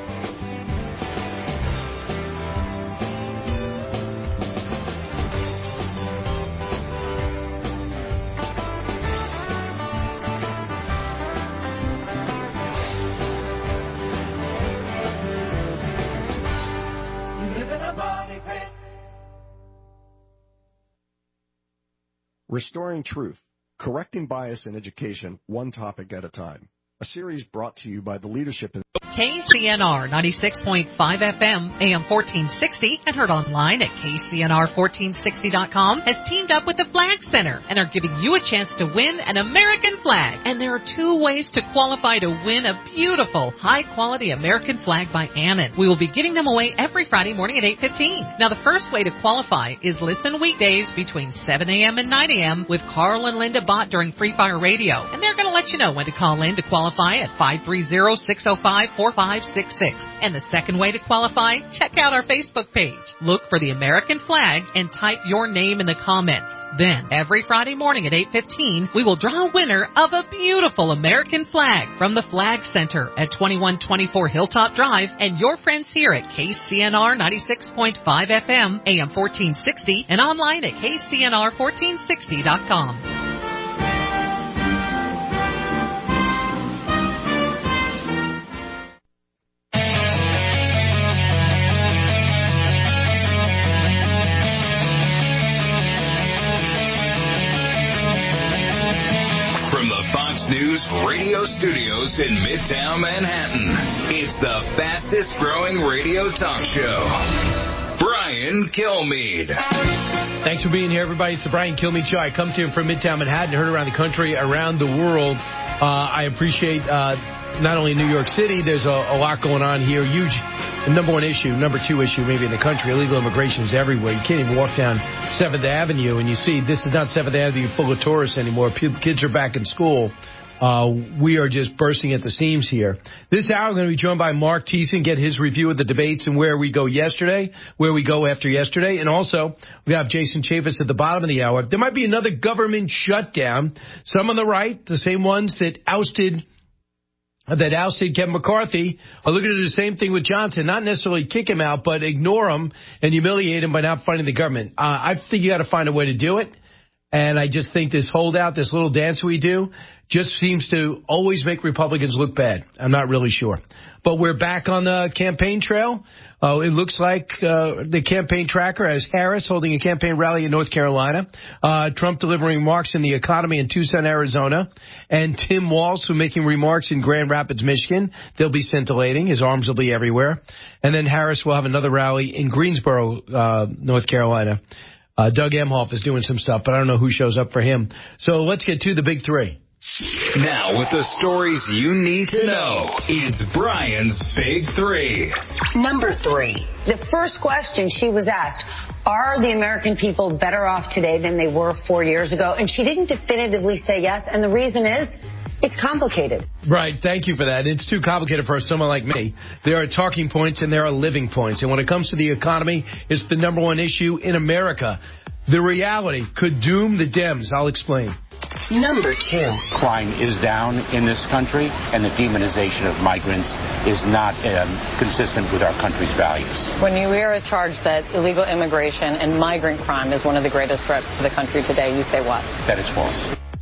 Restoring Truth, Correcting Bias in Education, One Topic at a Time. A series brought to you by the leadership in KCNR 96.5 FM, AM 1460, and heard online at KCNR1460.com, has teamed up with the Flag Center and are giving you a chance to win an American flag. And there are 2 ways to qualify to win a beautiful, high-quality American flag by Annan. We will be giving them away every Friday morning at 8:15. Now, the first way to qualify is listen weekdays between 7 a.m. and 9 a.m. with Carl and Linda Bott during Free Fire Radio. And they're going to let you know when to call in to qualify at 530-605-4566. And the second way to qualify, check out our Facebook page. Look for the American flag and type your name in the comments. Then, every Friday morning at 8:15, we will draw a winner of a beautiful American flag from the Flag Center at 2124 Hilltop Drive and your friends here at KCNR 96.5 FM, AM 1460, and online at KCNR1460.com. News radio studios in Midtown Manhattan. It's the fastest growing radio talk show. Brian Kilmeade. Thanks for being here, everybody. It's the Brian Kilmeade Show. I come to you from Midtown Manhattan, heard around the country, around the world. I appreciate not only New York City, there's a lot going on here. Huge number 1 issue, number 2 issue maybe in the country. Illegal immigration is everywhere. You can't even walk down 7th Avenue and you see this is not 7th Avenue full of tourists anymore. Kids are back in school. We are just bursting at the seams here. This hour, we're going to be joined by Mark Thiessen, get his review of the debates and where we go yesterday, where we go after yesterday. And also, we have Jason Chaffetz at the bottom of the hour. There might be another government shutdown. Some on the right, the same ones that ousted Kevin McCarthy, are looking to do the same thing with Johnson. Not necessarily kick him out, but ignore him and humiliate him by not funding the government. I think you got to find a way to do it. And I just think this holdout, this little dance we do, just seems to always make Republicans look bad. I'm not really sure. But we're back on the campaign trail. It looks like the campaign tracker has Harris holding a campaign rally in North Carolina, Trump delivering remarks in the economy in Tucson, Arizona, and Tim Walz, who making remarks in Grand Rapids, Michigan. They'll be scintillating. His arms will be everywhere. And then Harris will have another rally in Greensboro, North Carolina. Doug Emhoff is doing some stuff, but I don't know who shows up for him. So let's get to the big 3. Now, with the stories you need to know, it's Brian's Big 3. Number 3. The first question she was asked, are the American people better off today than they were 4 years ago? And she didn't definitively say yes, and the reason is, it's complicated. Right. Thank you for that. It's too complicated for someone like me. There are talking points and there are living points. And when it comes to the economy, it's the number 1 issue in America. The reality could doom the Dems. I'll explain. Number 2. Crime is down in this country, and the demonization of migrants is not consistent with our country's values. When you hear a charge that illegal immigration and migrant crime is one of the greatest threats to the country today, you say what? That is false.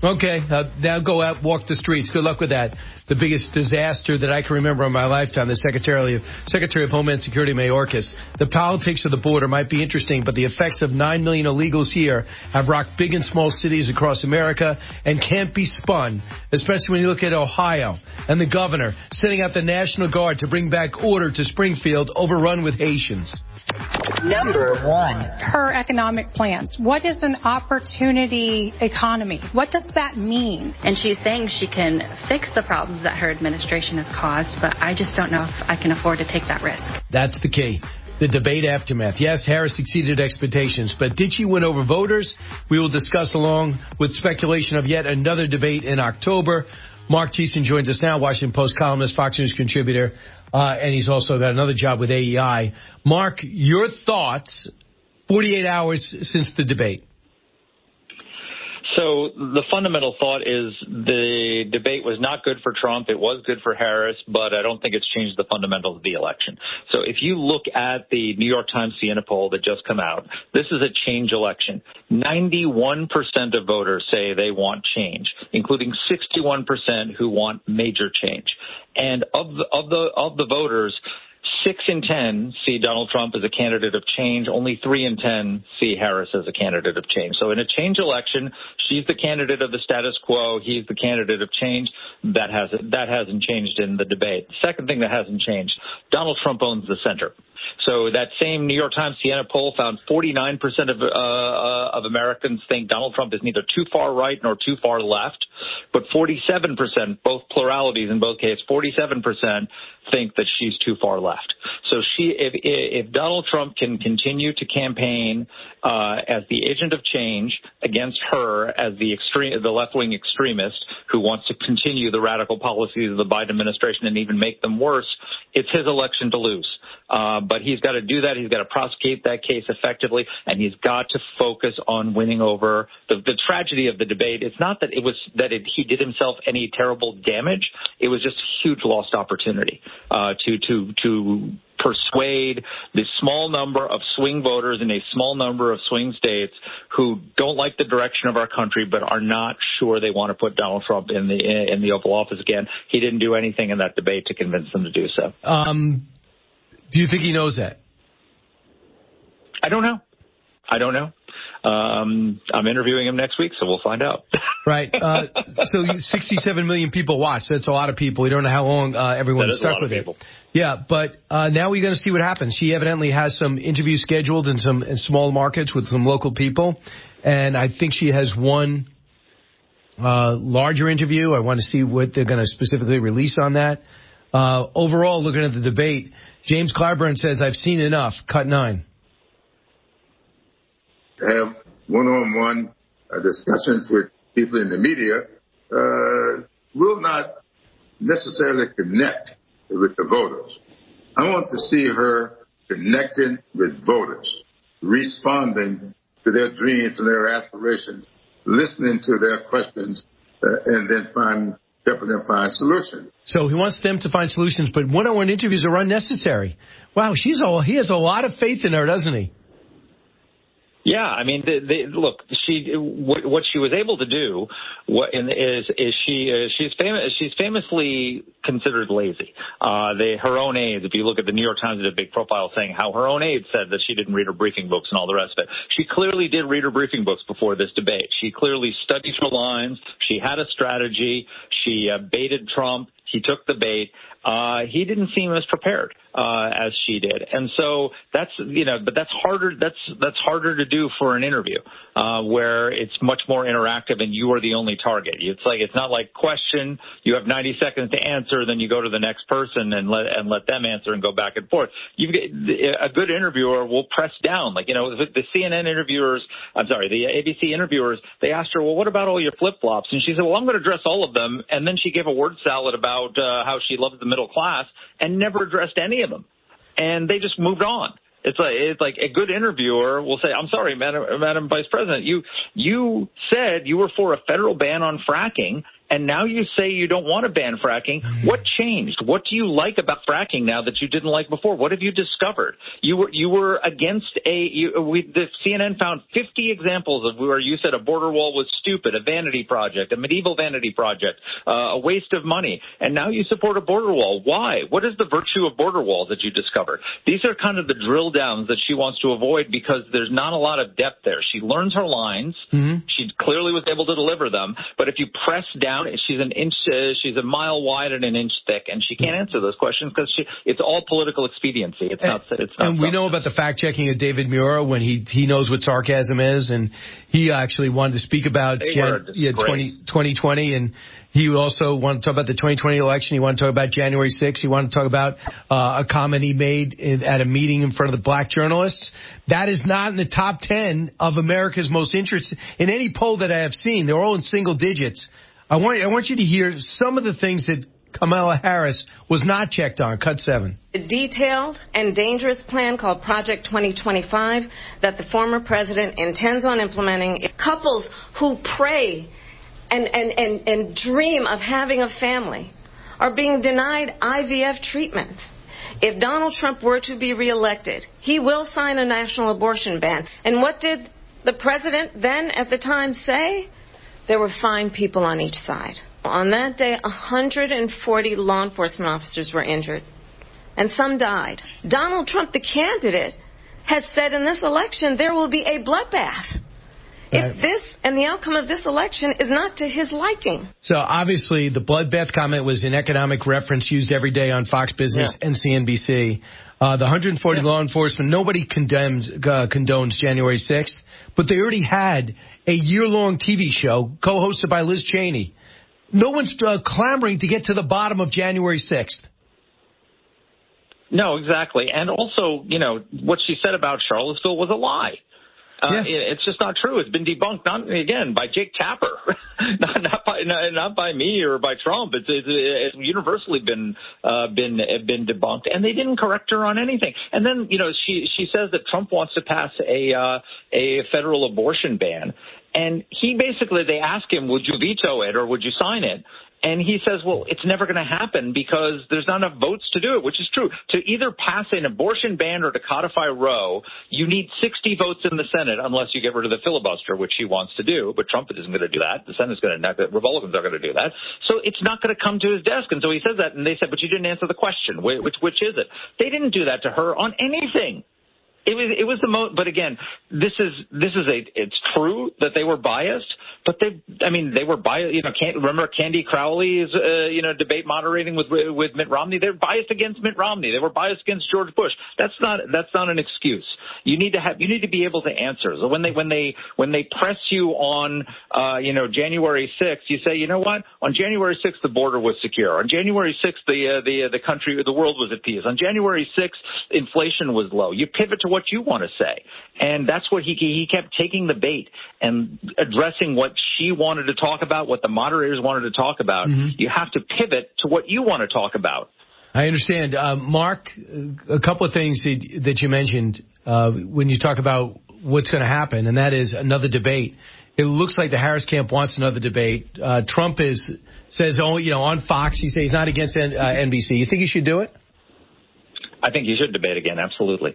Okay, now go out, walk the streets. Good luck with that. The biggest disaster that I can remember in my lifetime, the Secretary of Homeland Security, Mayorkas. The politics of the border might be interesting, but the effects of 9 million illegals here have rocked big and small cities across America and can't be spun, especially when you look at Ohio and the governor sending out the National Guard to bring back order to Springfield, overrun with Haitians. Number 1. Her economic plans. What is an opportunity economy? What does that mean? And she's saying she can fix the problems that her administration has caused, but I just don't know if I can afford to take that risk. That's the key. The debate aftermath. Yes, Harris exceeded expectations, but did she win over voters? We will discuss along with speculation of yet another debate in October. Mark Thiessen joins us now, Washington Post columnist, Fox News contributor, and he's also got another job with AEI. Mark, your thoughts 48 hours since the debate. So the fundamental thought is the debate was not good for Trump. It was good for Harris, but I don't think it's changed the fundamentals of the election. So if you look at the New York Times Siena poll that just come out, this is a change election. 91% of voters say they want change, including 61% who want major change. And of the voters, 6 in 10 see Donald Trump as a candidate of change. Only 3 in 10 see Harris as a candidate of change. So in a change election, she's the candidate of the status quo. He's the candidate of change. That hasn't changed in the debate. The second thing that hasn't changed, Donald Trump owns the center. So that same New York Times Siena poll found 49% of Americans think Donald Trump is neither too far right nor too far left, but 47%, both pluralities in both cases, 47% think that she's too far left. So if Donald Trump can continue to campaign as the agent of change against her as the left-wing extremist who wants to continue the radical policies of the Biden administration and even make them worse, it's his election to lose. But he's got to do that. He's got to prosecute that case effectively, and he's got to focus on winning over the tragedy of the debate. It's not that he did himself any terrible damage. It was just a huge lost opportunity to persuade the small number of swing voters in a small number of swing states who don't like the direction of our country but are not sure they want to put Donald Trump in the Oval Office again. He didn't do anything in that debate to convince them to do so. Do you think he knows that? I don't know. I'm interviewing him next week, so we'll find out. Right. So 67 million people watch. That's a lot of people. We don't know how long everyone is stuck with it. Yeah, but now we're going to see what happens. She evidently has some interviews scheduled in small markets with some local people, and I think she has one larger interview. I want to see what they're going to specifically release on that. Overall, looking at the debate, James Clyburn says, I've seen enough. Cut 9. Have one-on-one discussions with people in the media will not necessarily connect with the voters. I want to see her connecting with voters, responding to their dreams and their aspirations, listening to their questions, and then helping them find solutions. So he wants them to find solutions, but one-on-one interviews are unnecessary. Wow, he has a lot of faith in her, doesn't he? Yeah, I mean, look, what she was able to do she's famously considered lazy. Her own aides, if you look at the New York Times, did a big profile saying how her own aides said that she didn't read her briefing books and all the rest of it. She clearly did read her briefing books before this debate. She clearly studied her lines. She had a strategy. She baited Trump. He took the bait. He didn't seem as prepared as she did, and so but that's harder. That's harder to do for an interview where it's much more interactive and you are the only target. It's not like question. You have 90 seconds to answer, then you go to the next person and let them answer and go back and forth. A good interviewer will press down. The CNN interviewers, the ABC interviewers, they asked her, well, what about all your flip-flops? And she said, well, I'm going to address all of them. And then she gave a word salad about how she loves the middle class and never addressed any of them. And they just moved on. It's like a good interviewer will say, I'm sorry, Madam Vice President, you said you were for a federal ban on fracking, and now you say you don't want to ban fracking. What changed? What do you like about fracking now that you didn't like before? What have you discovered? You were against the CNN found 50 examples of where you said a border wall was stupid, a vanity project, a medieval vanity project, a waste of money, and now you support a border wall. Why? What is the virtue of border walls that you discovered? These are kind of the drill downs that she wants to avoid because there's not a lot of depth there. She learns her lines. She clearly was able to deliver them, but if you press down, she's a mile wide and an inch thick, and she can't answer those questions because it's all political expediency. It's not. And we know about the fact checking of David Muir when he knows what sarcasm is, and he actually wanted to speak about 2020, and he also wanted to talk about the 2020 election. He wanted to talk about January 6th. He wanted to talk about a comment he made at a meeting in front of the black journalists. That is not in the top 10 of America's most interested in any poll that I have seen. They're all in single digits. I want you to hear some of the things that Kamala Harris was not checked on. Cut 7. A detailed and dangerous plan called Project 2025 that the former president intends on implementing. Couples who pray and dream of having a family are being denied IVF treatment. If Donald Trump were to be reelected, he will sign a national abortion ban. And what did the president then at the time say? There were fine people on each side. On that day, 140 law enforcement officers were injured, and some died. Donald Trump, the candidate, has said in this election there will be a bloodbath. If this and the outcome of this election is not to his liking. So obviously the bloodbath comment was an economic reference used every day on Fox Business and CNBC. The 140 law enforcement, nobody condones January 6th, but they already had a year-long TV show co-hosted by Liz Cheney. No one's clamoring to get to the bottom of January 6th. No, exactly. And also, what she said about Charlottesville was a lie. It's just not true. It's been debunked, not again by Jake Tapper, not by me or by Trump. It's universally been debunked, and they didn't correct her on anything. And then she says that Trump wants to pass a federal abortion ban, and they ask him, would you veto it or would you sign it? And he says, well, it's never going to happen because there's not enough votes to do it, which is true. To either pass an abortion ban or to codify Roe, you need 60 votes in the Senate unless you get rid of the filibuster, which he wants to do. But Trump isn't going to do that. The Senate's going to, Republicans are going to do that. So it's not going to come to his desk. And so he says that, and they said, but you didn't answer the question. Which is it? They didn't do that to her on anything. It was the most, but again, it's true that they were biased, but they were biased. Remember Candy Crowley's, debate moderating with Mitt Romney? They're biased against Mitt Romney. They were biased against George Bush. That's not an excuse. You need to be able to answer. So when they press you on, January 6th, you say, you know what? On January 6th, the border was secure. On January 6th, the world was at peace. On January 6th, inflation was low. You pivot to what you want to say. And that's what he kept taking the bait and addressing what she wanted to talk about, what the moderators wanted to talk about. Mm-hmm. You have to pivot to what you want to talk about. I understand. Mark, a couple of things that you mentioned when you talk about what's going to happen, and that is another debate. It looks like the Harris camp wants another debate. Trump says, on Fox, he says he's not against NBC. You think he should do it? I think he should debate again, absolutely.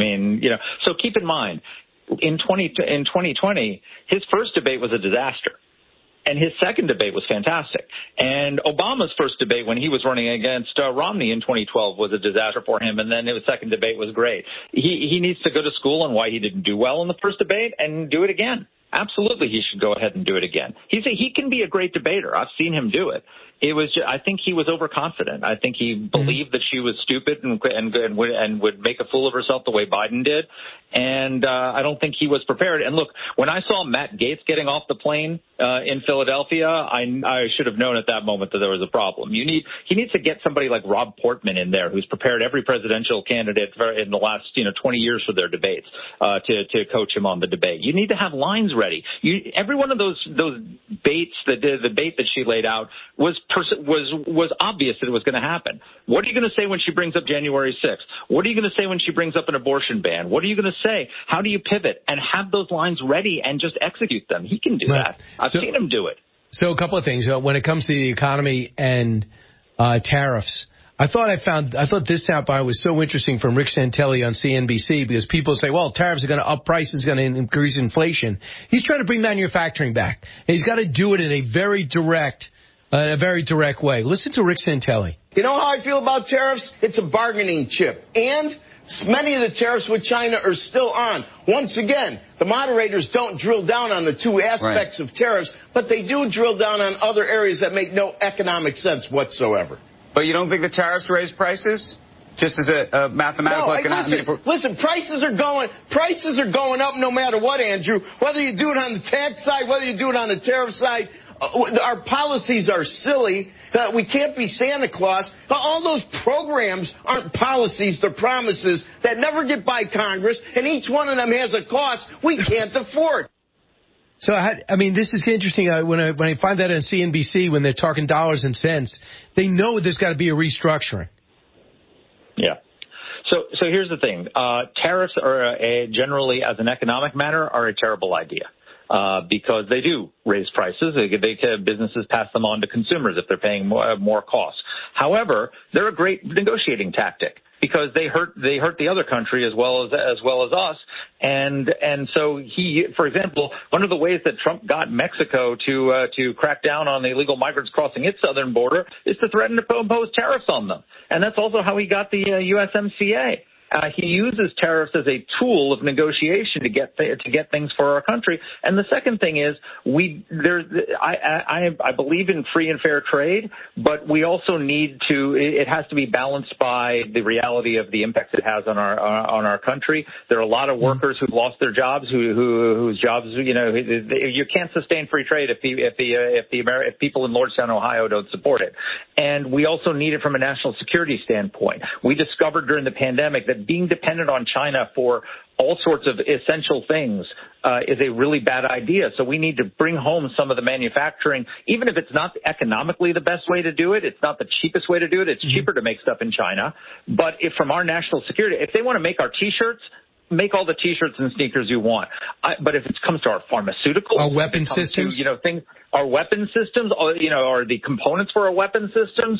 So keep in mind, in 2020, his first debate was a disaster. And his second debate was fantastic. And Obama's first debate when he was running against Romney in 2012 was a disaster for him. And then his second debate was great. He needs to go to school on why he didn't do well in the first debate and do it again. Absolutely, he should go ahead and do it again. He can be a great debater. I've seen him do it. I think he was overconfident. I think he believed that she was stupid and would make a fool of herself the way Biden did. And I don't think he was prepared. And look, when I saw Matt Gaetz getting off the plane in Philadelphia, I should have known at that moment that there was a problem. He needs to get somebody like Rob Portman in there, who's prepared every presidential candidate in the last 20 years for their debates to coach him on the debate. You need to have lines ready. Every one of those baits, the bait that she laid out was obvious that it was going to happen. What are you going to say when she brings up January 6th? What are you going to say when she brings up an abortion ban? What are you going to say? How do you pivot and have those lines ready and just execute them? He can do that. I've seen him do it. So a couple of things. When it comes to the economy and tariffs, I thought this soundbite was so interesting from Rick Santelli on CNBC, because people say, well, tariffs are going to up prices, going to increase inflation. He's trying to bring manufacturing back. And he's got to do it in a very direct way. Listen to Rick Santelli. You know how I feel about tariffs? It's a bargaining chip. And many of the tariffs with China are still on. Once again, the moderators don't drill down on the two aspects of tariffs, but they do drill down on other areas that make no economic sense whatsoever. But you don't think the tariffs raise prices? Just as a mathematical economic... Listen, prices are going up no matter what, Andrew. Whether you do it on the tax side, whether you do it on the tariff side, our policies are silly. We can't be Santa Claus. All those programs aren't policies, they're promises that never get by Congress, and each one of them has a cost we can't afford. So, this is interesting. When I find that on CNBC, when they're talking dollars and cents, they know there's got to be a restructuring. Yeah. So here's the thing. Tariffs are generally, as an economic matter, are a terrible idea. Because they do raise prices. Businesses pass them on to consumers if they're paying more costs. However, they're a great negotiating tactic, because they hurt the other country as well as us. And so for example, one of the ways that Trump got Mexico to crack down on the illegal migrants crossing its southern border is to threaten to impose tariffs on them. And that's also how he got the USMCA. He uses tariffs as a tool of negotiation to get things for our country. And the second thing is, I believe in free and fair trade, but we also need to. It has to be balanced by the reality of the impacts it has on our country. There are a lot of workers who've lost their jobs, whose jobs, you can't sustain free trade if people in Lordstown, Ohio, don't support it. And we also need it from a national security standpoint. We discovered during the pandemic that being dependent on China for all sorts of essential things is a really bad idea. So we need to bring home some of the manufacturing, even if it's not economically the best way to do it. It's not the cheapest way to do it. It's cheaper to make stuff in China. But if from our national security, if they want to make our T-shirts, make all the T-shirts and sneakers you want. But if it comes to our pharmaceuticals, our weapon systems, our weapon systems, or the components for our weapon systems,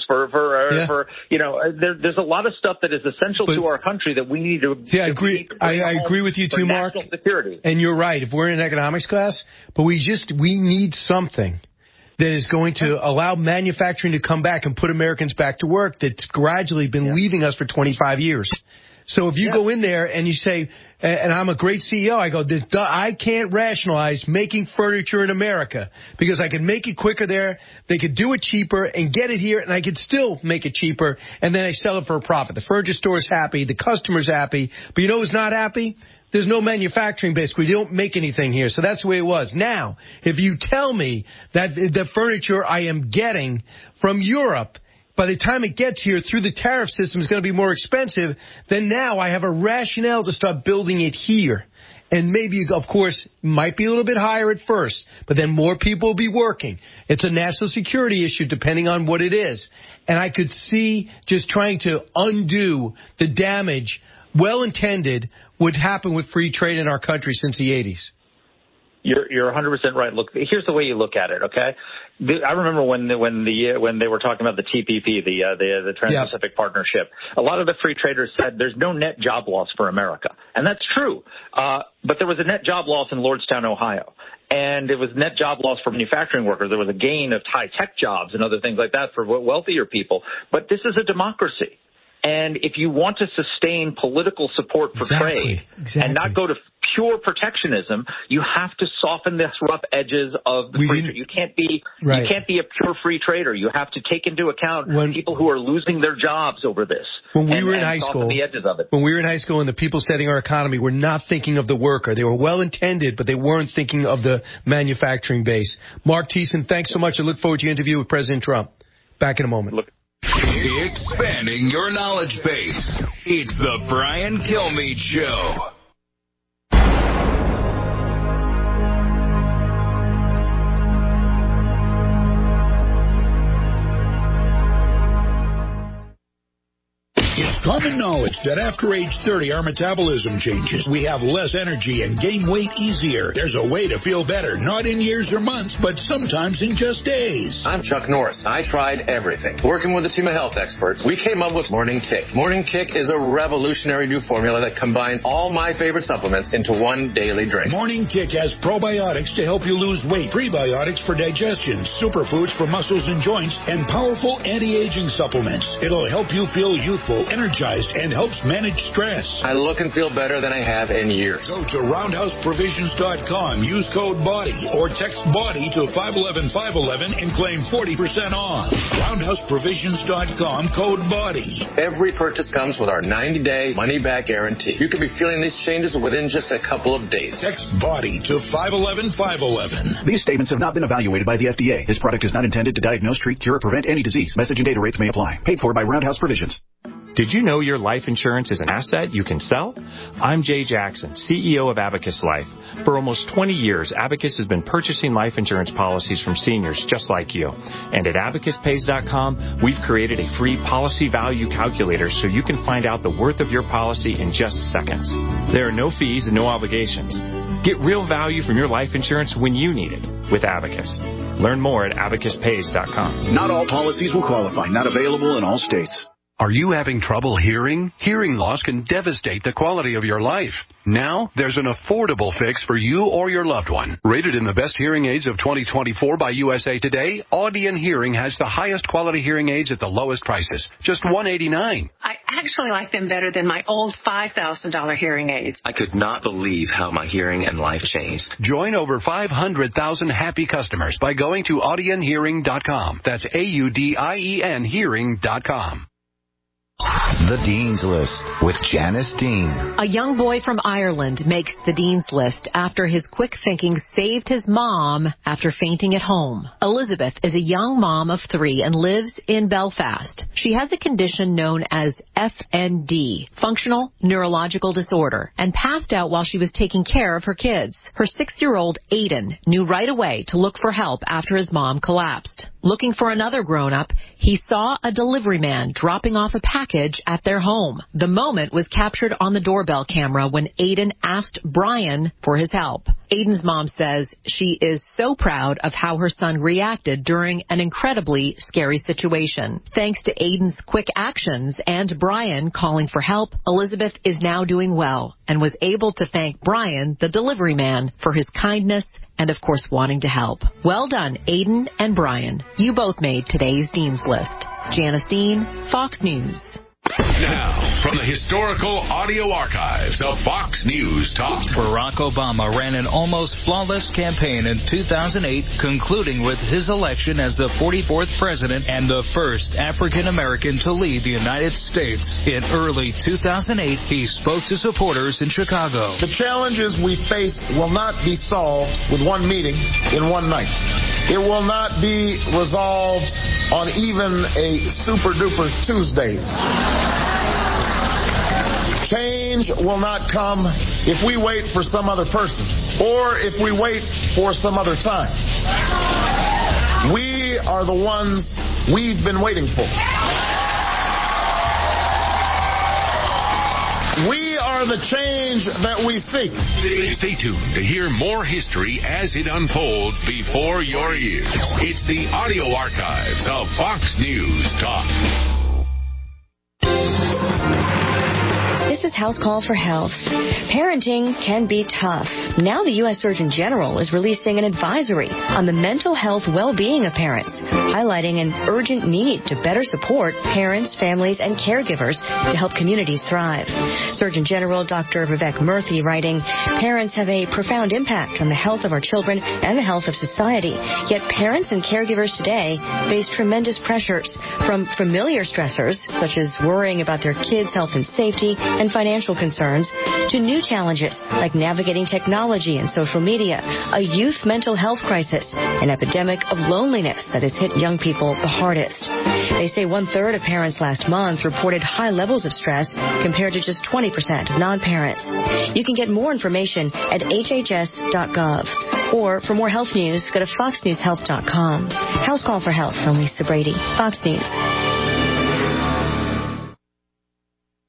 there's a lot of stuff that is essential to our country that we need to. I agree with you too, Mark. Security. And you're right. If we're in an economics class, but we need something that is going to allow manufacturing to come back and put Americans back to work that's gradually been leaving us for 25 years. So if you go in there and you say, and I'm a great CEO, I go, I can't rationalize making furniture in America because I can make it quicker there, they could do it cheaper and get it here, and I could still make it cheaper, and then I sell it for a profit. The furniture store is happy, the customer's happy, but you know who's not happy? There's no manufacturing base. We don't make anything here. So that's the way it was. Now, if you tell me that the furniture I am getting from Europe, by the time it gets here through the tariff system, is going to be more expensive, then now I have a rationale to start building it here. And maybe, of course, might be a little bit higher at first, but then more people will be working. It's a national security issue depending on what it is. And I could see just trying to undo the damage, well-intended, would happen with free trade in our country since the 80s. You're 100% right. Look, here's the way you look at it. Okay, I remember when they were talking about the TPP, the Trans-Pacific Partnership. A lot of the free traders said there's no net job loss for America, and that's true. But there was a net job loss in Lordstown, Ohio, and it was net job loss for manufacturing workers. There was a gain of high tech jobs and other things like that for wealthier people. But this is a democracy. And if you want to sustain political support for trade and not go to pure protectionism, you have to soften the rough edges of the free trade. You can't be a pure free trader. You have to take into account people who are losing their jobs over this. When we were in high school, the edges of it. When we were in high school and the people setting our economy were not thinking of the worker. They were well intended, but they weren't thinking of the manufacturing base. Mark Thiessen, thanks so much. I look forward to your interview with President Trump. Back in a moment. Expanding your knowledge base. It's the Brian Kilmeade Show. It's common knowledge that after age 30, our metabolism changes. We have less energy and gain weight easier. There's a way to feel better, not in years or months, but sometimes in just days. I'm Chuck Norris. I tried everything. Working with a team of health experts, we came up with Morning Kick. Morning Kick is a revolutionary new formula that combines all my favorite supplements into one daily drink. Morning Kick has probiotics to help you lose weight, prebiotics for digestion, superfoods for muscles and joints, and powerful anti-aging supplements. It'll help you feel youthful, energized, and helps manage stress. I look and feel better than I have in years. Go to roundhouseprovisions.com, use code BODY, or text BODY to 511-511 and claim 40% off. Roundhouseprovisions.com, code BODY. Every purchase comes with our 90-day money-back guarantee. You could be feeling these changes within just a couple of days. Text BODY to 511-511. These statements have not been evaluated by the FDA. This product is not intended to diagnose, treat, cure, or prevent any disease. Message and data rates may apply. Paid for by Roundhouse Provisions. Did you know your life insurance is an asset you can sell? I'm Jay Jackson, CEO of Abacus Life. For almost 20 years, Abacus has been purchasing life insurance policies from seniors just like you. And at AbacusPays.com, we've created a free policy value calculator so you can find out the worth of your policy in just seconds. There are no fees and no obligations. Get real value from your life insurance when you need it with Abacus. Learn more at AbacusPays.com. Not all policies will qualify. Not available in all states. Are you having trouble hearing? Hearing loss can devastate the quality of your life. Now, there's an affordable fix for you or your loved one. Rated in the best hearing aids of 2024 by USA Today, Audion Hearing has the highest quality hearing aids at the lowest prices, just $189. I actually like them better than my old $5,000 hearing aids. I could not believe how my hearing and life changed. Join over 500,000 happy customers by going to audionhearing.com. That's AUDIEN hearing.com. The Dean's List with Janice Dean. A young boy from Ireland makes the Dean's List after his quick thinking saved his mom after fainting at home. Elizabeth is a young mom of 3 and lives in Belfast. She has a condition known as FND, Functional Neurological Disorder, and passed out while she was taking care of her kids. Her 6-year-old Aidan knew right away to look for help after his mom collapsed. Looking for another grown-up, he saw a delivery man dropping off a package at their home. The moment was captured on the doorbell camera when Aidan asked Brian for his help. Aidan's mom says she is so proud of how her son reacted during an incredibly scary situation. Thanks to Aidan's quick actions and Brian calling for help, Elizabeth is now doing well and was able to thank Brian, the delivery man, for his kindness and, of course, wanting to help. Well done, Aidan and Brian. You both made today's Dean's List. Janice Dean, Fox News. Now, from the historical audio archives of Fox News Talk. Barack Obama ran an almost flawless campaign in 2008, concluding with his election as the 44th president and the first African-American to lead the United States. In early 2008, he spoke to supporters in Chicago. The challenges we face will not be solved with one meeting in one night. It will not be resolved on even a super-duper Tuesday. Change will not come if we wait for some other person or if we wait for some other time. We are the ones we've been waiting for. We are the change that we seek. Stay tuned to hear more history as it unfolds before your ears. It's the audio archives of Fox News Talk. This is House Call for Health. Parenting can be tough. Now the U.S. Surgeon General is releasing an advisory on the mental health well-being of parents, highlighting an urgent need to better support parents, families, and caregivers to help communities thrive. Surgeon General Dr. Vivek Murthy writing, parents have a profound impact on the health of our children and the health of society. Yet parents and caregivers today face tremendous pressures, from familiar stressors, such as worrying about their kids' health and safety and financial concerns, to new challenges like navigating technology and social media, a youth mental health crisis, an epidemic of loneliness that has hit young people the hardest. They say 1/3 of parents last month reported high levels of stress compared to just 20% of non-parents. You can get more information at hhs.gov. Or for more health news, go to foxnewshealth.com. House Call for Health from Lisa Brady, Fox News.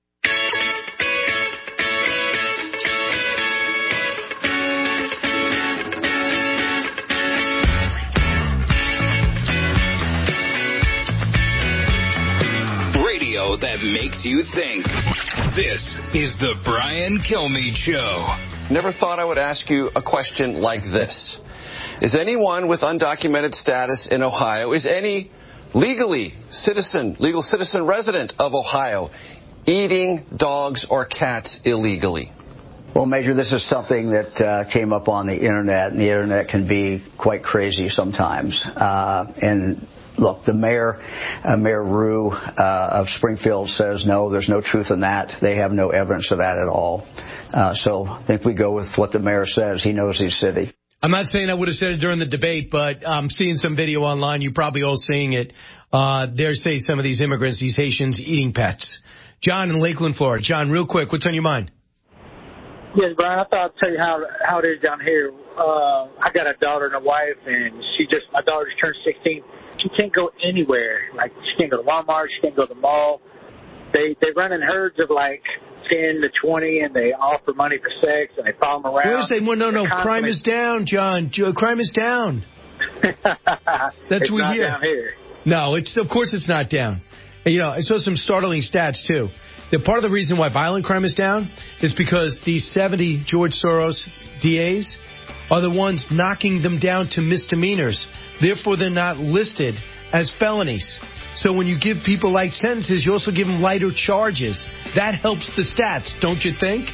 that makes you think. This is the Brian Kilmeade Show. Never thought I would ask you a question like this. Is anyone with undocumented status in Ohio, is any legal citizen resident of Ohio eating dogs or cats illegally? Well, Major, this is something that came up on the Internet, and the Internet can be quite crazy sometimes. And look, the mayor, Mayor Rue of Springfield, says no, there's no truth in that. They have no evidence of that at all. So I think we go with what the mayor says. He knows his city. I'm not saying I would have said it during the debate, but I'm seeing some video online. You're probably all seeing it. There say some of these immigrants, these Haitians, eating pets. John in Lakeland, Florida. John, real quick, what's on your mind? Yes, Brian, I thought I'd tell you how it is down here. I got a daughter and a wife, and my daughter just turned 16. She can't go anywhere. Like, she can't go to Walmart. She can't go to the mall. They run in herds of, 10 to 20, and they offer money for sex, and they follow them around. No. Crime is down, John. Crime is down. That's what we hear. Down here. No, of course it's not down. And, I saw some startling stats, too. That part of the reason why violent crime is down is because these 70 George Soros DAs are the ones knocking them down to misdemeanors. Therefore, they're not listed as felonies. So when you give people light sentences, you also give them lighter charges. That helps the stats, don't you think?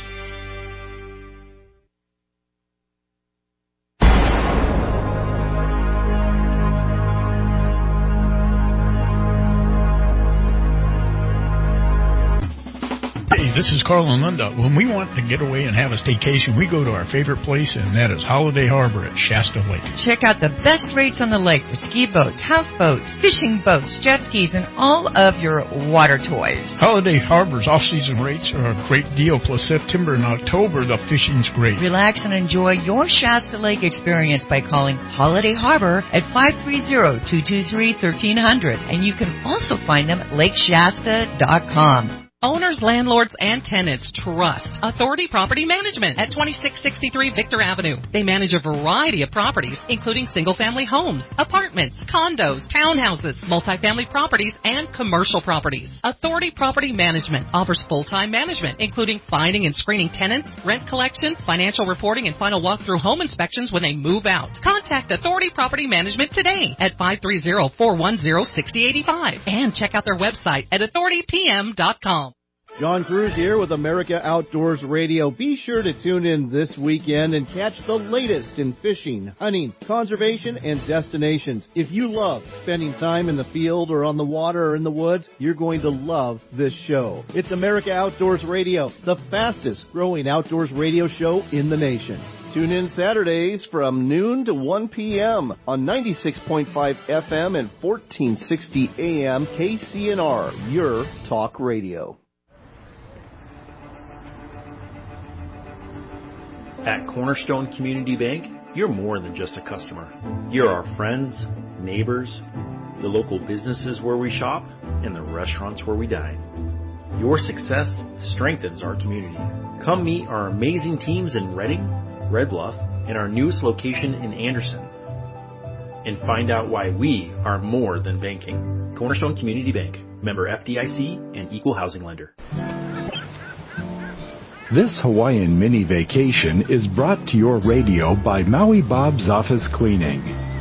Hey, this is Carl and Linda. When we want to get away and have a staycation, we go to our favorite place, and that is Holiday Harbor at Shasta Lake. Check out the best rates on the lake for ski boats, houseboats, fishing boats, jet skis, and all of your water toys. Holiday Harbor's off-season rates are a great deal, plus September and October, the fishing's great. Relax and enjoy your Shasta Lake experience by calling Holiday Harbor at 530-223-1300, and you can also find them at lakeshasta.com. Owners, landlords, and tenants trust Authority Property Management at 2663 Victor Avenue. They manage a variety of properties, including single-family homes, apartments, condos, townhouses, multifamily properties, and commercial properties. Authority Property Management offers full-time management, including finding and screening tenants, rent collection, financial reporting, and final walkthrough home inspections when they move out. Contact Authority Property Management today at 530-410-6085 and check out their website at authoritypm.com. John Cruz here with America Outdoors Radio. Be sure to tune in this weekend and catch the latest in fishing, hunting, conservation, and destinations. If you love spending time in the field or on the water or in the woods, you're going to love this show. It's America Outdoors Radio, the fastest growing outdoors radio show in the nation. Tune in Saturdays from noon to 1 p.m. on 96.5 FM and 1460 AM KCNR, your talk radio. At Cornerstone Community Bank, you're more than just a customer. You're our friends, neighbors, the local businesses where we shop, and the restaurants where we dine. Your success strengthens our community. Come meet our amazing teams in Reading, Red Bluff, and our newest location in Anderson. And find out why we are more than banking. Cornerstone Community Bank, member FDIC and equal housing lender. This Hawaiian mini vacation is brought to your radio by Maui Bob's Office Cleaning.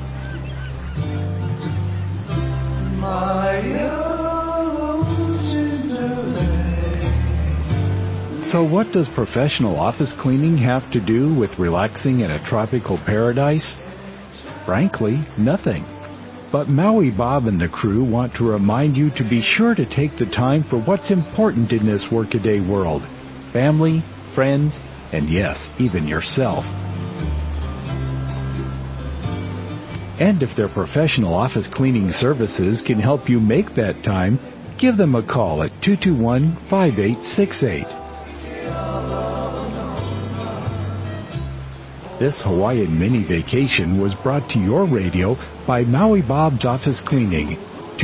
So what does professional office cleaning have to do with relaxing in a tropical paradise? Frankly, nothing. But Maui Bob and the crew want to remind you to be sure to take the time for what's important in this workaday world. Family, friends, and yes, even yourself. And if their professional office cleaning services can help you make that time, give them a call at 221-5868. This Hawaiian mini vacation was brought to your radio by Maui Bob's Office Cleaning,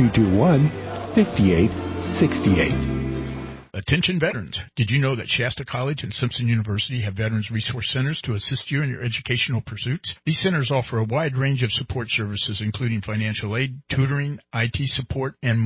221-5868. Attention veterans. Did you know that Shasta College and Simpson University have Veterans Resource Centers to assist you in your educational pursuits? These centers offer a wide range of support services, including financial aid, tutoring, IT support, and more.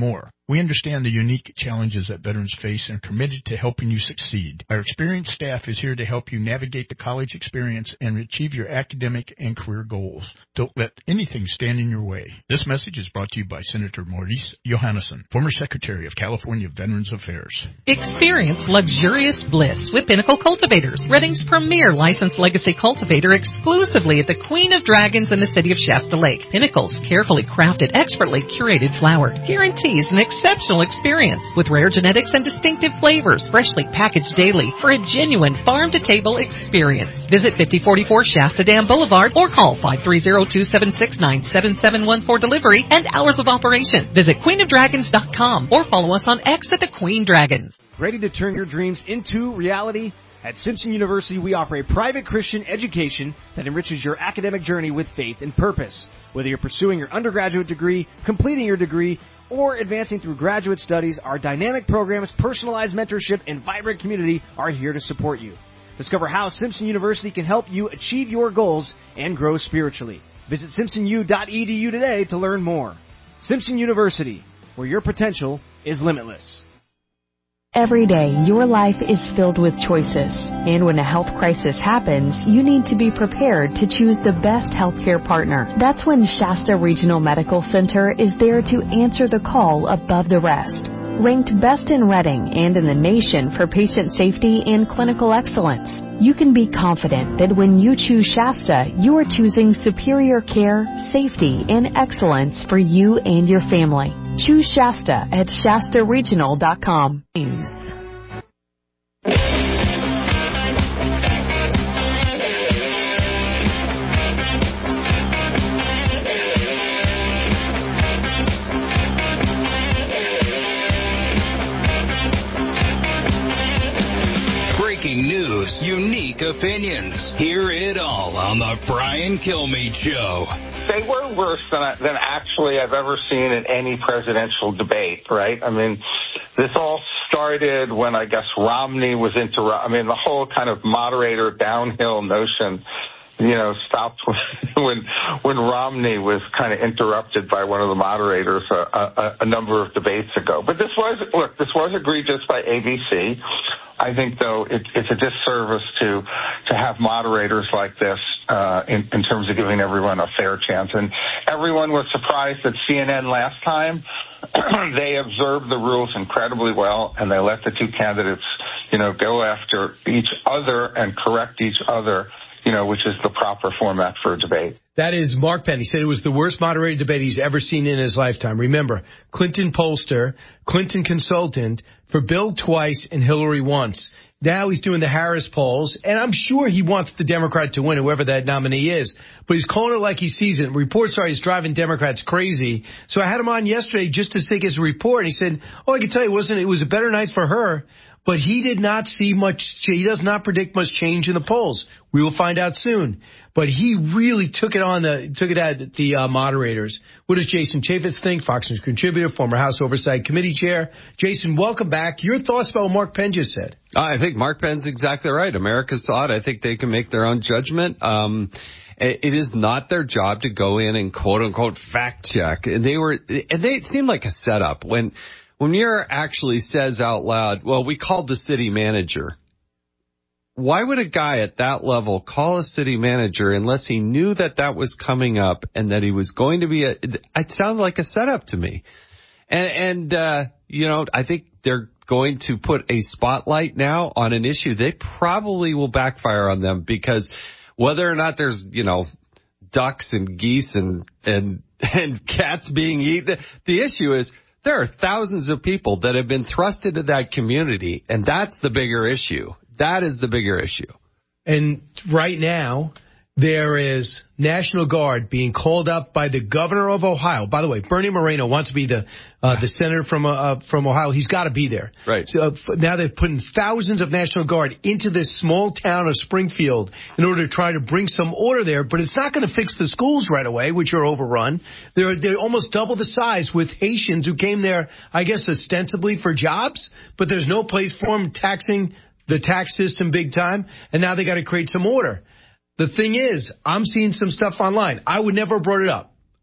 We understand the unique challenges that veterans face and are committed to helping you succeed. Our experienced staff is here to help you navigate the college experience and achieve your academic and career goals. Don't let anything stand in your way. This message is brought to you by Senator Maurice Johannesson, former Secretary of California Veterans Affairs. Experience luxurious bliss with Pinnacle Cultivators, Redding's premier licensed legacy cultivator, exclusively at the Queen of Dragons in the city of Shasta Lake. Pinnacle's carefully crafted, expertly curated flower guarantees an exceptional experience with rare genetics and distinctive flavors, freshly packaged daily for a genuine farm-to-table experience. Visit 5044 Shasta Dam Boulevard or call 530-276-9771 for delivery and hours of operation. Visit queenofdragons.com or follow us on X at the Queen Dragon. Ready to turn your dreams into reality? At Simpson University, we offer a private Christian education that enriches your academic journey with faith and purpose. Whether you're pursuing your undergraduate degree, completing your degree, or advancing through graduate studies, our dynamic programs, personalized mentorship, and vibrant community are here to support you. Discover how Simpson University can help you achieve your goals and grow spiritually. Visit simpsonu.edu today to learn more. Simpson University, where your potential is limitless. Every day, your life is filled with choices. And when a health crisis happens, you need to be prepared to choose the best healthcare partner. That's when Shasta Regional Medical Center is there to answer the call above the rest. Ranked best in Redding and in the nation for patient safety and clinical excellence, you can be confident that when you choose Shasta, you are choosing superior care, safety, and excellence for you and your family. Choose Shasta at ShastaRegional.com. News. Breaking news, unique opinions. Hear it all on the Brian Kilmeade Show. They were worse than actually I've ever seen in any presidential debate, right? I mean, this all started when I guess Romney was the whole kind of moderator downhill notion, stopped when Romney was kind of interrupted by one of the moderators a number of debates ago. But this was egregious by ABC. I think, though, it's a disservice to have moderators like this in terms of giving everyone a fair chance. And everyone was surprised that CNN last time, they observed the rules incredibly well, and they let the two candidates, go after each other and correct each other, which is the proper format for a debate. That is Mark Penn. He said it was the worst moderated debate he's ever seen in his lifetime. Remember, Clinton pollster, Clinton consultant for Bill twice and Hillary once. Now he's doing the Harris polls, and I'm sure he wants the Democrat to win, whoever that nominee is. But he's calling it like he sees it. Reports are he's driving Democrats crazy. So I had him on yesterday just to take his report. And he said, I can tell you, it was a better night for her. But he did not see much. He does not predict much change in the polls. We will find out soon. But he really took it at the moderators. What does Jason Chaffetz think? Fox News contributor, former House Oversight Committee chair. Jason, welcome back. Your thoughts about what Mark Penn just said? I think Mark Penn's exactly right. America saw it. I think they can make their own judgment. It is not their job to go in and quote unquote fact check. And it seemed like a setup when Muir actually says out loud, well, we called the city manager. Why would a guy at that level call a city manager unless he knew that was coming up and that he was going to be it sounded like a setup to me. And I think they're going to put a spotlight now on an issue they probably will backfire on them, because whether or not there's, ducks and geese and cats being eaten, the issue is, there are thousands of people that have been thrust into that community, and that's the bigger issue. That is the bigger issue. And right now, there is National Guard being called up by the governor of Ohio. By the way, Bernie Moreno wants to be the senator from Ohio. He's got to be there. Right. So now they're putting thousands of National Guard into this small town of Springfield in order to try to bring some order there. But it's not going to fix the schools right away, which are overrun. They're almost double the size with Haitians who came there, I guess, ostensibly for jobs. But there's no place for them, taxing the tax system big time. And now they got to create some order. The thing is, I'm seeing some stuff online. I would never have brought it up.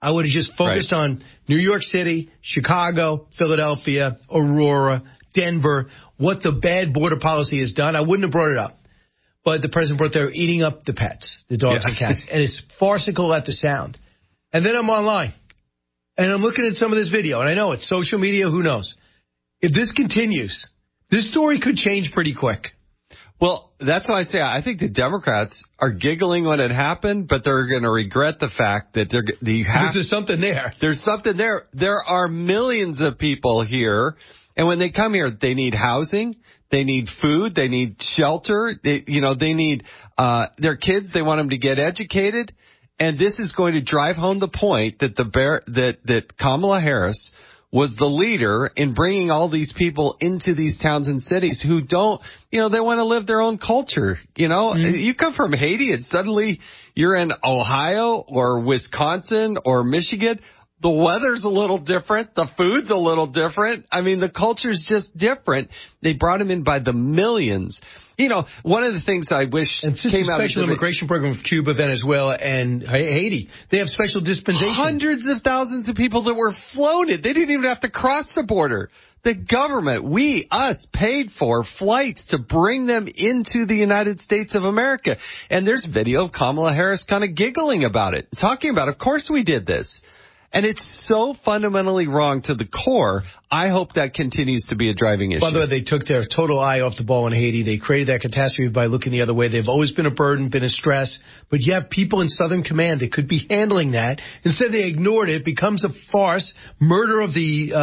I would have just focused on New York City, Chicago, Philadelphia, Aurora, Denver, what the bad border policy has done. I wouldn't have brought it up. But the president brought there eating up the pets, the dogs and cats. And it's farcical at the sound. And then I'm online. And I'm looking at some of this video. And I know it's social media. Who knows? If this continues, this story could change pretty quick. Well, that's why I say I think the Democrats are giggling when it happened, but they're going to regret the fact that there's something there. There's something there. There are millions of people here. And when they come here, they need housing, they need food, they need shelter, they need their kids, they want them to get educated. And this is going to drive home the point that that Kamala Harris was the leader in bringing all these people into these towns and cities who don't, they want to live their own culture. You come from Haiti and suddenly you're in Ohio or Wisconsin or Michigan. The weather's a little different. The food's a little different. I mean, the culture's just different. They brought them in by the millions. One of the things I wish came out of special immigration program of Cuba, Venezuela, and Haiti. They have special dispensation. Hundreds of thousands of people that were floated. They didn't even have to cross the border. The government, us, paid for flights to bring them into the United States of America. And there's video of Kamala Harris kind of giggling about it, talking about, of course we did this. And it's so fundamentally wrong to the core. I hope that continues to be a driving issue. By the way, they took their total eye off the ball in Haiti. They created that catastrophe by looking the other way. They've always been a burden, been a stress. But you have people in Southern Command that could be handling that. Instead, they ignored it. It becomes a farce. Murder of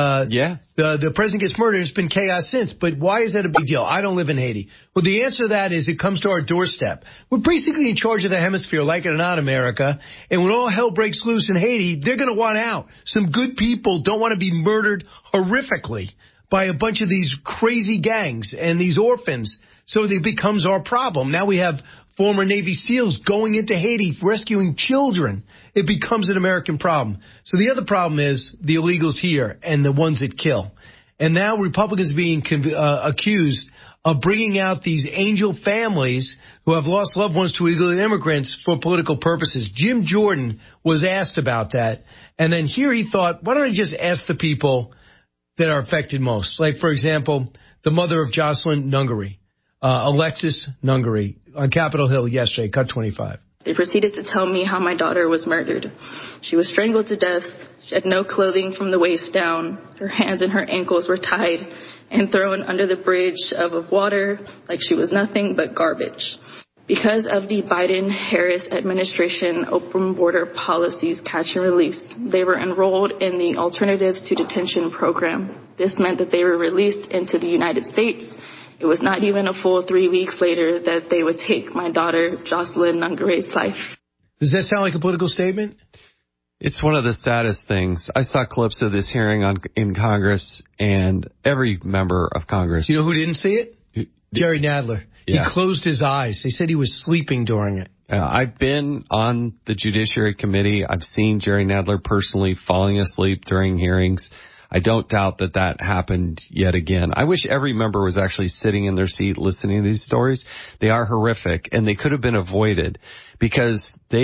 the president gets murdered. It's been chaos since. But why is that a big deal? I don't live in Haiti. Well, the answer to that is it comes to our doorstep. We're basically in charge of the hemisphere, like it or not, America. And when all hell breaks loose in Haiti, they're going to want out. Some good people don't want to be murdered horrifically by a bunch of these crazy gangs and these orphans. So it becomes our problem. Now we have former Navy SEALs going into Haiti, rescuing children. It becomes an American problem. So the other problem is the illegals here and the ones that kill. And now Republicans being accused of bringing out these angel families who have lost loved ones to illegal immigrants for political purposes. Jim Jordan was asked about that. And then here he thought, why don't I just ask the people that are affected most? Like, for example, the mother of Jocelyn Nungaray, Alexis Nungaray, on Capitol Hill yesterday, cut 25. They proceeded to tell me how my daughter was murdered. She was strangled to death. She had no clothing from the waist down. Her hands and her ankles were tied and thrown under the bridge of water like she was nothing but garbage. Because of the Biden-Harris administration open border policies catch and release, they were enrolled in the Alternatives to Detention program. This meant that they were released into the United States. It was not even a full 3 weeks later that they would take my daughter, Jocelyn Nungaray's life. Does that sound like a political statement? It's one of the saddest things. I saw clips of this hearing in Congress, and every member of Congress. You know who didn't see it? Jerry Nadler. Yeah. He closed his eyes. They said he was sleeping during it. I've been on the Judiciary Committee. I've seen Jerry Nadler personally falling asleep during hearings. I don't doubt that happened yet again. I wish every member was actually sitting in their seat listening to these stories. They are horrific, and they could have been avoided because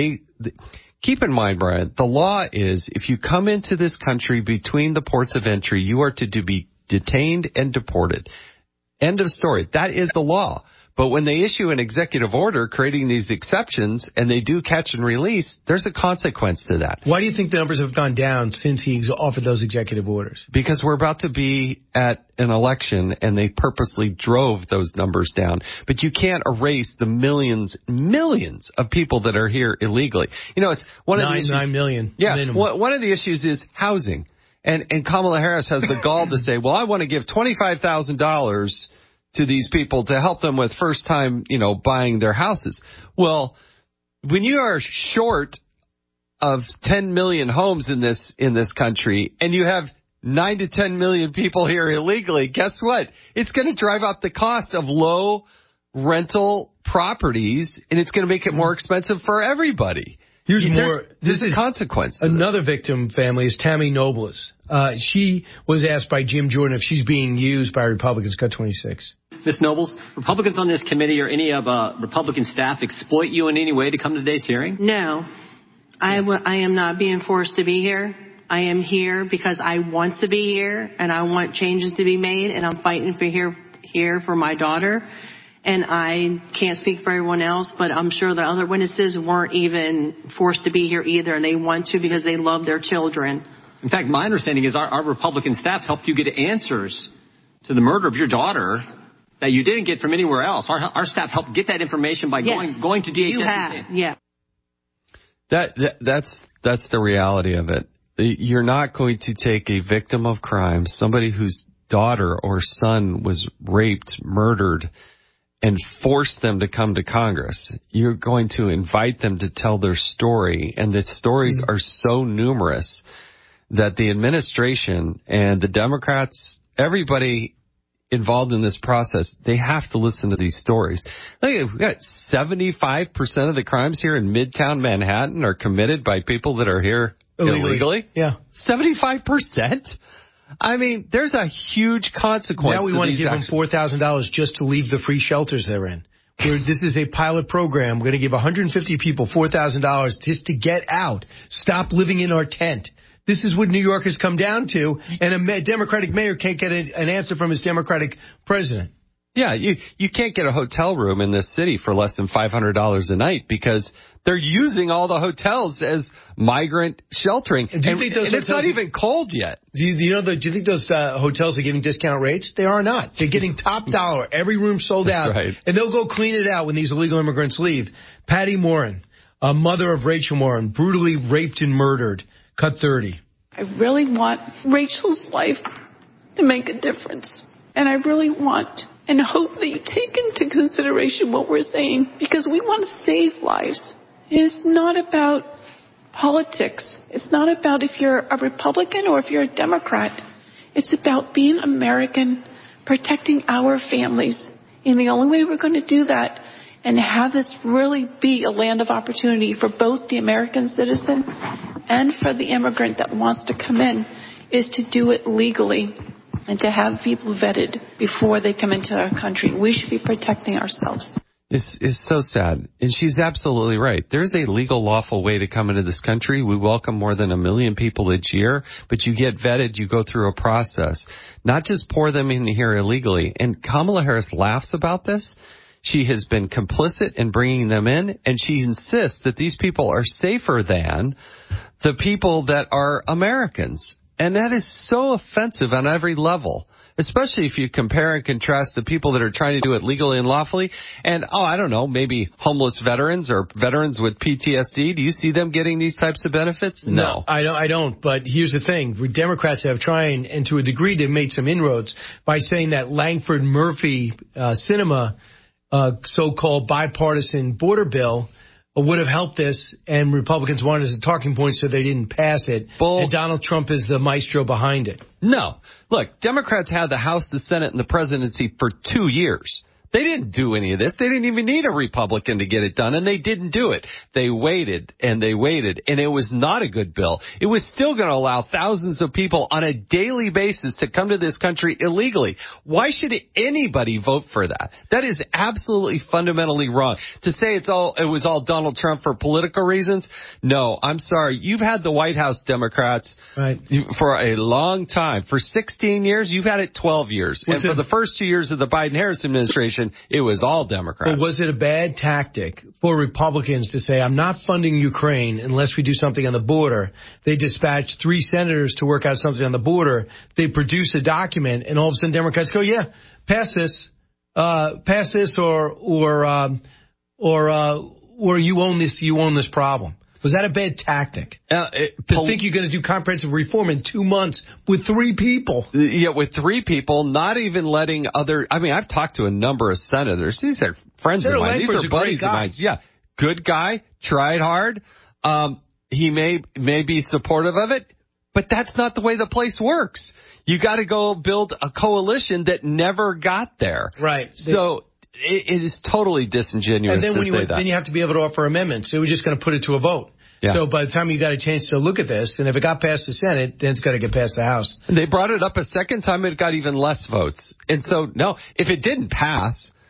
keep in mind, Brian, the law is if you come into this country between the ports of entry, you are to be detained and deported. End of story. That is the law. But when they issue an executive order creating these exceptions and they do catch and release, there's a consequence to that. Why do you think the numbers have gone down since he offered those executive orders? Because we're about to be at an election and they purposely drove those numbers down. But you can't erase the millions of people that are here illegally. It's one of the issues. 9 million. Yeah. Minimum. One of the issues is housing. And Kamala Harris has the gall to say, well, I want to give $25,000 to these people to help them with first time, buying their houses. Well, when you are short of 10 million homes in this country and you have 9 to 10 million people here illegally, guess what? It's going to drive up the cost of low rental properties and it's going to make it more expensive for everybody. There's a consequence. Another victim family is Tammy Nobles. She was asked by Jim Jordan if she's being used by Republicans. Cut 26. Ms. Nobles, Republicans on this committee or any of Republican staff exploit you in any way to come to today's hearing? No. I am not being forced to be here. I am here because I want to be here, and I want changes to be made, and I'm fighting for here for my daughter. And I can't speak for everyone else, but I'm sure the other witnesses weren't even forced to be here either, and they want to because they love their children. In fact, my understanding is our Republican staff helped you get answers to the murder of your daughter that you didn't get from anywhere else. Our staff helped get that information by going to DHS. You have, yeah. That's the reality of it. You're not going to take a victim of crime, somebody whose daughter or son was raped, murdered, and force them to come to Congress. You're going to invite them to tell their story, and the stories are so numerous that the administration and the Democrats, everybody involved in this process, they have to listen to these stories. Look, we've got 75% of the crimes here in Midtown Manhattan are committed by people that are here illegally. Yeah. 75%? I mean, there's a huge consequence. Now we want to give them $4,000 just to leave the free shelters they're in. This is a pilot program. We're going to give 150 people $4,000 just to get out. Stop living in our tent. This is what New York has come down to, and a Democratic mayor can't get an answer from his Democratic president. Yeah, you can't get a hotel room in this city for less than $500 a night because they're using all the hotels as migrant sheltering. Do you think those it's not even cold yet. Do you think those hotels are giving discount rates? They are not. They're getting top dollar. Every room sold out. Right. And they'll go clean it out when these illegal immigrants leave. Patty Morin, a mother of Rachel Morin, brutally raped and murdered. Cut 30. I really want Rachel's life to make a difference. And I really want and hope that you take into consideration what we're saying, because we want to save lives. It is not about politics. It's not about if you're a Republican or if you're a Democrat. It's about being American, protecting our families. And the only way we're going to do that and have this really be a land of opportunity for both the American citizen and for the immigrant that wants to come in is to do it legally and to have people vetted before they come into our country. We should be protecting ourselves. It's so sad. And she's absolutely right. There's a legal, lawful way to come into this country. We welcome more than 1 million people each year, but you get vetted, you go through a process, not just pour them in here illegally. And Kamala Harris laughs about this. She has been complicit in bringing them in, and she insists that these people are safer than the people that are Americans. And that is so offensive on every level, especially if you compare and contrast the people that are trying to do it legally and lawfully and, I don't know, maybe homeless veterans or veterans with PTSD. Do you see them getting these types of benefits? No. I don't. But here's the thing. Democrats have tried, and to a degree they've made some inroads by saying that Langford Murphy Sinema so-called bipartisan border bill would have helped this, and Republicans wanted it as a talking point, so they didn't pass it. And Donald Trump is the maestro behind it. No. Look, Democrats had the House, the Senate, and the presidency for 2 years. They didn't do any of this. They didn't even need a Republican to get it done, and they didn't do it. They waited, and it was not a good bill. It was still going to allow thousands of people on a daily basis to come to this country illegally. Why should anybody vote for that? That is absolutely fundamentally wrong. To say it was all Donald Trump for political reasons? No, I'm sorry. You've had the White House, Democrats, for a long time. For 16 years, you've had it 12 years. And for the first 2 years of the Biden-Harris administration, it was all Democrats. But was it a bad tactic for Republicans to say, I'm not funding Ukraine unless we do something on the border? They dispatched 3 senators to work out something on the border. They produce a document, and all of a sudden Democrats go, yeah, pass this, or you own this problem. Was that a bad tactic? To think you're going to do comprehensive reform in 2 months with 3 people? Yeah, with 3 people, not even letting I've talked to a number of senators. These are friends of mine. These are buddies of mine. Yeah, good guy, tried hard. He may be supportive of it, but that's not the way the place works. You got to go build a coalition that never got there. Right. So it is totally disingenuous to say that. Then you have to be able to offer amendments. So we're just going to put it to a vote. Yeah. So by the time you got a chance to look at this, and if it got past the Senate, then it's got to get past the House. And they brought it up a second time, it got even less votes. And so, no, if it didn't pass,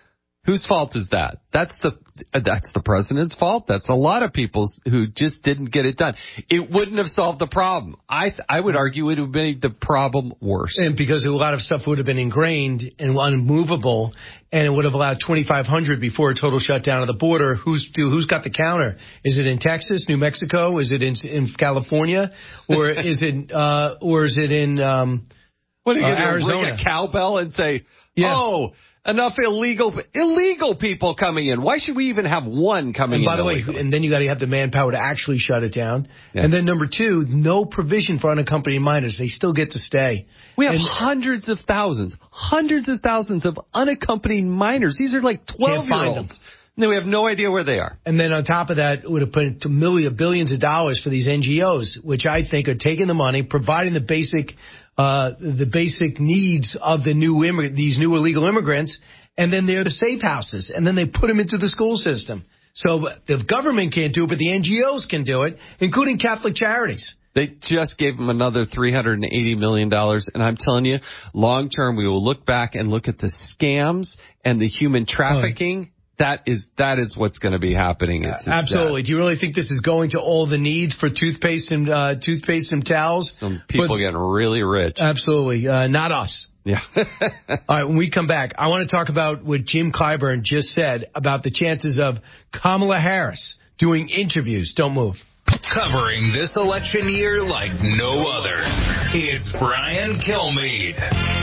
Whose fault is that? That's the president's fault. That's a lot of people who just didn't get it done. It wouldn't have solved the problem. I would argue it would have made the problem worse. And because a lot of stuff would have been ingrained and unmovable, and it would have allowed 2,500 before a total shutdown of the border. Who's got the counter? Is it in Texas, New Mexico? Is it in California, or is it in what are you going to Arizona? Ring a cowbell and say, "Oh, enough illegal people coming in. Why should we even have one coming in?" By the way, illegally? and then you got to have the manpower to actually shut it down. Yeah. And then number two, no provision for unaccompanied minors. They still get to stay. We have hundreds of thousands of unaccompanied minors. These are like 12-year-olds. And we have no idea where they are. And then on top of that, it would have put into billions of dollars for these NGOs, which I think are taking the money, providing the basic needs of these new illegal immigrants, and then they're the safe houses, and then they put them into the school system. So the government can't do it, but the NGOs can do it, including Catholic Charities. They just gave them another $380 million, and I'm telling you, long term, we will look back and look at the scams and the human trafficking. That is what's going to be happening. It's absolutely. Do you really think this is going to all the needs for toothpaste and towels? Some people getting really rich. Absolutely. Not us. Yeah. All right. When we come back, I want to talk about what Jim Clyburn just said about the chances of Kamala Harris doing interviews. Don't move. Covering this election year like no other. It's Brian Kilmeade.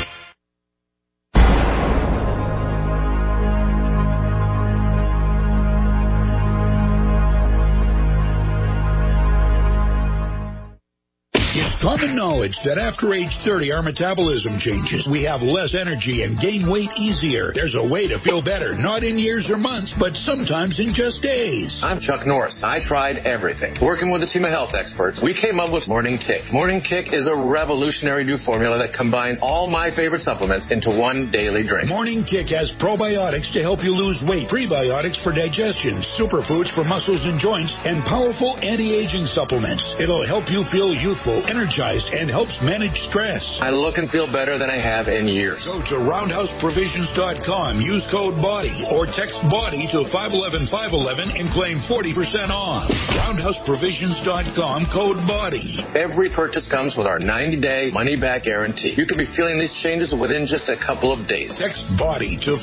It's common knowledge that after age 30, our metabolism changes. We have less energy and gain weight easier. There's a way to feel better, not in years or months, but sometimes in just days. I'm Chuck Norris. I tried everything. Working with a team of health experts, we came up with Morning Kick. Morning Kick is a revolutionary new formula that combines all my favorite supplements into one daily drink. Morning Kick has probiotics to help you lose weight, prebiotics for digestion, superfoods for muscles and joints, and powerful anti-aging supplements. It'll help you feel youthful, energized, and helps manage stress. I look and feel better than I have in years. Go to roundhouseprovisions.com, use code BODY, or text BODY to 511-511 and claim 40% off. Roundhouseprovisions.com, code BODY. Every purchase comes with our 90-day money-back guarantee. You could be feeling these changes within just a couple of days. Text BODY to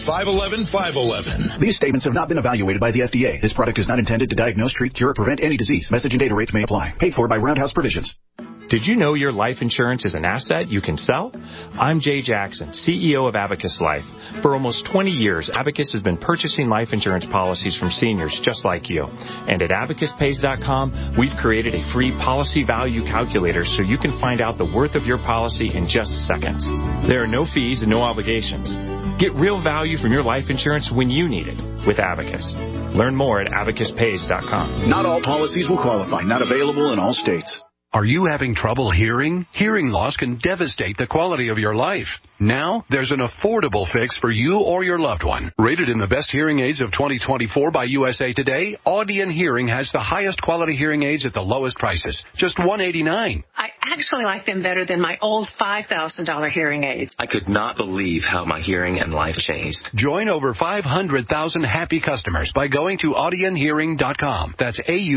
511-511. These statements have not been evaluated by the FDA. This product is not intended to diagnose, treat, cure, or prevent any disease. Message and data rates may apply. Paid for by Roundhouse Provisions. Did you know your life insurance is an asset you can sell? I'm Jay Jackson, CEO of Abacus Life. For almost 20 years, Abacus has been purchasing life insurance policies from seniors just like you. And at abacuspays.com, we've created a free policy value calculator so you can find out the worth of your policy in just seconds. There are no fees and no obligations. Get real value from your life insurance when you need it with Abacus. Learn more at abacuspays.com. Not all policies will qualify. Not available in all states. Are you having trouble hearing? Hearing loss can devastate the quality of your life. Now, there's an affordable fix for you or your loved one. Rated in the best hearing aids of 2024 by USA Today, Audion Hearing has the highest quality hearing aids at the lowest prices. Just $189. I actually like them better than my old $5,000 hearing aids. I could not believe how my hearing and life changed. Join over 500,000 happy customers by going to audionhearing.com. That's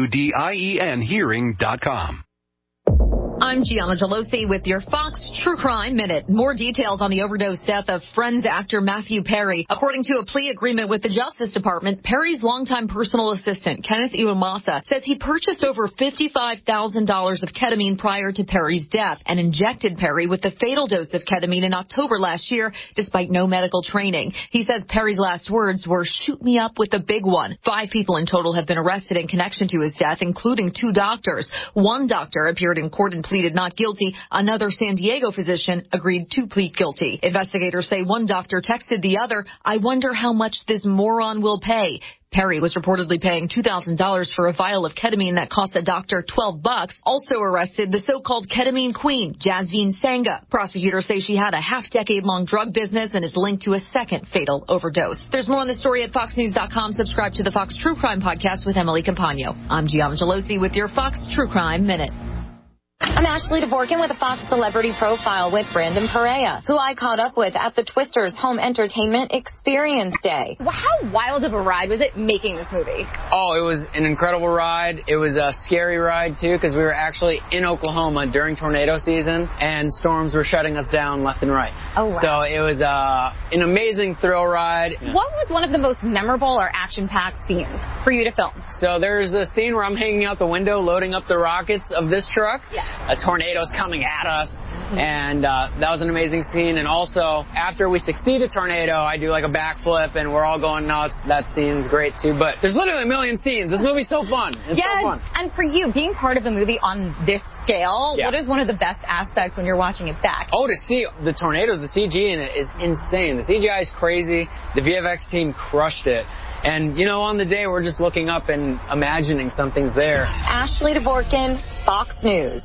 AUDIEN hearing.com. I'm Gianna Gelosi with your Fox True Crime Minute. More details on the overdose death of Friends actor Matthew Perry. According to a plea agreement with the Justice Department, Perry's longtime personal assistant, Kenneth Iwamasa, says he purchased over $55,000 of ketamine prior to Perry's death and injected Perry with the fatal dose of ketamine in October last year, despite no medical training. He says Perry's last words were, "Shoot me up with the big one." 5 people in total have been arrested in connection to his death, including 2 doctors. One doctor appeared in court and pleaded not guilty. Another San Diego physician agreed to plead guilty. Investigators say one doctor texted the other, "I wonder how much this moron will pay." Perry was reportedly paying $2,000 for a vial of ketamine that cost a doctor $12. Also arrested, the so-called ketamine queen, Jasveen Sangha. Prosecutors say she had a half-decade-long drug business and is linked to a second fatal overdose. There's more on the story at foxnews.com. Subscribe to the Fox True Crime Podcast with Emily Campagno. I'm Gianna Gelosi with your Fox True Crime Minute. I'm Ashley Dvorkin with a Fox Celebrity Profile with Brandon Perea, who I caught up with at the Twisters Home Entertainment Experience Day. How wild of a ride was it making this movie? Oh, it was an incredible ride. It was a scary ride, too, because we were actually in Oklahoma during tornado season, and storms were shutting us down left and right. Oh, wow. So it was an amazing thrill ride. What was one of the most memorable or action-packed scenes for you to film? So there's a scene where I'm hanging out the window loading up the rockets of this truck. Yeah. A tornado's coming at us, and that was an amazing scene. And also, after we succeed a tornado, I do like a backflip, and we're all going nuts. That scene's great, too. But there's literally a million scenes. This movie's so fun. It's so fun. And for you, being part of a movie on this scale, what is one of the best aspects when you're watching it back? Oh, to see the tornadoes, the CG in it is insane. The CGI is crazy. The VFX team crushed it. And, you know, on the day, we're just looking up and imagining something's there. Ashley Dvorkin, Fox News.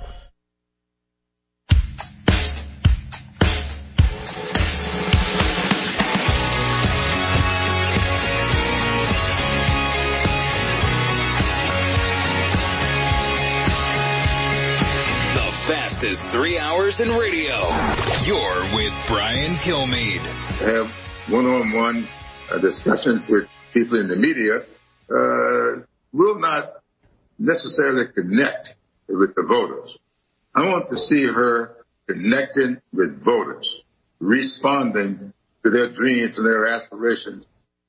Fastest 3 hours in radio. You're with Brian Kilmeade. Have one-on-one discussions with people in the media will not necessarily connect with the voters. I want to see her connecting with voters, responding to their dreams and their aspirations.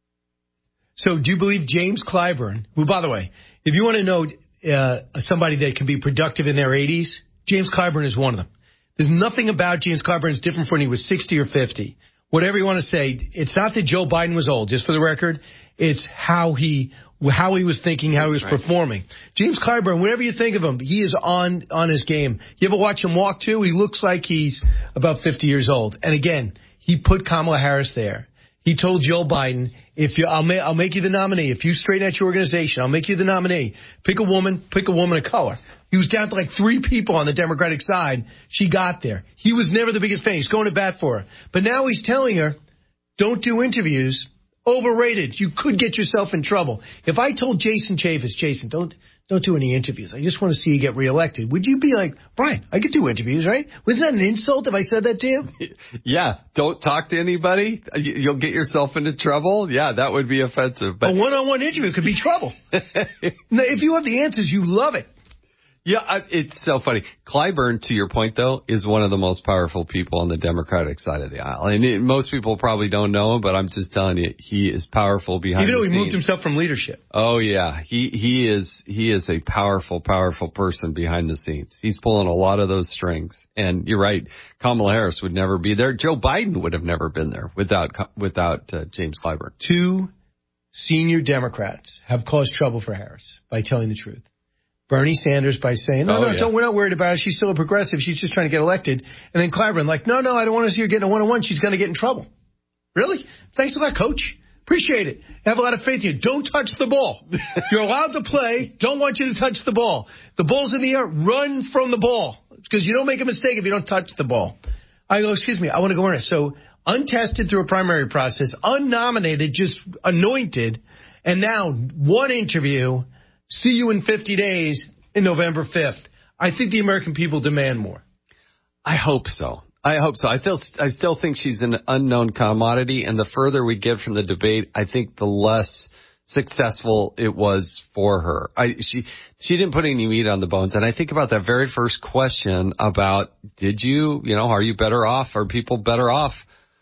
So do you believe James Clyburn, who, by the way, if you want to know somebody that can be productive in their 80s, James Clyburn is one of them. There's nothing about James Clyburn that's different from when he was 60 or 50. Whatever you want to say, it's not that Joe Biden was old, just for the record. It's how he was thinking, how he was performing. James Clyburn, whatever you think of him, he is on his game. You ever watch him walk, too? He looks like he's about 50 years old. And again, he put Kamala Harris there. He told Joe Biden, I'll make you the nominee. If you straighten out your organization, I'll make you the nominee. Pick a woman of color. He was down to like 3 people on the Democratic side. She got there. He was never the biggest fan. He's going to bat for her. But now he's telling her, don't do interviews. Overrated. You could get yourself in trouble. If I told Jason Chaffetz, Jason, don't do any interviews. I just want to see you get reelected. Would you be like, Brian, I could do interviews, right? Wasn't that an insult if I said that to you? Yeah. Don't talk to anybody. You'll get yourself into trouble. Yeah, that would be offensive. But a one-on-one interview could be trouble. If you have the answers, you love it. Yeah, it's so funny. Clyburn, to your point, though, is one of the most powerful people on the Democratic side of the aisle. And most people probably don't know him, but I'm just telling you, he is powerful behind the scenes. Even though he moved himself from leadership. Oh, yeah. He is a powerful, powerful person behind the scenes. He's pulling a lot of those strings. And you're right, Kamala Harris would never be there. Joe Biden would have never been there without James Clyburn. 2 senior Democrats have caused trouble for Harris by telling the truth. Bernie Sanders by saying, we're not worried about her. She's still a progressive. She's just trying to get elected. And then Clyburn, like, no, I don't want to see her getting a one-on-one. She's going to get in trouble. Really? Thanks a lot, Coach. Appreciate it. Have a lot of faith in you. Don't touch the ball. You're allowed to play. Don't want you to touch the ball. The ball's in the air. Run from the ball. Because you don't make a mistake if you don't touch the ball. I go, excuse me, I want to go on it. So untested through a primary process, unnominated, just anointed, and now one interview. See you in 50 days in November 5th. I think the American people demand more. I hope so. I still think she's an unknown commodity, and the further we get from the debate, I think the less successful it was for her. She didn't put any meat on the bones, and I think about that very first question about are you better off? Are people better off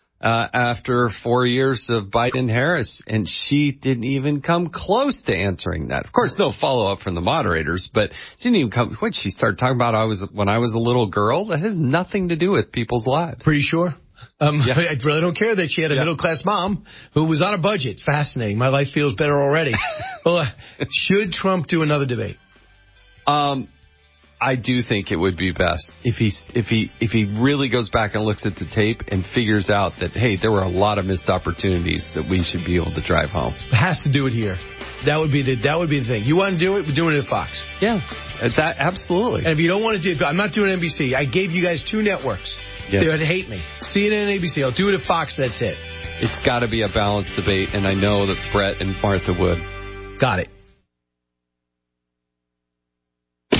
after 4 years of Biden-Harris? And she didn't even come close to answering that. Of course, no follow-up from the moderators, but she didn't even come. When she started talking about when I was a little girl, that has nothing to do with people's lives. Pretty sure. I really don't care that she had a middle-class mom who was on a budget. Fascinating. My life feels better already. Well, should Trump do another debate? I do think it would be best if he really goes back and looks at the tape and figures out that, hey, there were a lot of missed opportunities that we should be able to drive home. Has to do it here. That would be the thing. You want to do it? We're doing it at Fox. Yeah, that absolutely. And if you don't want to do it, I'm not doing NBC. I gave you guys 2 networks. Yes. They would hate me. CNN and ABC. I'll do it at Fox. That's it. It's got to be a balanced debate, and I know that Brett and Martha would. Got it.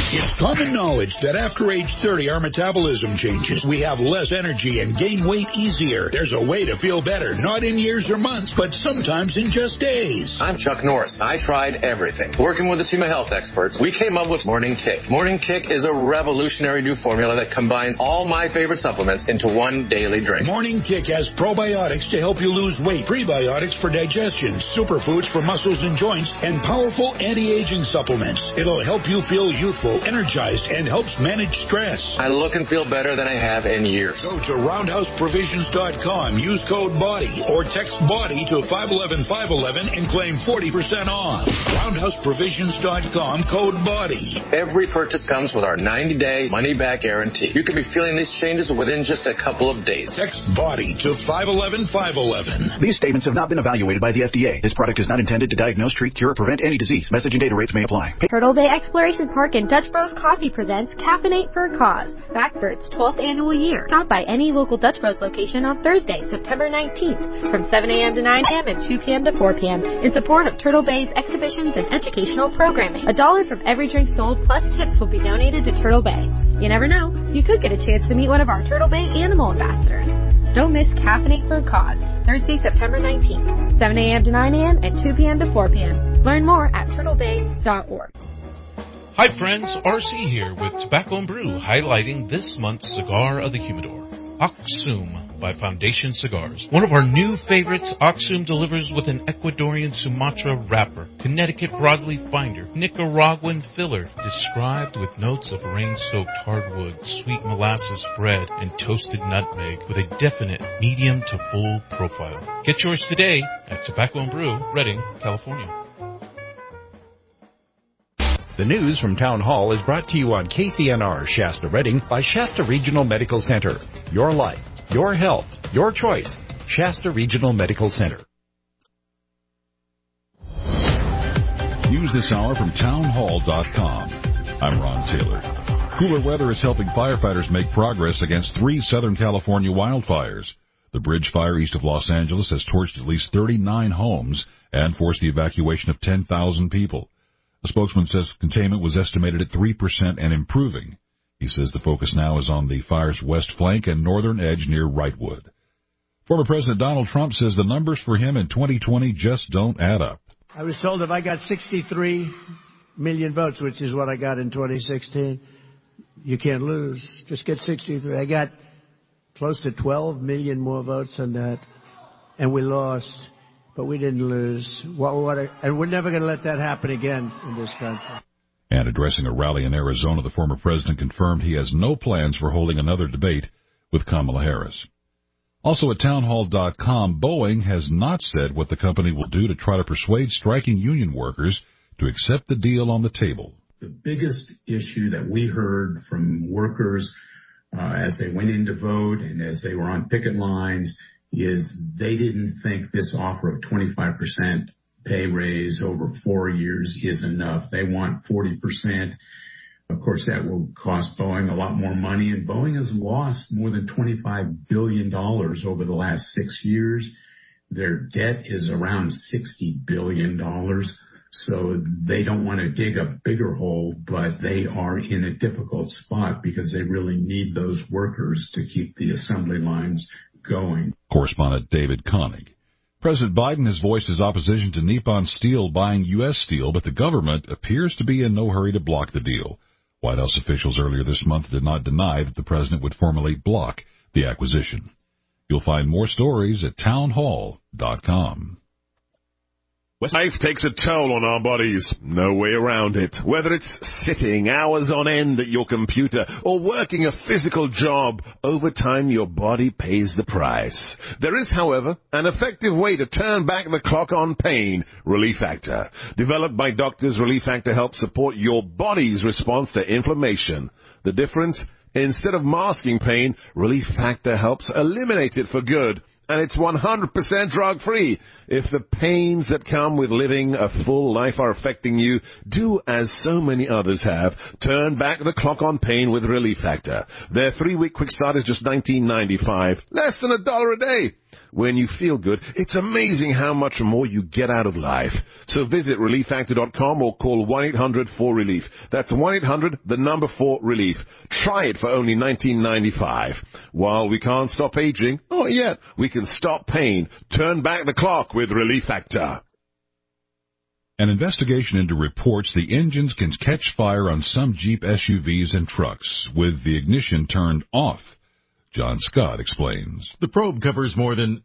It's common knowledge that after age 30, our metabolism changes. We have less energy and gain weight easier. There's a way to feel better, not in years or months, but sometimes in just days. I'm Chuck Norris. I tried everything. Working with a team of health experts, we came up with Morning Kick. Morning Kick is a revolutionary new formula that combines all my favorite supplements into one daily drink. Morning Kick has probiotics to help you lose weight, prebiotics for digestion, superfoods for muscles and joints, and powerful anti-aging supplements. It'll help you feel youthful, energized, and helps manage stress. I look and feel better than I have in years. Go to roundhouseprovisions.com, use code BODY, or text BODY to 511-511 and claim 40% off. Roundhouseprovisions.com, code BODY. Every purchase comes with our 90-day money-back guarantee. You could be feeling these changes within just a couple of days. Text BODY to 511-511. These statements have not been evaluated by the FDA. This product is not intended to diagnose, treat, cure, or prevent any disease. Message and data rates may apply. Turtle Bay Exploration Park and Dutch Bros Coffee presents Caffeinate for a Cause, Backbird's 12th annual year. Stop by any local Dutch Bros location on Thursday, September 19th, from 7 a.m. to 9 a.m. and 2 p.m. to 4 p.m. in support of Turtle Bay's exhibitions and educational programming. $1 from every drink sold plus tips will be donated to Turtle Bay. You never know, you could get a chance to meet one of our Turtle Bay animal ambassadors. Don't miss Caffeinate for a Cause, Thursday, September 19th, 7 a.m. to 9 a.m. and 2 p.m. to 4 p.m. Learn more at turtlebay.org. Hi friends, RC here with Tobacco and Brew, highlighting this month's cigar of the humidor, Aksum by Foundation Cigars. One of our new favorites, Aksum delivers with an Ecuadorian Sumatra wrapper, Connecticut broadleaf binder, Nicaraguan filler, described with notes of rain-soaked hardwood, sweet molasses bread, and toasted nutmeg, with a definite medium to full profile. Get yours today at Tobacco and Brew, Redding, California. The news from Town Hall is brought to you on KCNR Shasta Redding by Shasta Regional Medical Center. Your life, your health, your choice. Shasta Regional Medical Center. News this hour from townhall.com. I'm Ron Taylor. Cooler weather is helping firefighters make progress against 3 Southern California wildfires. The Bridge Fire east of Los Angeles has torched at least 39 homes and forced the evacuation of 10,000 people. A spokesman says containment was estimated at 3% and improving. He says the focus now is on the fire's west flank and northern edge near Wrightwood. Former President Donald Trump says the numbers for him in 2020 just don't add up. I was told if I got 63 million votes, which is what I got in 2016, you can't lose. Just get 63. I got close to 12 million more votes than that, and we lost. But we didn't lose. And we're never going to let that happen again in this country. And addressing a rally in Arizona, the former president confirmed he has no plans for holding another debate with Kamala Harris. Also at townhall.com, Boeing has not said what the company will do to try to persuade striking union workers to accept the deal on the table. The biggest issue that we heard from workers as they went in to vote and as they were on picket lines is they didn't think this offer of 25% pay raise over 4 years is enough. They want 40%. Of course, that will cost Boeing a lot more money, and Boeing has lost more than $25 billion over the last 6 years. Their debt is around $60 billion. So they don't want to dig a bigger hole, but they are in a difficult spot because they really need those workers to keep the assembly lines going. Correspondent David Koenig. President Biden has voiced his opposition to Nippon Steel buying U.S. steel, but the government appears to be in no hurry to block the deal. White House officials earlier this month did not deny that the president would formally block the acquisition. You'll find more stories at townhall.com. Life takes a toll on our bodies. No way around it. Whether it's sitting hours on end at your computer or working a physical job, over time your body pays the price. There is, however, an effective way to turn back the clock on pain, Relief Factor. Developed by doctors, Relief Factor helps support your body's response to inflammation. The difference? Instead of masking pain, Relief Factor helps eliminate it for good. And it's 100% drug-free. If the pains that come with living a full life are affecting you, do as so many others have. Turn back the clock on pain with Relief Factor. Their 3-week quick start is just $19.95, less than $1 a day. When you feel good, it's amazing how much more you get out of life. So visit ReliefFactor.com or call 1-800-4RELIEF. That's 1-800-4RELIEF. Try it for only $19.95. While we can't stop aging, not yet, we can stop pain. Turn back the clock with Relief Factor. An investigation into reports the engines can catch fire on some Jeep SUVs and trucks with the ignition turned off. John Scott explains. The probe covers more than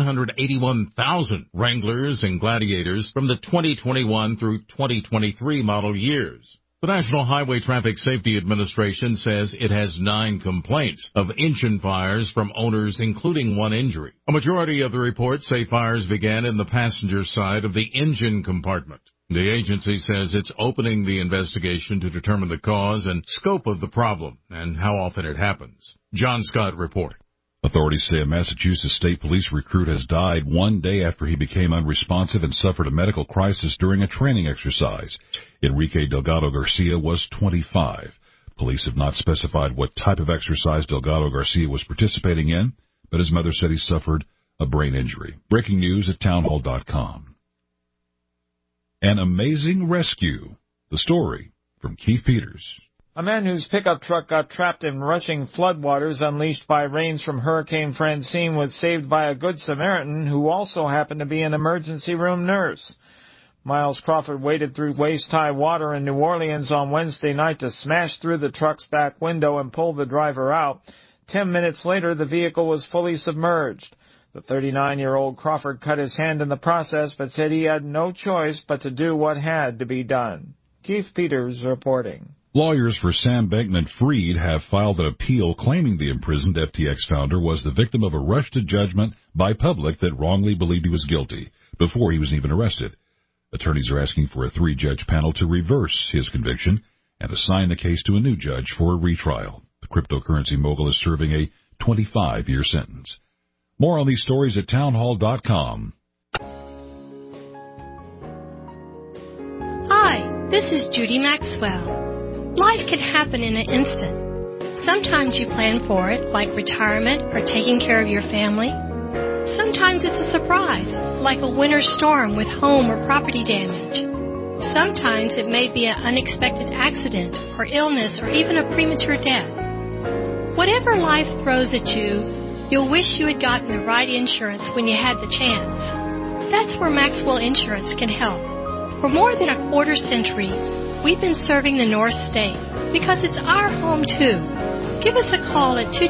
781,000 Wranglers and Gladiators from the 2021 through 2023 model years. The National Highway Traffic Safety Administration says it has 9 complaints of engine fires from owners, including 1 injury. A majority of the reports say fires began in the passenger side of the engine compartment. The agency says it's opening the investigation to determine the cause and scope of the problem and how often it happens. John Scott reporting. Authorities say a Massachusetts State Police recruit has died 1 day after he became unresponsive and suffered a medical crisis during a training exercise. Enrique Delgado Garcia was 25. Police have not specified what type of exercise Delgado Garcia was participating in, but his mother said he suffered a brain injury. Breaking news at townhall.com. An amazing rescue. The story from Keith Peters. A man whose pickup truck got trapped in rushing floodwaters unleashed by rains from Hurricane Francine was saved by a Good Samaritan who also happened to be an emergency room nurse. Miles Crawford waded through waist-high water in New Orleans on Wednesday night to smash through the truck's back window and pull the driver out. 10 minutes later, the vehicle was fully submerged. The 39-year-old Crawford cut his hand in the process, but said he had no choice but to do what had to be done. Keith Peters reporting. Lawyers for Sam Bankman-Fried have filed an appeal claiming the imprisoned FTX founder was the victim of a rush to judgment by public that wrongly believed he was guilty before he was even arrested. Attorneys are asking for a 3-judge panel to reverse his conviction and assign the case to a new judge for a retrial. The cryptocurrency mogul is serving a 25-year sentence. More on these stories at townhall.com. Hi, this is Judy Maxwell. Life can happen in an instant. Sometimes you plan for it, like retirement or taking care of your family. Sometimes it's a surprise, like a winter storm with home or property damage. Sometimes it may be an unexpected accident or illness or even a premature death. Whatever life throws at you, you'll wish you had gotten the right insurance when you had the chance. That's where Maxwell Insurance can help. For more than a quarter century, we've been serving the North State because it's our home too. Give us a call at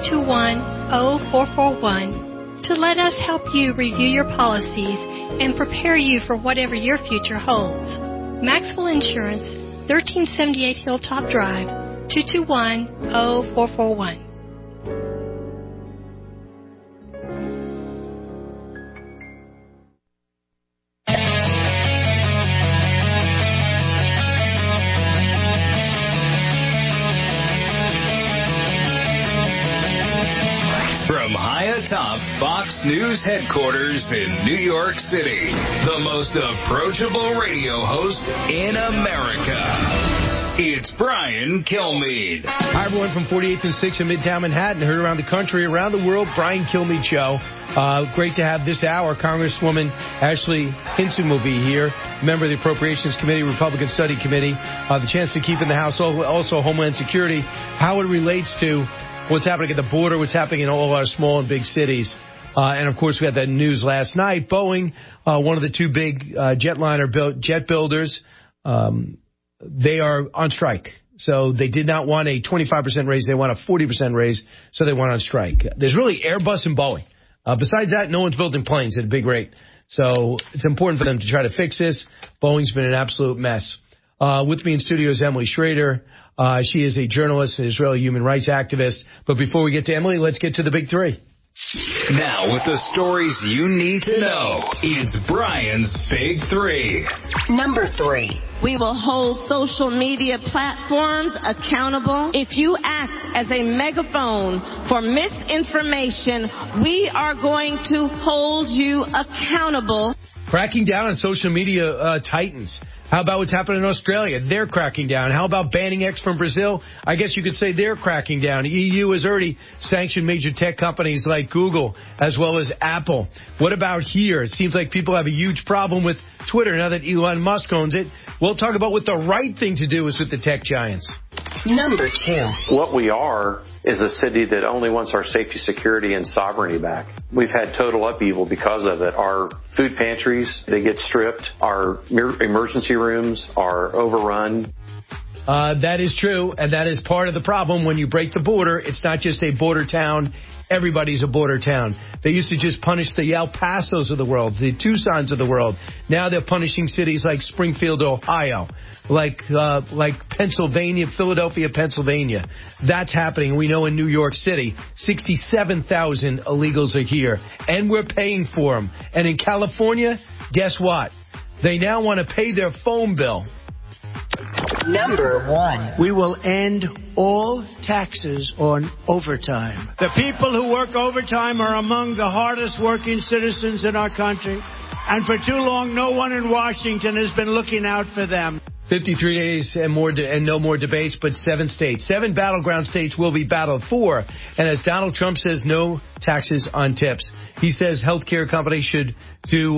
221-0441 to let us help you review your policies and prepare you for whatever your future holds. Maxwell Insurance, 1378 Hilltop Drive, 221-0441. Atop Fox News headquarters in New York City, the most approachable radio host in America. It's Brian Kilmeade. Hi, everyone, from 48th and 6th in Midtown Manhattan. Heard around the country, around the world, Brian Kilmeade Show. Great to have this hour. Congresswoman Ashley Hinson will be here, member of the Appropriations Committee, Republican Study Committee. The chance to keep in the House, also Homeland Security, how it relates to what's happening at the border, what's happening in all of our small and big cities. And, of course, we had that news last night. Boeing, one of the 2 big jet builders, they are on strike. So they did not want a 25% raise. They want a 40% raise, so they went on strike. There's really Airbus and Boeing. Besides that, no one's building planes at a big rate. So it's important for them to try to fix this. Boeing's been an absolute mess. With me in studio is Emily Schrader. She is a journalist and Israeli human rights activist. But before we get to Emily, let's get to the big 3. Now, with the stories you need to know, it's Brian's Big 3. Number 3. We will hold social media platforms accountable. If you act as a megaphone for misinformation, we are going to hold you accountable. Cracking down on social media titans. How about what's happening in Australia? They're cracking down. How about banning X from Brazil? I guess you could say they're cracking down. The EU has already sanctioned major tech companies like Google as well as Apple. What about here? It seems like people have a huge problem with Twitter now that Elon Musk owns it. We'll talk about what the right thing to do is with the tech giants. Number 2. What we are is a city that only wants our safety, security, and sovereignty back. We've had total upheaval because of it. Our food pantries, they get stripped. Our emergency rooms are overrun. That is true, and that is part of the problem. When you break the border, it's not just a border town. Everybody's a border town. They used to just punish the El Pasos of the world, the Tucsons of the world. Now they're punishing cities like Springfield, Ohio, like Pennsylvania, Philadelphia, Pennsylvania. That's happening. We know in New York City, 67,000 illegals are here, and we're paying for them. And in California, guess what? They now want to pay their phone bill. Number 1. We will end all taxes on overtime. The people who work overtime are among the hardest working citizens in our country. And for too long, no one in Washington has been looking out for them. 53 days and more and no more debates, but 7 states. 7 battleground states will be battled for. And as Donald Trump says, no taxes on tips. He says healthcare companies should do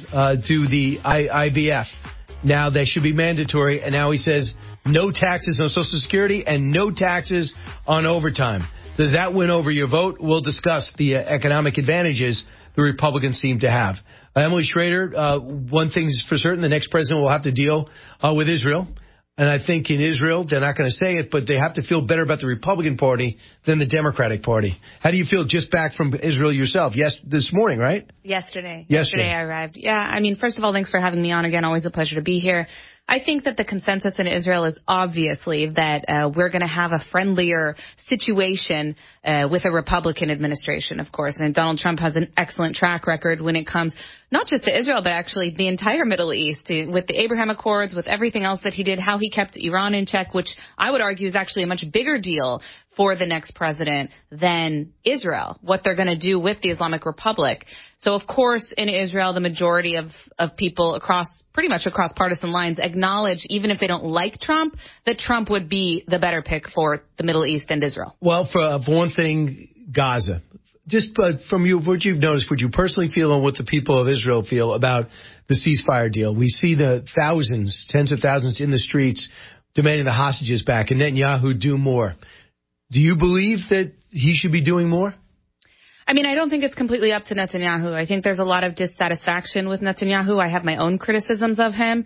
the IVF. Now they should be mandatory, and now he says no taxes on Social Security and no taxes on overtime. Does that win over your vote? We'll discuss the economic advantages the Republicans seem to have. Emily Schrader, one thing's for certain, the next president will have to deal with Israel. And I think in Israel, they're not going to say it, but they have to feel better about the Republican Party than the Democratic Party. How do you feel just back from Israel yourself? Yes, this morning, right? Yesterday I arrived. Yeah, I mean, first of all, thanks for having me on again. Always a pleasure to be here. I think that the consensus in Israel is obviously that we're going to have a friendlier situation with a Republican administration, of course. And Donald Trump has an excellent track record when it comes not just to Israel, but actually the entire Middle East, with the Abraham Accords, with everything else that he did, how he kept Iran in check, which I would argue is actually a much bigger deal for the next president than Israel, what they're going to do with the Islamic Republic. So, of course, in Israel, the majority of people pretty much across partisan lines acknowledge, even if they don't like Trump, that Trump would be the better pick for the Middle East and Israel. Well, for one thing, Gaza. Just from you, what you've noticed, what you personally feel and what the people of Israel feel about the ceasefire deal. We see the thousands, tens of thousands in the streets demanding the hostages back, and Netanyahu do more. Do you believe that he should be doing more? I mean, I don't think it's completely up to Netanyahu. I think there's a lot of dissatisfaction with Netanyahu. I have my own criticisms of him.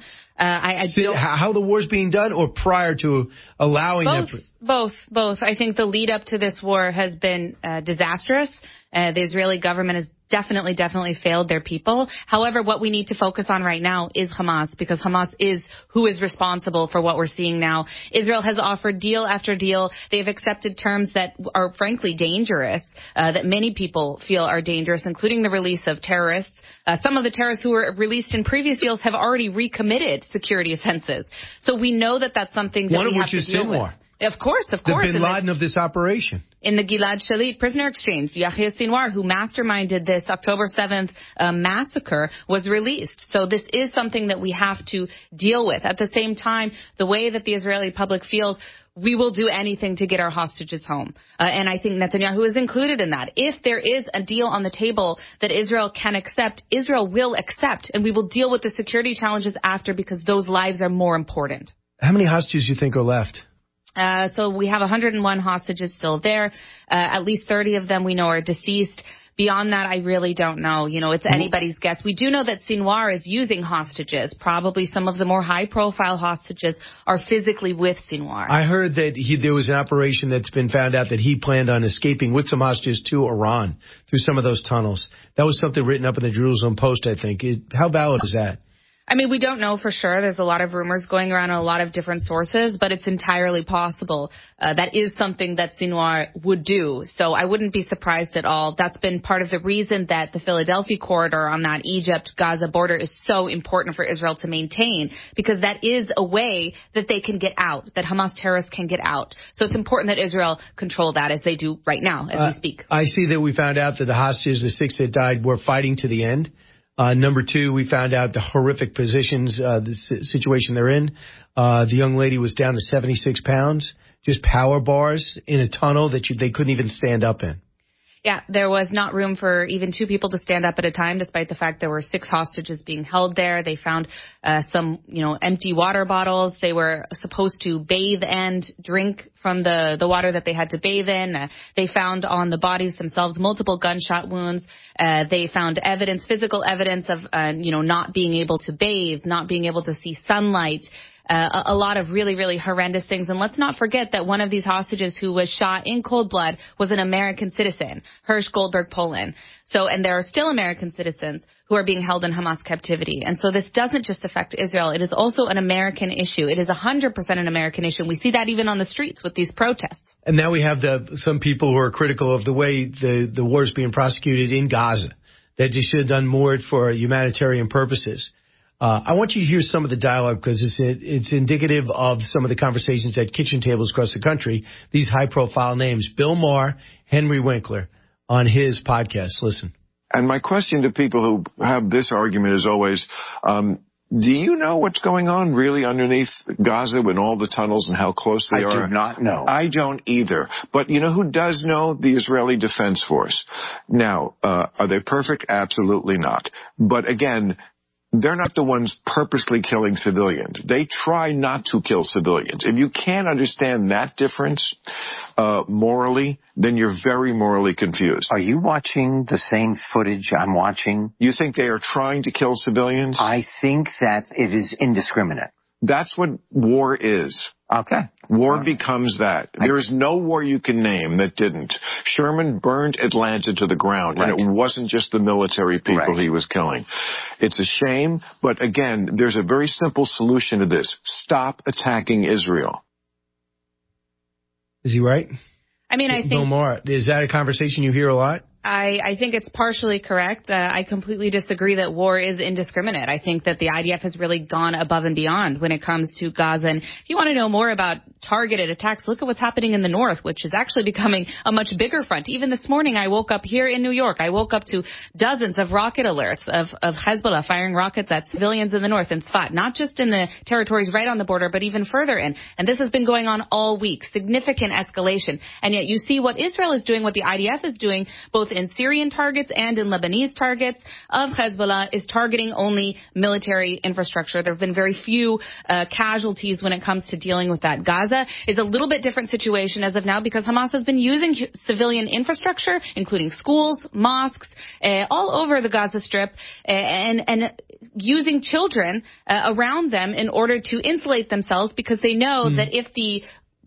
How the war's being done, or prior to allowing them? Both. I think the lead up to this war has been disastrous. The Israeli government has definitely failed their people. However, what we need to focus on right now is Hamas, because Hamas is who is responsible for what we're seeing now. Israel has offered deal after deal. They've accepted terms that are frankly dangerous, that many people feel are dangerous, including the release of terrorists. Some of the terrorists who were released in previous deals have already recommitted security offenses. So we know that that's something that we have to deal with. Of course. The bin Laden of this operation. In the Gilad Shalit prisoner exchange, Yahya Sinwar, who masterminded this October 7th massacre, was released. So this is something that we have to deal with. At the same time, the way that the Israeli public feels, we will do anything to get our hostages home. And I think Netanyahu is included in that. If there is a deal on the table that Israel can accept, Israel will accept, and we will deal with the security challenges after, because those lives are more important. How many hostages do you think are left? So we have 101 hostages still there. At least 30 of them we know are deceased. Beyond that, I really don't know. You know, it's anybody's guess. We do know that Sinwar is using hostages. Probably some of the more high-profile hostages are physically with Sinwar. I heard that there was an operation that's been found out that he planned on escaping with some hostages to Iran through some of those tunnels. That was something written up in the Jerusalem Post, I think. How valid is that? I mean, we don't know for sure. There's a lot of rumors going around in a lot of different sources, but it's entirely possible. That is something that Sinwar would do. So I wouldn't be surprised at all. That's been part of the reason that the Philadelphia corridor on that Egypt-Gaza border is so important for Israel to maintain, because that is a way that they can get out, that Hamas terrorists can get out. So it's important that Israel control that, as they do right now, as we speak. I see that we found out that the hostages, the 6 that died, were fighting to the end. Number 2, we found out the horrific positions, the situation they're in. The young lady was down to 76 pounds, just power bars in a tunnel that they couldn't even stand up in. Yeah, there was not room for even 2 people to stand up at a time, despite the fact there were 6 hostages being held there. They found some, empty water bottles. They were supposed to bathe and drink from the water that they had to bathe in. They found on the bodies themselves multiple gunshot wounds. They found physical evidence of, not being able to bathe, not being able to see sunlight. A lot of really, really horrendous things. And let's not forget that one of these hostages who was shot in cold blood was an American citizen, Hersh Goldberg Polin. And there are still American citizens who are being held in Hamas captivity. And so this doesn't just affect Israel. It is also an American issue. It is 100% an American issue. And we see that even on the streets with these protests. And now we have some people who are critical of the way the war is being prosecuted in Gaza, that they should have done more for humanitarian purposes. I want you to hear some of the dialogue because it's indicative of some of the conversations at kitchen tables across the country. These high-profile names, Bill Maher, Henry Winkler, on his podcast. Listen. And my question to people who have this argument is always, do you know what's going on really underneath Gaza in all the tunnels and how close they are? I do not know. I don't either. But you know who does know? The Israeli Defense Force. Now, are they perfect? Absolutely not. But again, they're not the ones purposely killing civilians. They try not to kill civilians. If you can't understand that difference morally, then you're very morally confused. Are you watching the same footage I'm watching? You think they are trying to kill civilians? I think that it is indiscriminate. That's what war is. Okay. War becomes that. There is no war you can name that didn't. Sherman burned Atlanta to the ground, and it wasn't just the military people he was killing. It's a shame, but again, there's a very simple solution to this. Stop attacking Israel. Is he right? I mean, I think... Bill Maher, is that a conversation you hear a lot? I think it's partially correct. I completely disagree that war is indiscriminate. I think that the IDF has really gone above and beyond when it comes to Gaza. And if you want to know more about targeted attacks, look at what's happening in the north, which is actually becoming a much bigger front. Even this morning, I woke up here in New York. I woke up to dozens of rocket alerts of Hezbollah firing rockets at civilians in the north in Sfat, not just in the territories right on the border, but even further in. And this has been going on all week, significant escalation. And yet you see what Israel is doing, what the IDF is doing, both in Syrian targets and in Lebanese targets of Hezbollah, is targeting only military infrastructure. There have been very few casualties when it comes to dealing with that. Gaza is a little bit different situation as of now because Hamas has been using civilian infrastructure, including schools, mosques, all over the Gaza Strip, and using children around them in order to insulate themselves because they know that if the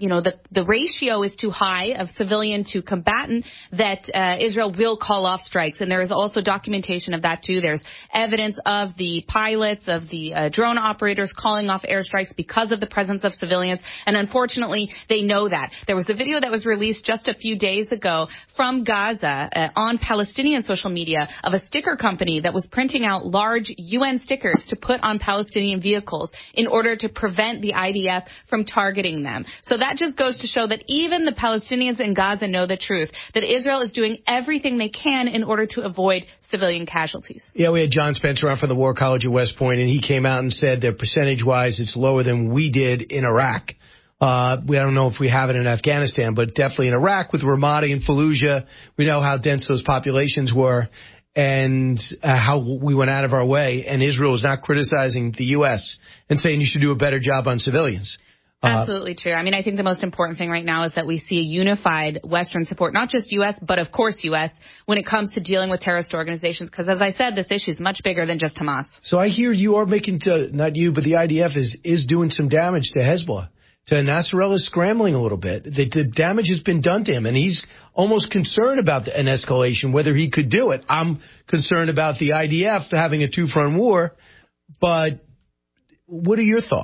ratio is too high of civilian to combatant, that Israel will call off strikes. And there is also documentation of that, too. There's evidence of the pilots, of the drone operators calling off airstrikes because of the presence of civilians. And unfortunately, they know that. There was a video that was released just a few days ago from Gaza on Palestinian social media of a sticker company that was printing out large UN stickers to put on Palestinian vehicles in order to prevent the IDF from targeting them. So that just goes to show that even the Palestinians in Gaza know the truth, that Israel is doing everything they can in order to avoid civilian casualties. Yeah, we had John Spencer on from the War College at West Point, and he came out and said that percentage-wise it's lower than we did in Iraq. We don't know if we have it in Afghanistan, but definitely in Iraq with Ramadi and Fallujah, we know how dense those populations were and how we went out of our way, and Israel is not criticizing the U.S. and saying you should do a better job on civilians. Absolutely true. I mean, I think the most important thing right now is that we see a unified Western support, not just U.S., but of course U.S., when it comes to dealing with terrorist organizations. Because as I said, this issue is much bigger than just Hamas. So I hear you are making, not you, but the IDF is doing some damage to Hezbollah. To Nasrallah is scrambling a little bit. The damage has been done to him, and he's almost concerned about an escalation, whether he could do it. I'm concerned about the IDF having a two-front war, but what are your thoughts?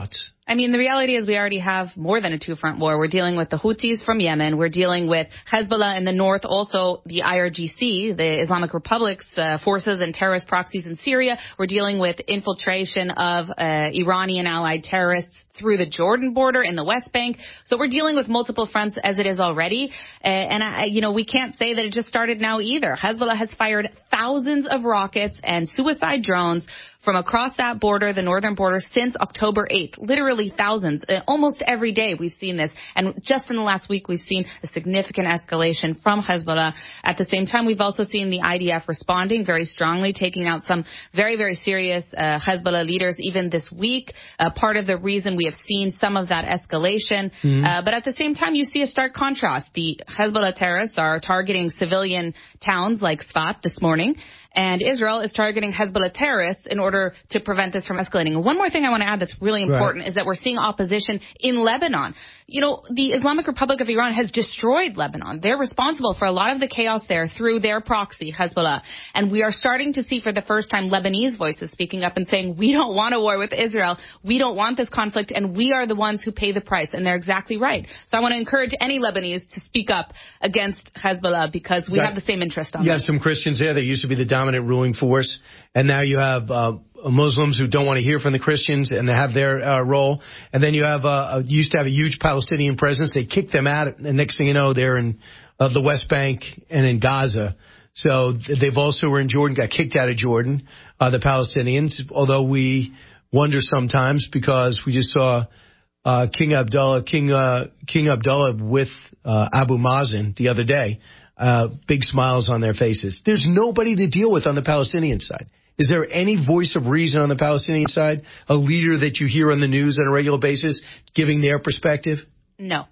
I mean, the reality is we already have more than a two-front war. We're dealing with the Houthis from Yemen. We're dealing with Hezbollah in the north, also the IRGC, the Islamic Republic's forces and terrorist proxies in Syria. We're dealing with infiltration of Iranian allied terrorists through the Jordan border in the West Bank. So we're dealing with multiple fronts as it is already. We can't say that it just started now either. Hezbollah has fired thousands of rockets and suicide drones from across that border, the northern border, since October 8th. Literally thousands. Almost every day we've seen this. And just in the last week, we've seen a significant escalation from Hezbollah. At the same time, we've also seen the IDF responding very strongly, taking out some very, very serious Hezbollah leaders even this week. Part of the reason we have seen some of that escalation. But at the same time, you see a stark contrast. The Hezbollah terrorists are targeting civilian towns like Sfat this morning. And Israel is targeting Hezbollah terrorists in order to prevent this from escalating. One more thing I want to add that's really important is that we're seeing opposition in Lebanon. You know, the Islamic Republic of Iran has destroyed Lebanon. They're responsible for a lot of the chaos there through their proxy, Hezbollah. And we are starting to see for the first time Lebanese voices speaking up and saying, we don't want a war with Israel. We don't want this conflict, and we are the ones who pay the price. And they're exactly right. So I want to encourage any Lebanese to speak up against Hezbollah because we have the same interest on You them. have some Christians there that used to be the dominant ruling force, and now you have Muslims who don't want to hear from the Christians and they have their role. And then you have used to have a huge Palestinian presence. They kicked them out, and next thing you know, they're in the West Bank and in Gaza. So they've also were in Jordan, got kicked out of Jordan, the Palestinians, although we wonder sometimes because we just saw King Abdullah with Abu Mazen the other day. Big smiles on their faces. There's nobody to deal with on the Palestinian side. Is there any voice of reason on the Palestinian side? A leader that you hear on the news on a regular basis giving their perspective? No.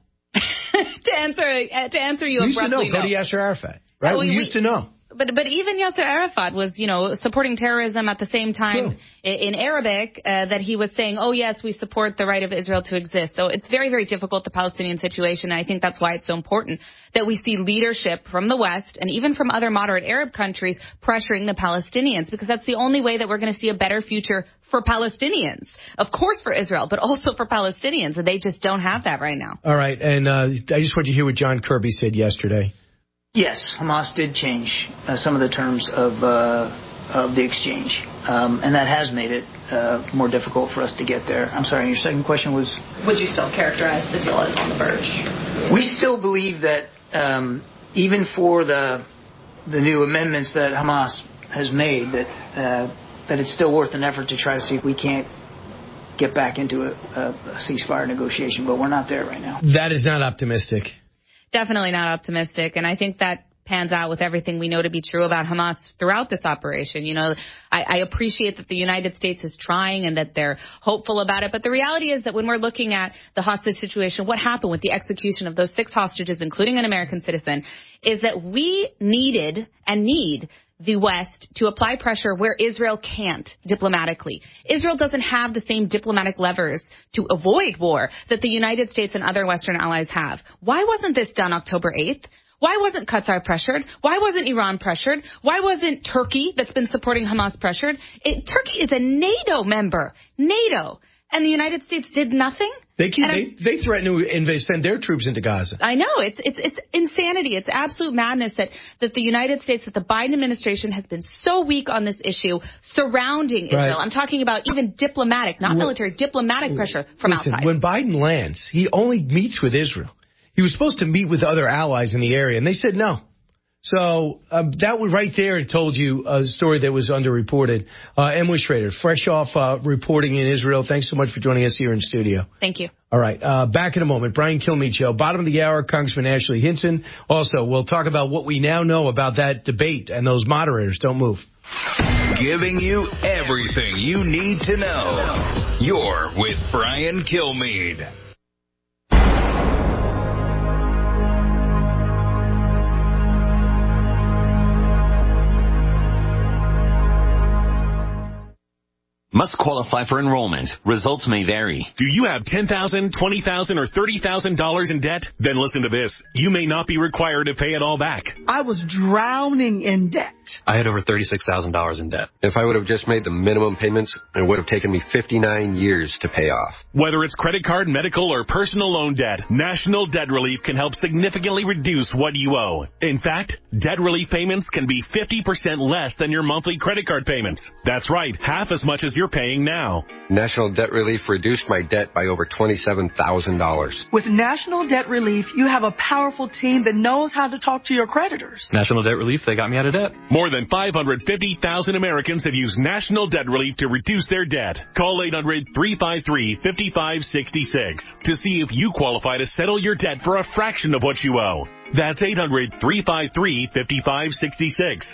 To answer you we used abruptly, to know. Go to Yasser Arafat, right? We used to know. But even Yasser Arafat was, supporting terrorism at the same time in Arabic that he was saying, oh, yes, we support the right of Israel to exist. So it's very, very difficult, the Palestinian situation. And I think that's why it's so important that we see leadership from the West and even from other moderate Arab countries pressuring the Palestinians, because that's the only way that we're going to see a better future for Palestinians. Of course for Israel, but also for Palestinians. And they just don't have that right now. All right. And I just want you to hear what John Kirby said yesterday. Yes, Hamas did change some of the terms of the exchange, and that has made it more difficult for us to get there. I'm sorry, your second question was? Would you still characterize the deal as on the verge? We still believe that even for the new amendments that Hamas has made, that it's still worth an effort to try to see if we can't get back into a ceasefire negotiation, but we're not there right now. That is not optimistic. Definitely not optimistic, and I think that pans out with everything we know to be true about Hamas throughout this operation. I appreciate that the United States is trying and that they're hopeful about it, but the reality is that when we're looking at the hostage situation, what happened with the execution of those 6 hostages, including an American citizen, is that we needed and need the West to apply pressure where Israel can't diplomatically. Israel doesn't have the same diplomatic levers to avoid war that the United States and other Western allies have. Why wasn't this done October 8th? Why wasn't Qatar pressured? Why wasn't Iran pressured? Why wasn't Turkey, that's been supporting Hamas, pressured? Turkey is a NATO member. NATO. And the United States did nothing? They threaten to send their troops into Gaza. I know. It's insanity. It's absolute madness that the United States, that the Biden administration has been so weak on this issue surrounding Israel. I'm talking about even diplomatic, not military, diplomatic pressure from outside. When Biden lands, he only meets with Israel. He was supposed to meet with other allies in the area, and they said no. So that was right there. It told you a story that was underreported. Emily Schrader, fresh off reporting in Israel. Thanks so much for joining us here in studio. Thank you. All right. Back in a moment. Brian Kilmeade Show. Bottom of the hour, Congressman Ashley Hinson. Also, we'll talk about what we now know about that debate and those moderators. Don't move. Giving you everything you need to know. You're with Brian Kilmeade. Must qualify for enrollment. Results may vary. Do you have $10,000, $20,000, or $30,000 in debt? Then listen to this. You may not be required to pay it all back. I was drowning in debt. I had over $36,000 in debt. If I would have just made the minimum payments, it would have taken me 59 years to pay off. Whether it's credit card, medical, or personal loan debt, National Debt Relief can help significantly reduce what you owe. In fact, debt relief payments can be 50% less than your monthly credit card payments. That's right, half as much as you're paying now. National Debt Relief reduced my debt by over $27,000. With National Debt Relief, you have a powerful team that knows how to talk to your creditors. National Debt Relief, they got me out of debt. More than 550,000 Americans have used National Debt Relief to reduce their debt. Call 800-353-5566 to see if you qualify to settle your debt for a fraction of what you owe. That's 800-353-5566.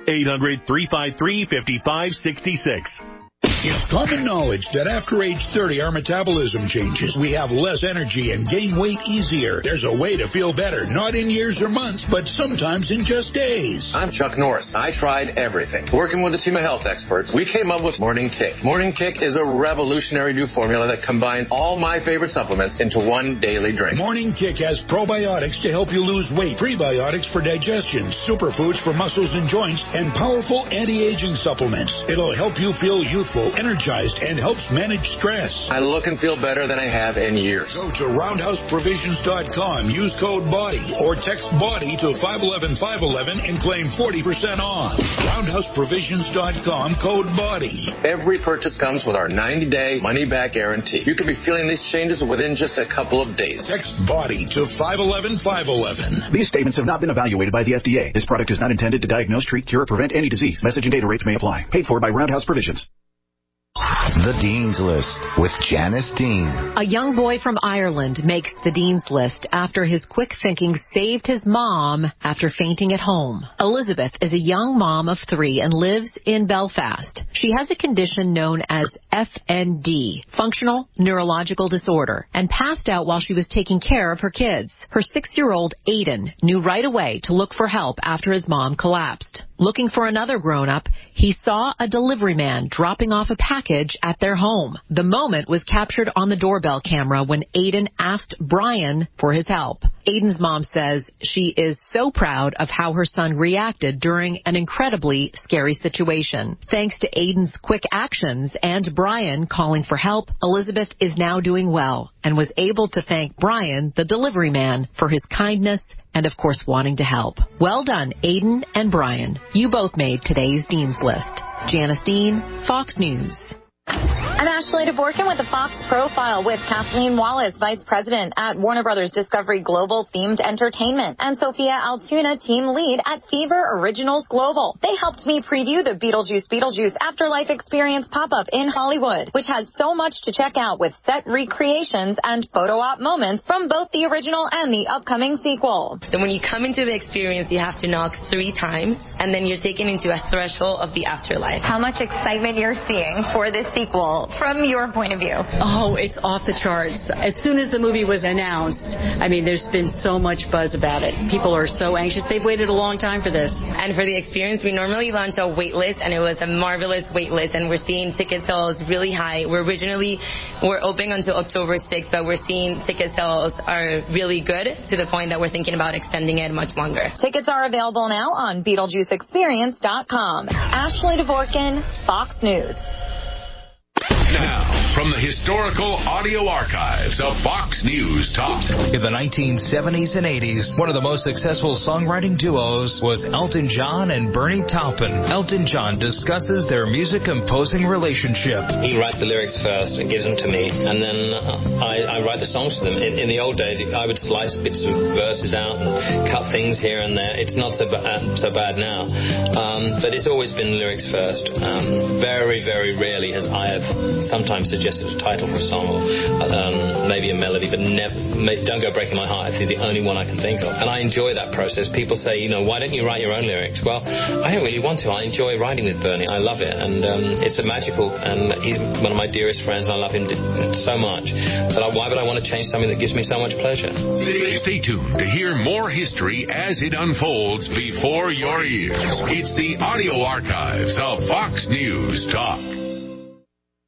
800-353-5566. It's common knowledge that after age 30, our metabolism changes. We have less energy and gain weight easier. There's a way to feel better, not in years or months, but sometimes in just days. I'm Chuck Norris. I tried everything. Working with a team of health experts, we came up with Morning Kick. Morning Kick is a revolutionary new formula that combines all my favorite supplements into one daily drink. Morning Kick has probiotics to help you lose weight, prebiotics for digestion, superfoods for muscles and joints, and powerful anti-aging supplements. It'll help you feel youthful, energized, and helps manage stress. I look and feel better than I have in years. Go to roundhouseprovisions.com, use code BODY, or text BODY to 511-511 and claim 40% off. Roundhouseprovisions.com, code BODY. Every purchase comes with our 90-day money-back guarantee. You could be feeling these changes within just a couple of days. Text BODY to 511-511. These statements have not been evaluated by the FDA. This product is not intended to diagnose, treat, cure, or prevent any disease. Message and data rates may apply. Paid for by Roundhouse Provisions. The Dean's List with Janice Dean. A young boy from Ireland makes the Dean's List after his quick thinking saved his mom after fainting at home. Elizabeth is a young mom of 3 and lives in Belfast. She has a condition known as FND, Functional Neurological Disorder, and passed out while she was taking care of her kids. Her 6-year-old Aidan knew right away to look for help after his mom collapsed. Looking for another grown-up, he saw a delivery man dropping off a package at their home. The moment was captured on the doorbell camera when Aidan asked Brian for his help. Aidan's mom says she is so proud of how her son reacted during an incredibly scary situation. Thanks to Aidan's quick actions and Brian calling for help, Elizabeth is now doing well and was able to thank Brian, the delivery man, for his kindness and, of course, wanting to help. Well done, Aidan and Brian. You both made today's Dean's List. Janice Dean, Fox News. I'm Ashley DeVorkin with the Fox Profile with Kathleen Wallace, Vice President at Warner Brothers Discovery Global Themed Entertainment, and Sophia Altoona, Team Lead at Fever Originals Global. They helped me preview the Beetlejuice Afterlife Experience pop-up in Hollywood, which has so much to check out with set recreations and photo op moments from both the original and the upcoming sequel. So when you come into the experience, you have to knock 3 times, and then you're taken into a threshold of the afterlife. How much excitement you're seeing for this sequel from your point of view? Oh, it's off the charts. As soon as the movie was announced, I mean, there's been so much buzz about it. People are so anxious. They've waited a long time for this. And for the experience, we normally launch a wait list, and it was a marvelous wait list, and we're seeing ticket sales really high. We're open until October 6th, but we're seeing ticket sales are really good to the point that we're thinking about extending it much longer. Tickets are available now on BeetlejuiceExperience.com. Ashley DeVorkin, Fox News. Now, from the historical audio archives of Fox News Talk. In the 1970s and 80s, one of the most successful songwriting duos was Elton John and Bernie Taupin. Elton John discusses their music composing relationship. He writes the lyrics first and gives them to me, and then I write the songs to them. In the old days, I would slice bits of verses out and cut things here and there. It's not so bad now, but it's always been lyrics first. Very, very rarely has I have sometimes suggested a title for a song or maybe a melody, but never, Don't Go Breaking My Heart is the only one I can think of. And I enjoy that process. People say, why don't you write your own lyrics? Well, I don't really want to. I enjoy writing with Bernie. I love it. And it's magical. And he's one of my dearest friends, and I love him so much. But why would I want to change something that gives me so much pleasure? Stay tuned to hear more history as it unfolds before your ears. It's the audio archives of Fox News Talk.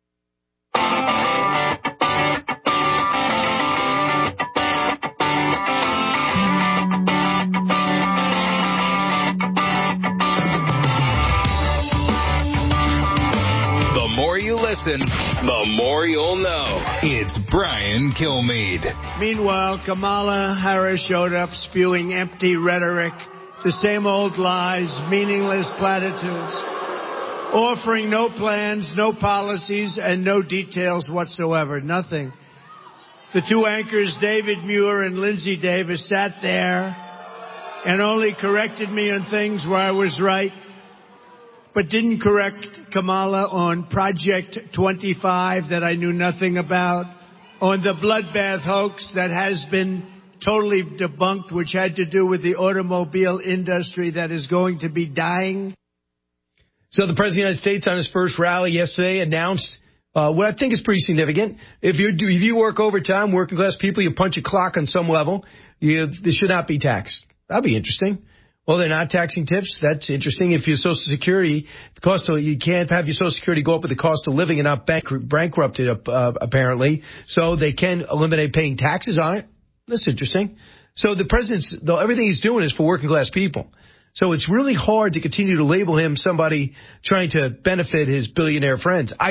listen, the more you'll know. It's Brian Kilmeade. Meanwhile, Kamala Harris showed up spewing empty rhetoric, the same old lies, meaningless platitudes, offering no plans, no policies, and no details whatsoever. Nothing. The two anchors, David Muir and Lindsay Davis, sat there and only corrected me on things where I was right, but didn't correct Kamala on Project 25 that I knew nothing about, on the bloodbath hoax that has been totally debunked, which had to do with the automobile industry that is going to be dying. So the President of the United States on his first rally yesterday announced what I think is pretty significant. If you work overtime, working class people, you punch a clock on some level, this should not be taxed. That'd be interesting. Well, they're not taxing tips. That's interesting. If your Social Security, you can't have your Social Security go up with the cost of living and not bankrupted, apparently. So they can eliminate paying taxes on it. That's interesting. So the president's, everything he's doing is for working class people. So it's really hard to continue to label him somebody trying to benefit his billionaire friends. I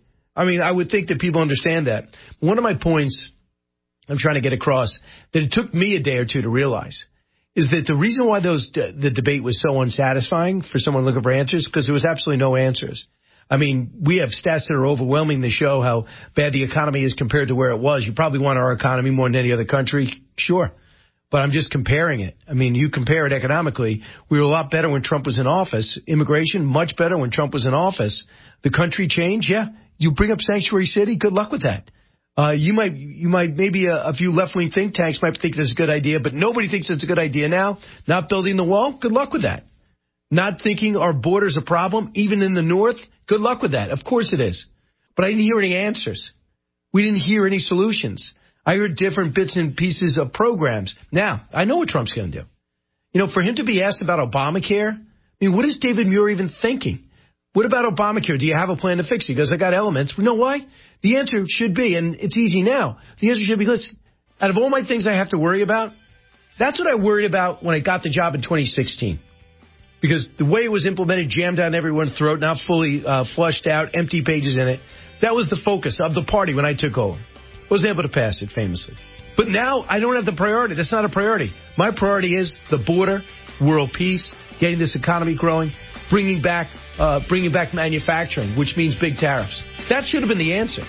would think that people understand that. One of my points I'm trying to get across that it took me a day or two to realize is that the reason why the debate was so unsatisfying for someone looking for answers, because there was absolutely no answers. I mean, we have stats that are overwhelming to show how bad the economy is compared to where it was. You probably want our economy more than any other country. Sure. But I'm just comparing it. I mean, you compare it economically. We were a lot better when Trump was in office. Immigration, much better when Trump was in office. The country changed. Yeah. You bring up Sanctuary City. Good luck with that. You might, maybe a few left-wing think tanks might think that's a good idea, but nobody thinks it's a good idea now. Not building the wall. Good luck with that. Not thinking our border's a problem, even in the north. Good luck with that. Of course it is. But I didn't hear any answers. We didn't hear any solutions. I heard different bits and pieces of programs. Now, I know what Trump's going to do. You know, for him to be asked about Obamacare, I mean, what is David Muir even thinking? What about Obamacare? Do you have a plan to fix it? He goes, I got elements. You know why? The answer should be, and it's easy now, the answer should be, listen, out of all my things I have to worry about, that's what I worried about when I got the job in 2016. Because the way it was implemented, jammed down everyone's throat, not fully flushed out, empty pages in it, that was the focus of the party when I took over. Wasn't able to pass it, famously. But now I don't have the priority. That's not a priority. My priority is the border, world peace, getting this economy growing, bringing back manufacturing, which means big tariffs. That should have been the answer.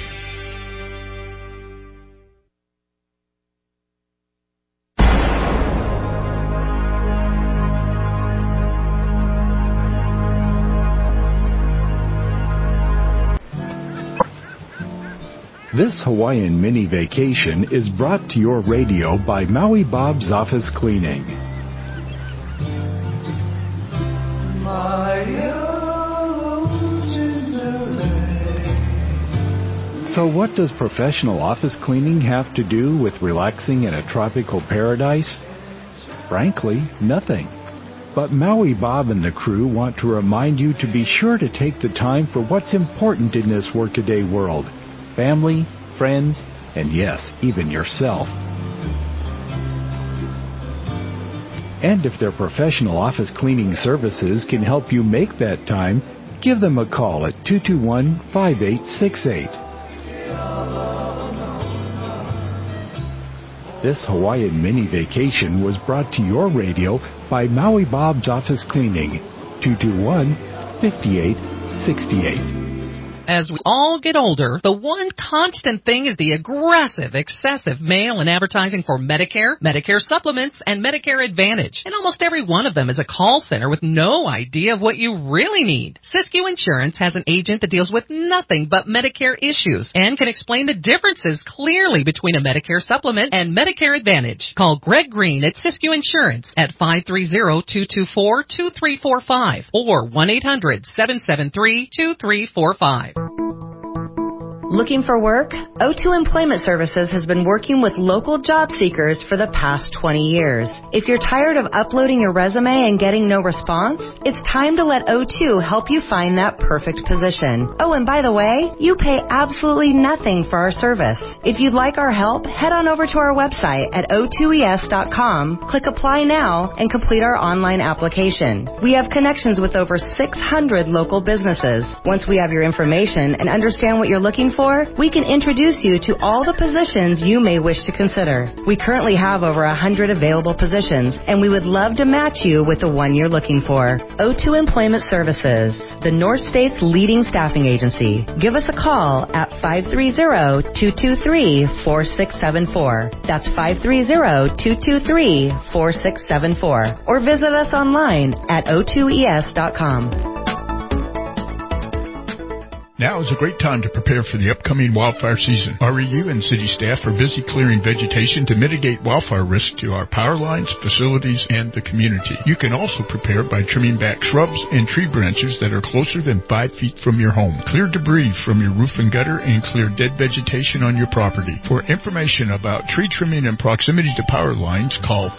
This Hawaiian mini vacation is brought to your radio by Maui Bob's Office Cleaning. So what does professional office cleaning have to do with relaxing in a tropical paradise? Frankly, nothing. But Maui Bob and the crew want to remind you to be sure to take the time for what's important in this workaday world. Family, friends, and yes, even yourself. And if their professional office cleaning services can help you make that time, give them a call at 221-5868. This Hawaiian mini vacation was brought to your radio by Maui Bob's Office Cleaning, 221-5868. As we all get older, the one constant thing is the aggressive, excessive mail and advertising for Medicare, Medicare supplements, and Medicare Advantage. And almost every one of them is a call center with no idea of what you really need. Siskiyou Insurance has an agent that deals with nothing but Medicare issues and can explain the differences clearly between a Medicare supplement and Medicare Advantage. Call Greg Green at Siskiyou Insurance at 530-224-2345 or 1-800-773-2345. Looking for work? O2 Employment Services has been working with local job seekers for the past 20 years. If you're tired of uploading your resume and getting no response, it's time to let O2 help you find that perfect position. Oh, and by the way, you pay absolutely nothing for our service. If you'd like our help, head on over to our website at o2es.com, click Apply Now, and complete our online application. We have connections with over 600 local businesses. Once we have your information and understand what you're looking for, we can introduce you to all the positions you may wish to consider. We currently have over 100 available positions, and we would love to match you with the one you're looking for. O2 Employment Services, the North State's leading staffing agency. Give us a call at 530-223-4674. That's 530-223-4674. Or visit us online at o2es.com. Now is a great time to prepare for the upcoming wildfire season. REU and city staff are busy clearing vegetation to mitigate wildfire risk to our power lines, facilities, and the community. You can also prepare by trimming back shrubs and tree branches that are closer than 5 feet from your home. Clear debris from your roof and gutter and clear dead vegetation on your property. For information about tree trimming and proximity to power lines, call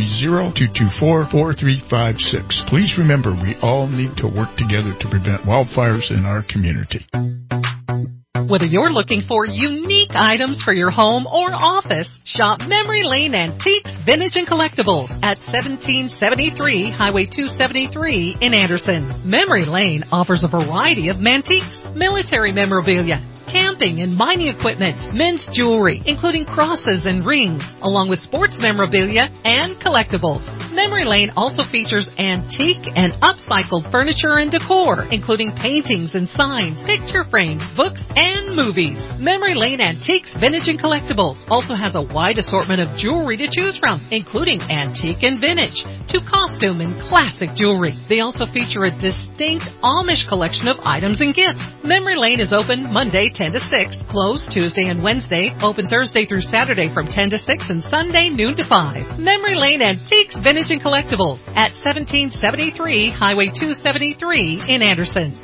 530-224-4356. Please remember, we all need to work together to prevent wildfires in our community. Whether you're looking for unique items for your home or office, shop Memory Lane Antiques, Vintage, and Collectibles at 1773 Highway 273 in Anderson. Memory Lane offers a variety of antiques, military memorabilia, camping and mining equipment, men's jewelry, including crosses and rings, along with sports memorabilia and collectibles. Memory Lane also features antique and upcycled furniture and decor, including paintings and signs, picture frames, books, and movies. Memory Lane Antiques, Vintage, and Collectibles also has a wide assortment of jewelry to choose from, including antique and vintage, to costume and classic jewelry. They also feature a distinct Amish collection of items and gifts. Memory Lane is open Monday 10 to 6, closed Tuesday and Wednesday, open Thursday through Saturday from 10 to 6, and Sunday noon to 5. Memory Lane Antiques, Vintage, and Collectibles at 1773 Highway 273 in Anderson.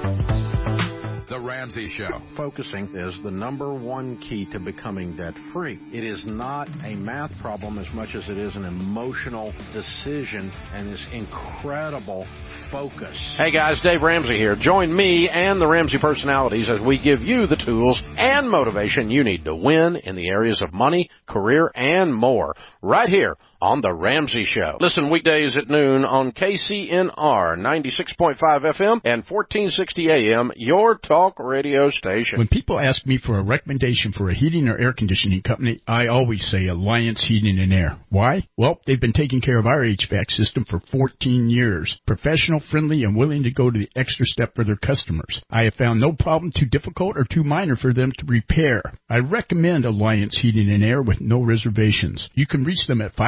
The Ramsey Show. Focusing is the number one key to becoming debt-free. It is not a math problem as much as it is an emotional decision and this incredible focus. Hey guys, Dave Ramsey here. Join me and the Ramsey personalities as we give you the tools and motivation you need to win in the areas of money, career, and more. Right here on The Ramsey Show. Listen weekdays at noon on KCNR 96.5 FM and 1460 AM, your talk radio station. When people ask me for a recommendation for a heating or air conditioning company, I always say Alliance Heating and Air. Why? Well, they've been taking care of our HVAC system for 14 years. Professional, friendly, and willing to go to the extra step for their customers. I have found no problem too difficult or too minor for them to repair. I recommend Alliance Heating and Air with no reservations. You can reach them at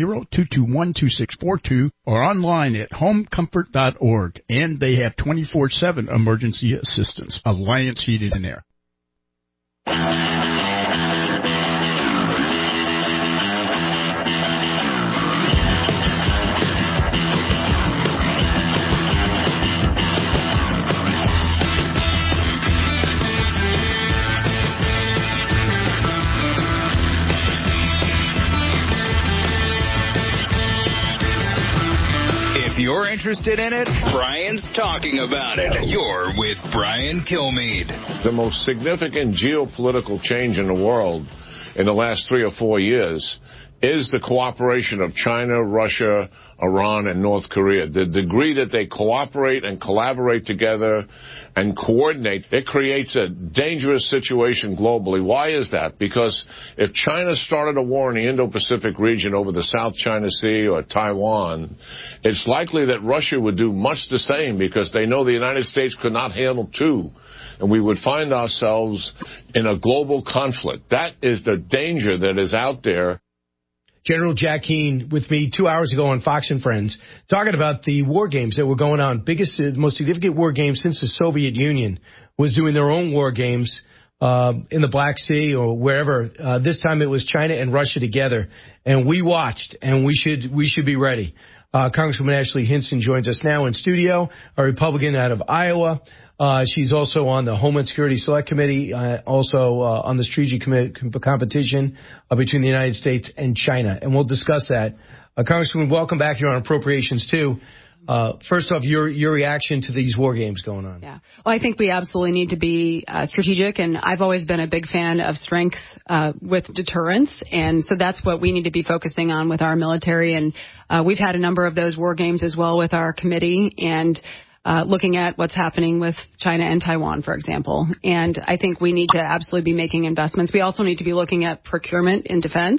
530-221-2642 or online at homecomfort.org. And they have 24/7 emergency assistance. Alliance Heating and Air. If you're interested in it, Brian's talking about it. You're with Brian Kilmeade. The most significant geopolitical change in the world in the last 3 or 4 years is the cooperation of China, Russia, Iran, and North Korea. The degree that they cooperate and collaborate together and coordinate, it creates a dangerous situation globally. Why is that? Because if China started a war in the Indo-Pacific region over the South China Sea or Taiwan, it's likely that Russia would do much the same because they know the United States could not handle two. And we would find ourselves in a global conflict. That is the danger that is out there. General Jack Keane with me 2 hours ago on Fox and Friends, talking about the war games that were going on. Biggest, most significant war games since the Soviet Union was doing their own war games in the Black Sea or wherever. This time it was China and Russia together, and we watched, and we should be ready. Congresswoman Ashley Hinson joins us now in studio, a Republican out of Iowa. She's also on the Homeland Security Select Committee, also on the strategic competition between the United States and China. And we'll discuss that. Congresswoman, welcome back. You're on Appropriations, too. First off, your reaction to these war games going on. Yeah. Well, I think we absolutely need to be strategic, and I've always been a big fan of strength with deterrence, and so that's what we need to be focusing on with our military. And we've had a number of those war games as well with our committee, and looking at what's happening with China and Taiwan, for example. And I think we need to absolutely be making investments. We also need to be looking at procurement in defense.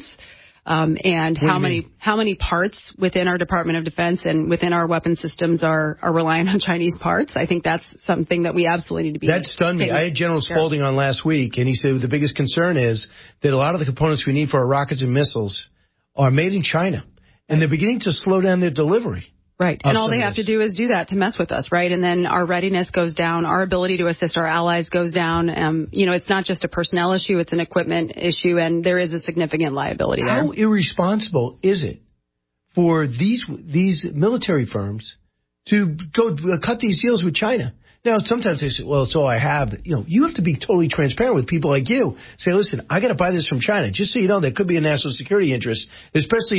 And how many parts within our Department of Defense and within our weapon systems are relying on Chinese parts. I think that's something that we absolutely need to be. That stunned me. I had General Spalding on last week, and he said the biggest concern is that a lot of the components we need for our rockets and missiles are made in China, and they're beginning to slow down their delivery. Right. And all they have to do is do that to mess with us, right? And then our readiness goes down. Our ability to assist our allies goes down. It's not just a personnel issue. It's an equipment issue, and there is a significant liability there. How irresponsible is it for these military firms to go cut these deals with China? Now, sometimes they say, well, it's all I have. You have to be totally transparent with people like you. Say, listen, I got to buy this from China. Just so you know, there could be a national security interest, especially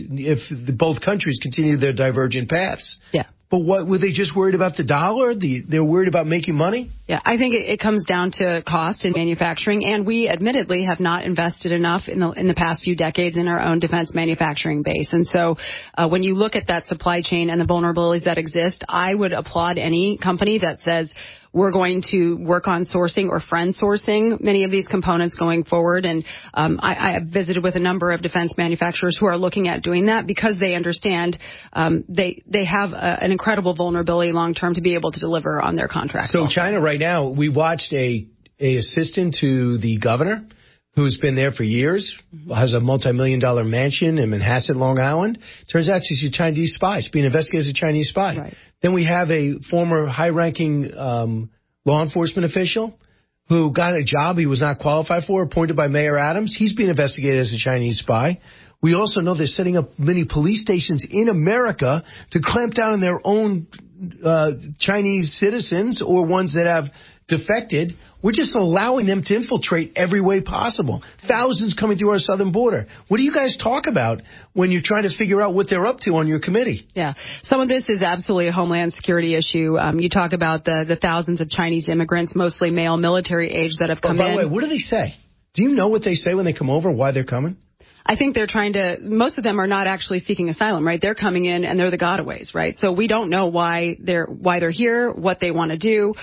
if both countries continue their divergent paths. Yeah. But what, were they just worried about the dollar? They're worried about making money? Yeah, I think it comes down to cost in manufacturing, and we admittedly have not invested enough in the past few decades in our own defense manufacturing base. And so when you look at that supply chain and the vulnerabilities that exist, I would applaud any company that says, we're going to work on sourcing or friend sourcing many of these components going forward. And I have visited with a number of defense manufacturers who are looking at doing that because they understand they have an incredible vulnerability long term to be able to deliver on their contracts. So China right now, we watched a assistant to the governor who's been there for years, has a multi-million-dollar mansion in Manhasset, Long Island. Turns out she's a Chinese spy. She's being investigated as a Chinese spy. Right. Then we have a former high-ranking law enforcement official who got a job he was not qualified for, appointed by Mayor Adams. He's being investigated as a Chinese spy. We also know they're setting up many police stations in America to clamp down on their own Chinese citizens or ones that have defected. We're just allowing them to infiltrate every way possible. Thousands coming through our southern border. What do you guys talk about when you're trying to figure out what they're up to on your committee? Yeah, some of this is absolutely a homeland security issue. You talk about the thousands of Chinese immigrants, mostly male military age, that have come in. By the way, what do they say? Do you know what they say when they come over, why they're coming? I think they're most of them are not actually seeking asylum, right? They're coming in and they're the gotaways, right? So we don't know why they're here, what they want to do.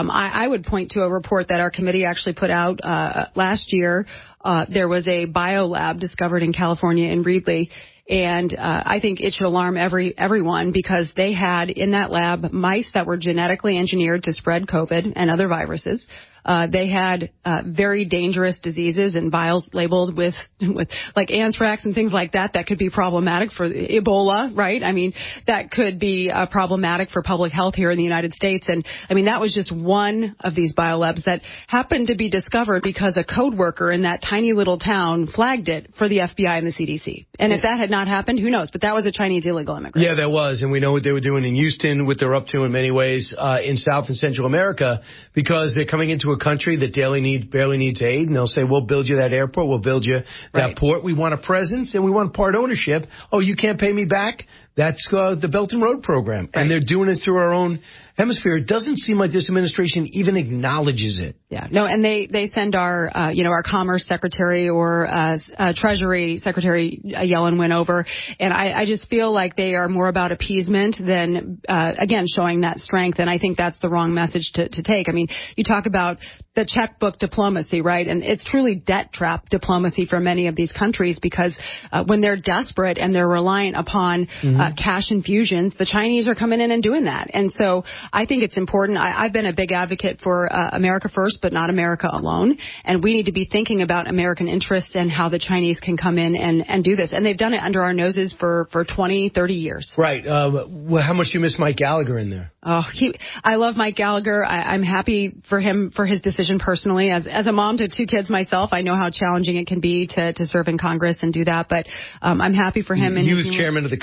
I would point to a report that our committee actually put out last year. There was a biolab discovered in California in Reedley. And I think it should alarm everyone because they had in that lab mice that were genetically engineered to spread COVID and other viruses. They had very dangerous diseases and vials labeled with like anthrax and things like that could be problematic for Ebola, right? I mean, that could be problematic for public health here in the United States. And I mean, that was just one of these biolabs that happened to be discovered because a code worker in that tiny little town flagged it for the FBI and the CDC. And if that had not happened, who knows? But that was a Chinese illegal immigrant. Yeah, that was. And we know what they were doing in Houston, what they're up to in many ways in South and Central America, because they're coming into a country that barely needs aid, and they'll say, we'll build you that airport, we'll build you that port. We want a presence, and we want part ownership. Oh, you can't pay me back? That's the Belt and Road program, and they're doing it through our own hemisphere. It doesn't seem like this administration even acknowledges it. Yeah, no, and they send our Commerce Secretary or Treasury Secretary Yellen went over, and I just feel like they are more about appeasement than again showing that strength, and I think that's the wrong message to take. I mean, you talk about the checkbook diplomacy, right? And it's truly debt trap diplomacy for many of these countries because when they're desperate and they're reliant upon cash infusions, the Chinese are coming in and doing that. And so I think it's important. I've been a big advocate for America first, but not America alone. And we need to be thinking about American interests and how the Chinese can come in and do this. And they've done it under our noses for 20, 30 years. Right. Well, how much you miss Mike Gallagher in there? Oh, I love Mike Gallagher. I'm happy for him for his decision personally. As a mom to two kids myself, I know how challenging it can be to serve in Congress and do that. But I'm happy for him. He was chairman of the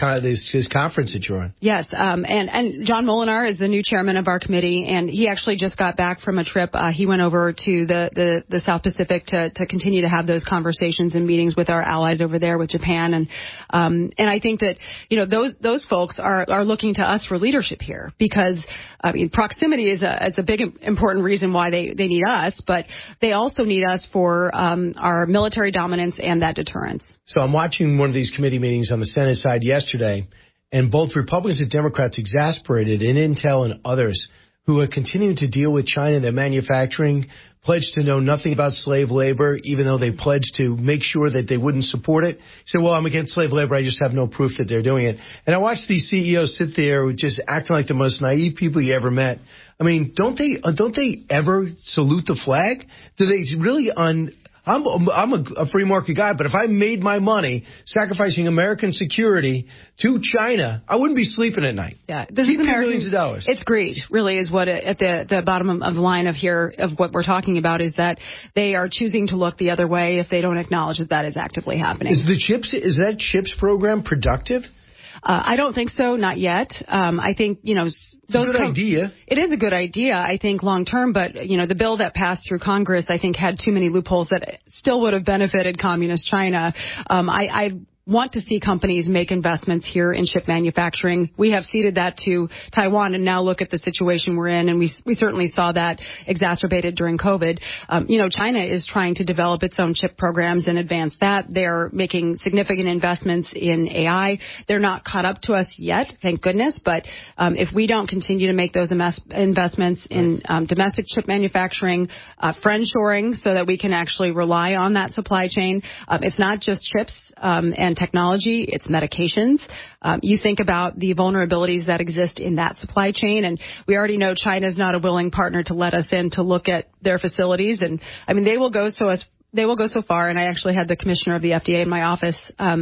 his conference that you're on. Yes, and John Molinar is the new chairman of our committee, and he actually just got back from a trip. He went over to the South Pacific to continue to have those conversations and meetings with our allies over there, with Japan, and I think that those folks are looking to us for leadership here, because proximity is a big important reason why they need us, but they also need us for our military dominance and that deterrence. So I'm watching one of these committee meetings on the Senate side yesterday, and both Republicans and Democrats exasperated, and Intel and others who are continuing to deal with China and their manufacturing, pledged to know nothing about slave labor, even though they pledged to make sure that they wouldn't support it. Said, well, I'm against slave labor. I just have no proof that they're doing it. And I watched these CEOs sit there just acting like the most naive people you ever met. I mean, don't they ever salute the flag? Do they really I'm a free market guy, but if I made my money sacrificing American security to China, I wouldn't be sleeping at night. Yeah, this Keep is American, millions of dollars. It's greed, really, is what at the bottom of the line of what we're talking about, is that they are choosing to look the other way if they don't acknowledge that is actively happening. Is that CHIPS program productive? I don't think so, not yet. I think, it's a good idea. It is a good idea, I think, long term, but, the bill that passed through Congress, I think, had too many loopholes that still would have benefited communist China. I want to see companies make investments here in chip manufacturing. We have ceded that to Taiwan, and now look at the situation we're in, and we certainly saw that exacerbated during COVID. China is trying to develop its own chip programs and advance that. They're making significant investments in AI. They're not caught up to us yet, thank goodness, but if we don't continue to make those investments in domestic chip manufacturing, friendshoring, so that we can actually rely on that supply chain, it's not just chips and technology, it's medications. You think about the vulnerabilities that exist in that supply chain, and we already know China's not a willing partner to let us in to look at their facilities. And I mean, they will go so far, and I actually had the commissioner of the FDA in my office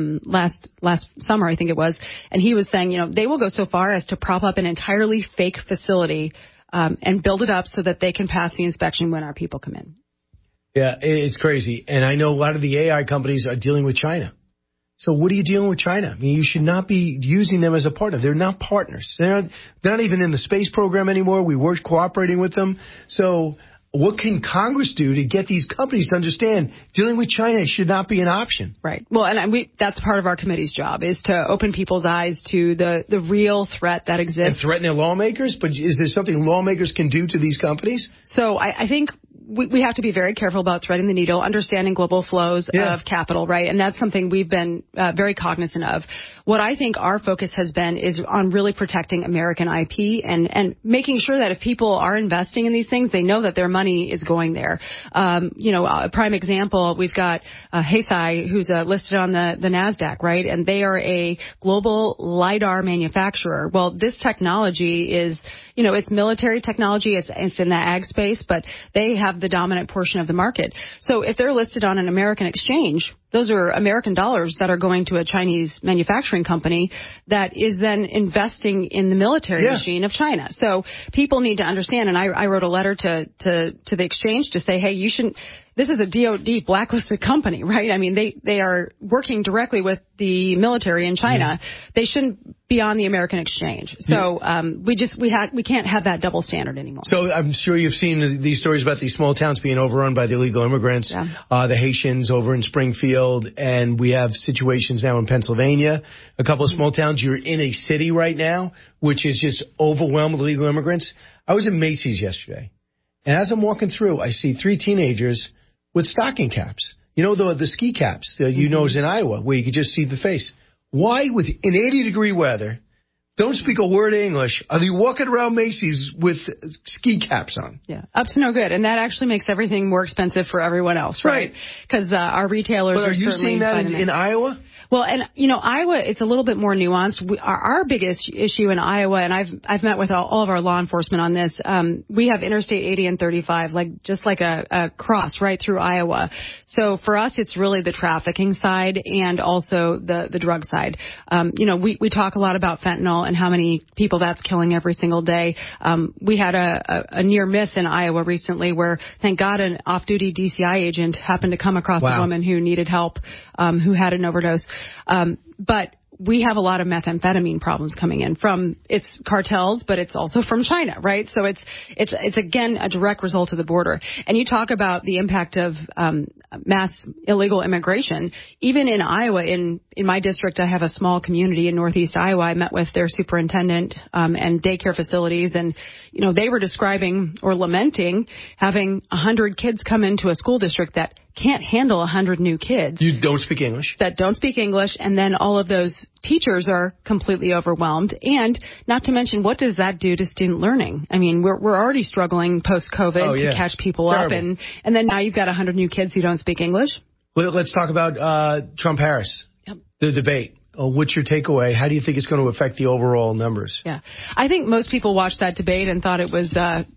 last summer, I think it was, and he was saying, they will go so far as to prop up an entirely fake facility and build it up so that they can pass the inspection when our people come in. Yeah, it's crazy. And I know a lot of the AI companies are dealing with China. So what are you dealing with China? I mean, you should not be using them as a partner. They're not partners. They're not even in the space program anymore. We weren't cooperating with them. So what can Congress do to get these companies to understand dealing with China should not be an option? Right. Well, and that's part of our committee's job, is to open people's eyes to the real threat that exists. And threaten their lawmakers? But is there something lawmakers can do to these companies? So I think we have to be very careful about threading the needle, understanding global flows of capital, right? And that's something we've been very cognizant of. What I think our focus has been is on really protecting American IP and making sure that if people are investing in these things, they know that their money is going there. A prime example, we've got Hesai, who's listed on the NASDAQ, right? And they are a global LiDAR manufacturer. Well, this technology is, it's military technology. It's in the ag space, but they have the dominant portion of the market. So if they're listed on an American exchange, those are American dollars that are going to a Chinese manufacturing company that is then investing in the military machine of China. So people need to understand, and I wrote a letter to the exchange to say, hey, you shouldn't. This is a DoD blacklisted company, right? I mean, they are working directly with the military in China. They shouldn't be on the American exchange. So we can't have that double standard anymore. So I'm sure you've seen these stories about these small towns being overrun by the illegal immigrants, the Haitians over in Springfield, and we have situations now in Pennsylvania, a couple of small towns. You're in a city right now which is just overwhelmed with illegal immigrants. I was at Macy's yesterday, and as I'm walking through, I see 3 teenagers with stocking caps. The ski caps that is in Iowa, where you could just see the face. Why, in 80-degree weather, don't speak a word of English, are they walking around Macy's with ski caps on? Yeah, up to no good. And that actually makes everything more expensive for everyone else, right? Because our retailers are you seeing that in Iowa? Well, and Iowa, it's a little bit more nuanced. Our biggest issue in Iowa, and I've met with all of our law enforcement on this. We have Interstate 80 and 35, just like a cross right through Iowa. So for us, it's really the trafficking side and also the drug side. We talk a lot about fentanyl and how many people that's killing every single day. We had a near miss in Iowa recently where, thank God, an off-duty DCI agent happened to come across a woman who needed help, who had an overdose. But we have a lot of methamphetamine problems coming in from its cartels, but it's also from China, right? So it's again a direct result of the border. And you talk about the impact of mass illegal immigration. Even in Iowa, in my district, I have a small community in northeast Iowa. I met with their superintendent and daycare facilities, and they were describing or lamenting having 100 kids come into a school district that can't handle 100 new kids. You don't speak English. That don't speak English, and then all of those teachers are completely overwhelmed. And not to mention, what does that do to student learning? I mean, we're already struggling post-COVID to catch people up, and then now you've got 100 new kids who don't speak English. Well, let's talk about Trump-Harris, the debate. What's your takeaway? How do you think it's going to affect the overall numbers? Yeah, I think most people watched that debate and thought it was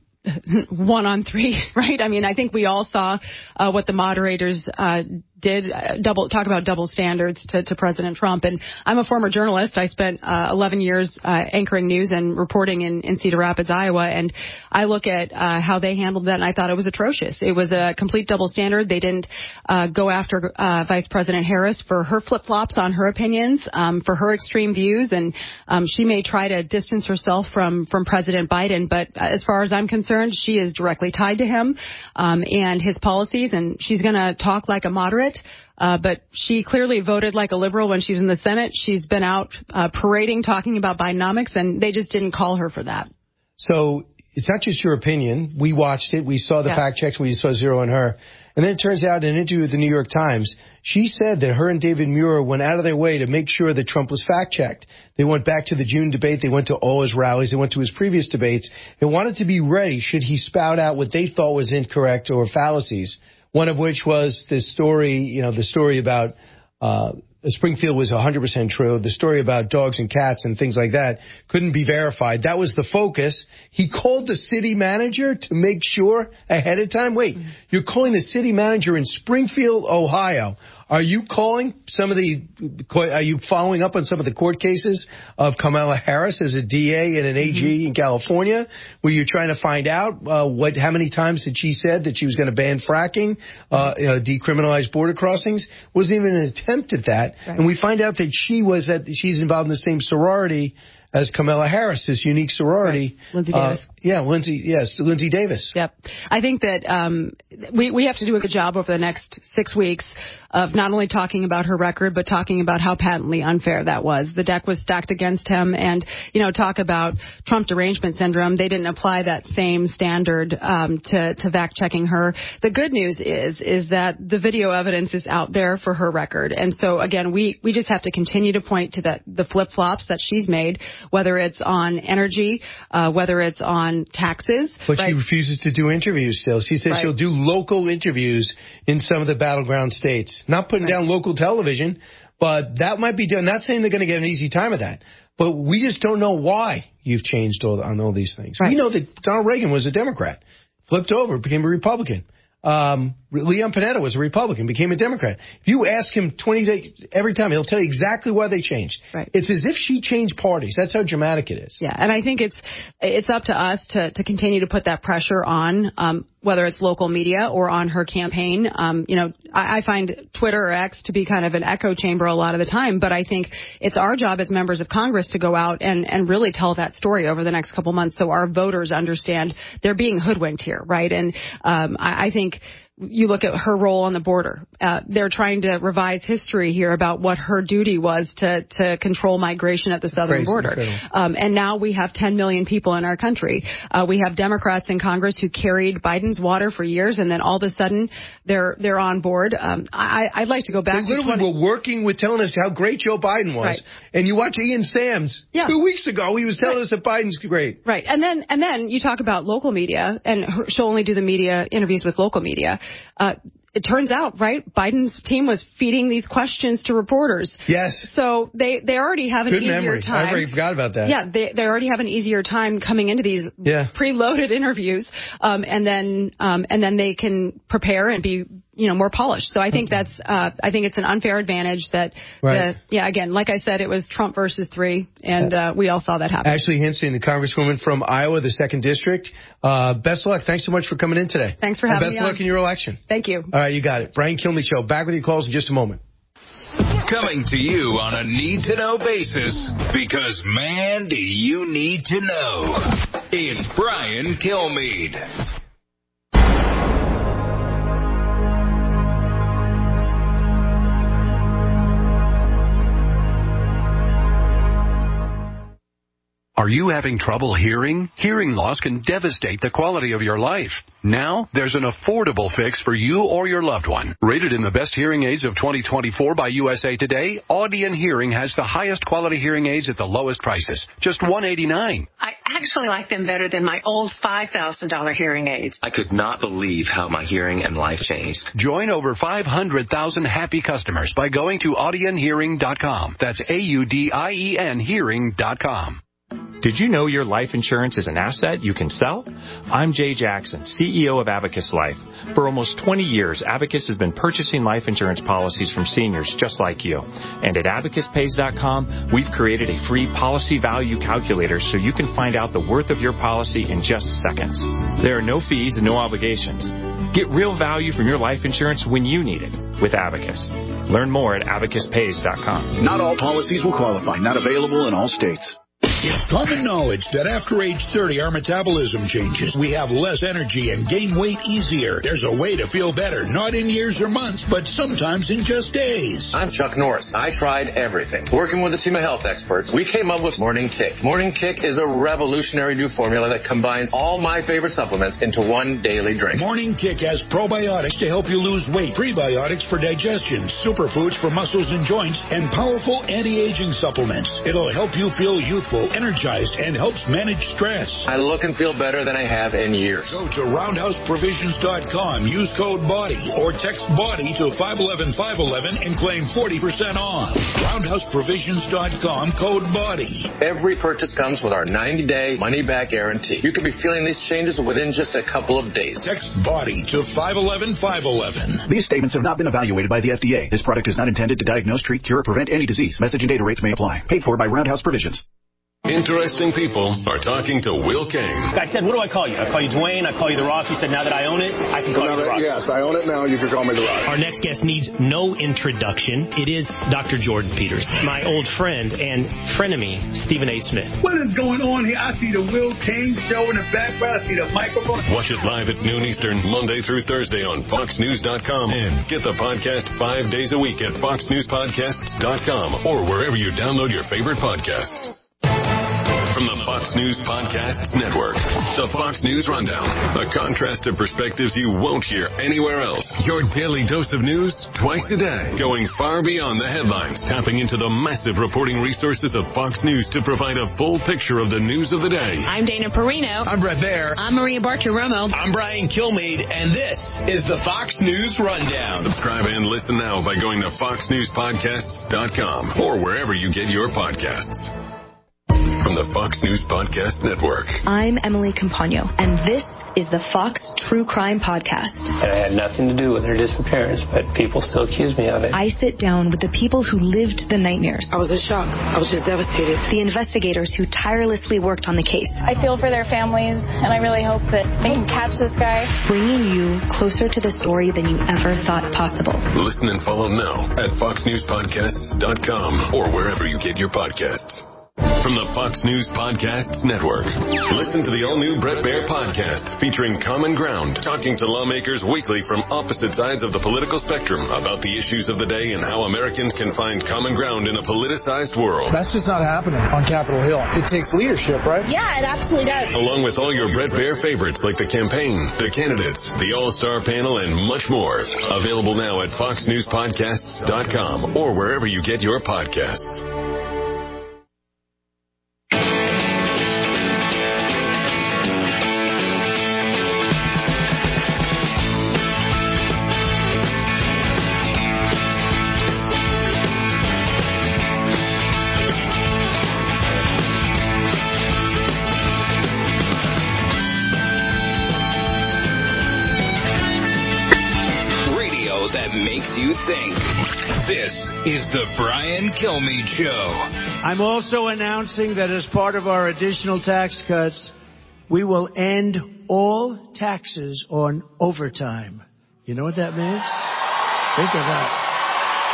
1-on-3, right? I mean, I think we all saw what the moderators did talk about double standards to President Trump. And I'm a former journalist. I spent 11 years anchoring news and reporting in Cedar Rapids, Iowa. And I look at how they handled that, and I thought it was atrocious. It was a complete double standard. They didn't go after Vice President Harris for her flip-flops on her opinions, for her extreme views. And she may try to distance herself from President Biden. But as far as I'm concerned, she is directly tied to him and his policies. And she's going to talk like a moderate. But she clearly voted like a liberal when she was in the Senate. She's been out parading, talking about Bidenomics, and they just didn't call her for that. So it's not just your opinion. We watched it. We saw the fact checks. We saw zero on her. And then it turns out in an interview with the New York Times, she said that her and David Muir went out of their way to make sure that Trump was fact-checked. They went back to the June debate. They went to all his rallies. They went to his previous debates. They wanted to be ready should he spout out what they thought was incorrect or fallacies. One of which was this story, the story about Springfield was 100% true. The story about dogs and cats and things like that couldn't be verified. That was the focus. He called the city manager to make sure ahead of time. Wait, you're calling the city manager in Springfield, Ohio. Are you following up on some of the court cases of Kamala Harris as a DA and an AG in California? Were you trying to find out how many times had she said that she was going to ban fracking, decriminalize border crossings? Wasn't even an attempt at that. Right. And we find out that she's involved in the same sorority as Kamala Harris, this unique sorority. Right. Lindsay Davis. Lindsay Davis. Yep. I think that we have to do a good job over the next 6 weeks of not only talking about her record, but talking about how patently unfair that was. The deck was stacked against him, and, talk about Trump derangement syndrome. They didn't apply that same standard to fact-checking her. The good news is that the video evidence is out there for her record. And so, again, we just have to continue to point to the flip-flops that she's made, whether it's on energy, whether it's on taxes. But she refuses to do interviews still. She says she'll do local interviews in some of the battleground states. Not putting down local television, but that might be done. Not saying they're going to get an easy time of that, but we just don't know why you've changed on all these things. Right. We know that Donald Reagan was a Democrat, flipped over, became a Republican. Leon Panetta was a Republican, became a Democrat. If you ask him 20 days, every time, he'll tell you exactly why they changed. Right. It's as if she changed parties. That's how dramatic it is. Yeah, and I think it's up to us to continue to put that pressure on, whether it's local media or on her campaign. I find Twitter or X to be kind of an echo chamber a lot of the time, but I think it's our job as members of Congress to go out and really tell that story over the next couple months so our voters understand they're being hoodwinked here, right? And I think you look at her role on the border. They're trying to revise history here about what her duty was to control migration at the southern border. And now we have 10 million people in our country. We have Democrats in Congress who carried Biden's water for years, and then all of a sudden they're on board. I'd like to go back. They literally were working with telling us how great Joe Biden was. Right. And you watch Ian Sams 2 weeks ago, he was telling us that Biden's great. Right. And then you talk about local media, and she'll only do the media interviews with local media. It turns out, right, Biden's team was feeding these questions to reporters. Yes. So they already have an easier time. I already forgot about that. Yeah, they already have an easier time coming into these preloaded interviews, and then they can prepare and be more polished. So I think I think it's an unfair advantage that, again, like I said, it was Trump versus 3, and we all saw that happen. Ashley Hinson, the Congresswoman from Iowa, the 2nd District. Best of luck. Thanks so much for coming in today. Thanks for having me on. Best of luck in your election. Thank you. All right, you got it. Brian Kilmeade Show. Back with your calls in just a moment. Coming to you on a need-to-know basis, because, man, do you need to know. It's Brian Kilmeade. Are you having trouble hearing? Hearing loss can devastate the quality of your life. Now, there's an affordable fix for you or your loved one. Rated in the best hearing aids of 2024 by USA Today, Audion Hearing has the highest quality hearing aids at the lowest prices. Just $189. I actually like them better than my old $5,000 hearing aids. I could not believe how my hearing and life changed. Join over 500,000 happy customers by going to audionhearing.com. That's AUDIEN hearing.com. Did you know your life insurance is an asset you can sell? I'm Jay Jackson, CEO of Abacus Life. For almost 20 years, Abacus has been purchasing life insurance policies from seniors just like you. And at AbacusPays.com, we've created a free policy value calculator so you can find out the worth of your policy in just seconds. There are no fees and no obligations. Get real value from your life insurance when you need it with Abacus. Learn more at AbacusPays.com. Not all policies will qualify. Not available in all states. It's common knowledge that after age 30, our metabolism changes. We have less energy and gain weight easier. There's a way to feel better, not in years or months, but sometimes in just days. I'm Chuck Norris. I tried everything. Working with a team of health experts, we came up with Morning Kick. Morning Kick is a revolutionary new formula that combines all my favorite supplements into one daily drink. Morning Kick has probiotics to help you lose weight, prebiotics for digestion, superfoods for muscles and joints, and powerful anti-aging supplements. It'll help you feel youthful, energized, and helps manage stress. I look and feel better than I have in years. Go to roundhouseprovisions.com, use code BODY, or text BODY to 511-511 and claim 40% off. Roundhouseprovisions.com, code BODY. Every purchase comes with our 90-day money-back guarantee. You could be feeling these changes within just a couple of days. Text BODY to 511-511. These statements have not been evaluated by the FDA. This product is not intended to diagnose, treat, cure, or prevent any disease. Message and data rates may apply. Paid for by Roundhouse Provisions. Interesting people are talking to Will King. I said, what do I call you? I call you Dwayne. I call you The Rock. He said, now that I own it, I can call you The Rock. Yes, I own it now. You can call me The Rock. Our next guest needs no introduction. It is Dr. Jordan Peters, my old friend and frenemy, Stephen A. Smith. What is going on here? I see the Will King show in the background. I see the microphone. Watch it live at noon Eastern, Monday through Thursday on FoxNews.com. And get the podcast 5 days a week at FoxNewsPodcasts.com or wherever you download your favorite podcasts. From the Fox News Podcasts Network, the Fox News Rundown, a contrast of perspectives you won't hear anywhere else. Your daily dose of news twice a day, going far beyond the headlines, tapping into the massive reporting resources of Fox News to provide a full picture of the news of the day. I'm Dana Perino. I'm Brett Baer. I'm Maria Bartiromo. I'm Brian Kilmeade, and this is the Fox News Rundown. Subscribe and listen now by going to FoxNewsPodcasts.com or wherever you get your podcasts. From the Fox News Podcast Network. I'm Emily Campagno, and this is the Fox True Crime Podcast. And I had nothing to do with her disappearance, but people still accuse me of it. I sit down with the people who lived the nightmares. I was in shock. I was just devastated. The investigators who tirelessly worked on the case. I feel for their families, and I really hope that they can catch this guy. Bringing you closer to the story than you ever thought possible. Listen and follow now at FoxNewsPodcasts.com or wherever you get your podcasts. From the Fox News Podcasts Network, listen to the all-new Brett Baer podcast featuring Common Ground, talking to lawmakers weekly from opposite sides of the political spectrum about the issues of the day and how Americans can find common ground in a politicized world. That's just not happening on Capitol Hill. It takes leadership, right? Yeah, it absolutely does. Along with all your Brett Baer favorites like the campaign, the candidates, the all-star panel, and much more. Available now at FoxNewsPodcasts.com or wherever you get your podcasts. You think. This is the Brian Kilmeade Show. I'm also announcing that as part of our additional tax cuts, we will end all taxes on overtime. You know what that means? Think of that.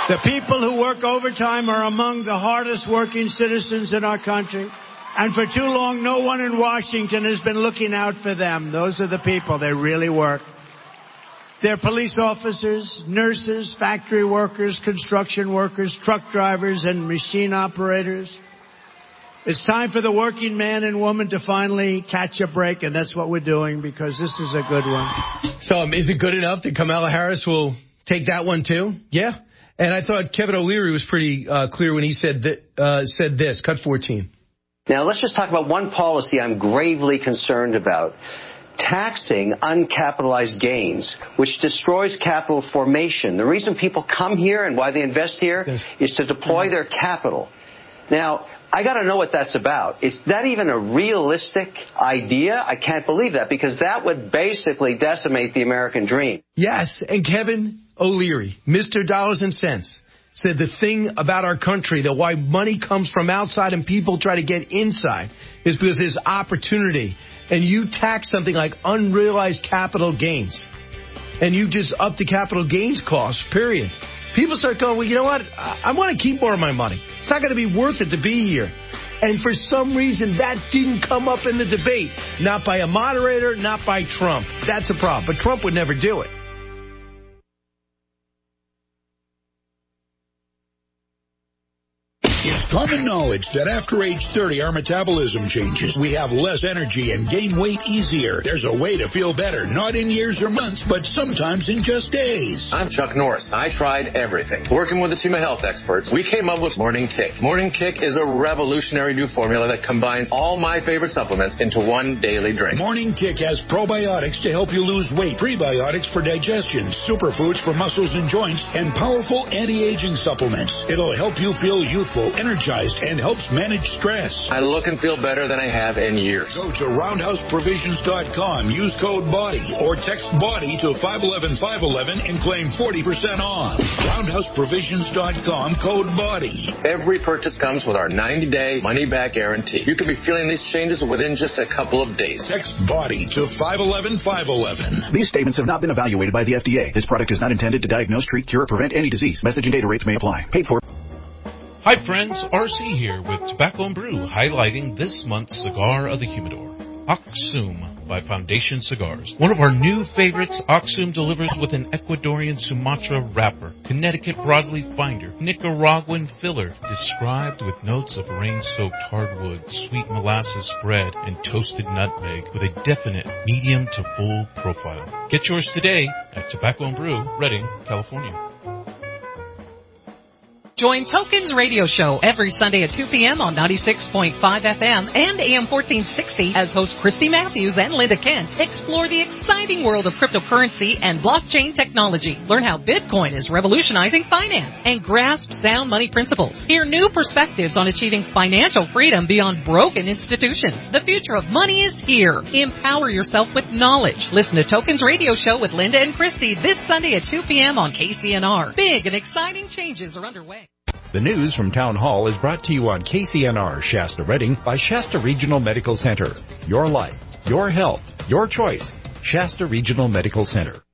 The people who work overtime are among the hardest working citizens in our country. And for too long, no one in Washington has been looking out for them. Those are the people. They really work. They're police officers, nurses, factory workers, construction workers, truck drivers, and machine operators. It's time for the working man and woman to finally catch a break, and that's what we're doing because this is a good one. So is it good enough that Kamala Harris will take that one too? Yeah. And I thought Kevin O'Leary was pretty clear when he said this. Cut 14. Now, let's just talk about one policy I'm gravely concerned about. Taxing uncapitalized gains, which destroys capital formation. The reason people come here and why they invest here is to deploy their capital. Now, I got to know what that's about. Is that even a realistic idea? I can't believe that because that would basically decimate the American dream. Yes, and Kevin O'Leary, Mr. Dollars and Cents, said the thing about our country, that why money comes from outside and people try to get inside, is because there's opportunity. And you tax something like unrealized capital gains. And you just up the capital gains cost, period. People start going, well, you know what? I want to keep more of my money. It's not going to be worth it to be here. And for some reason, that didn't come up in the debate. Not by a moderator, not by Trump. That's a problem. But Trump would never do it. It's common knowledge that after age 30, our metabolism changes. We have less energy and gain weight easier. There's a way to feel better, not in years or months, but sometimes in just days. I'm Chuck Norris. I tried everything. Working with a team of health experts, we came up with Morning Kick. Morning Kick is a revolutionary new formula that combines all my favorite supplements into one daily drink. Morning Kick has probiotics to help you lose weight, prebiotics for digestion, superfoods for muscles and joints, and powerful anti-aging supplements. It'll help you feel youthful, energized, and helps manage stress. I look and feel better than I have in years. Go to roundhouseprovisions.com, use code BODY, or text BODY to 511-511 and claim 40% off. Roundhouseprovisions.com, code BODY. Every purchase comes with our 90-day money-back guarantee. You could be feeling these changes within just a couple of days. Text BODY to 511-511. These statements have not been evaluated by the FDA. This product is not intended to diagnose, treat, cure, or prevent any disease. Message and data rates may apply. Paid for. Hi friends, RC here with Tobacco and Brew, highlighting this month's cigar of the humidor, Oxum by Foundation Cigars. One of our new favorites, Oxum delivers with an Ecuadorian Sumatra wrapper, Connecticut broadleaf binder, Nicaraguan filler, described with notes of rain-soaked hardwood, sweet molasses spread, and toasted nutmeg, with a definite medium to full profile. Get yours today at Tobacco and Brew, Redding, California. Join Tokens Radio Show every Sunday at 2 p.m. on 96.5 FM and AM 1460 as hosts Christy Matthews and Linda Kent explore the exciting world of cryptocurrency and blockchain technology. Learn how Bitcoin is revolutionizing finance and grasp sound money principles. Hear new perspectives on achieving financial freedom beyond broken institutions. The future of money is here. Empower yourself with knowledge. Listen to Tokens Radio Show with Linda and Christy this Sunday at 2 p.m. on KCNR. Big and exciting changes are underway. The news from Town Hall is brought to you on KCNR Shasta Redding by Shasta Regional Medical Center. Your life, your health, your choice. Shasta Regional Medical Center.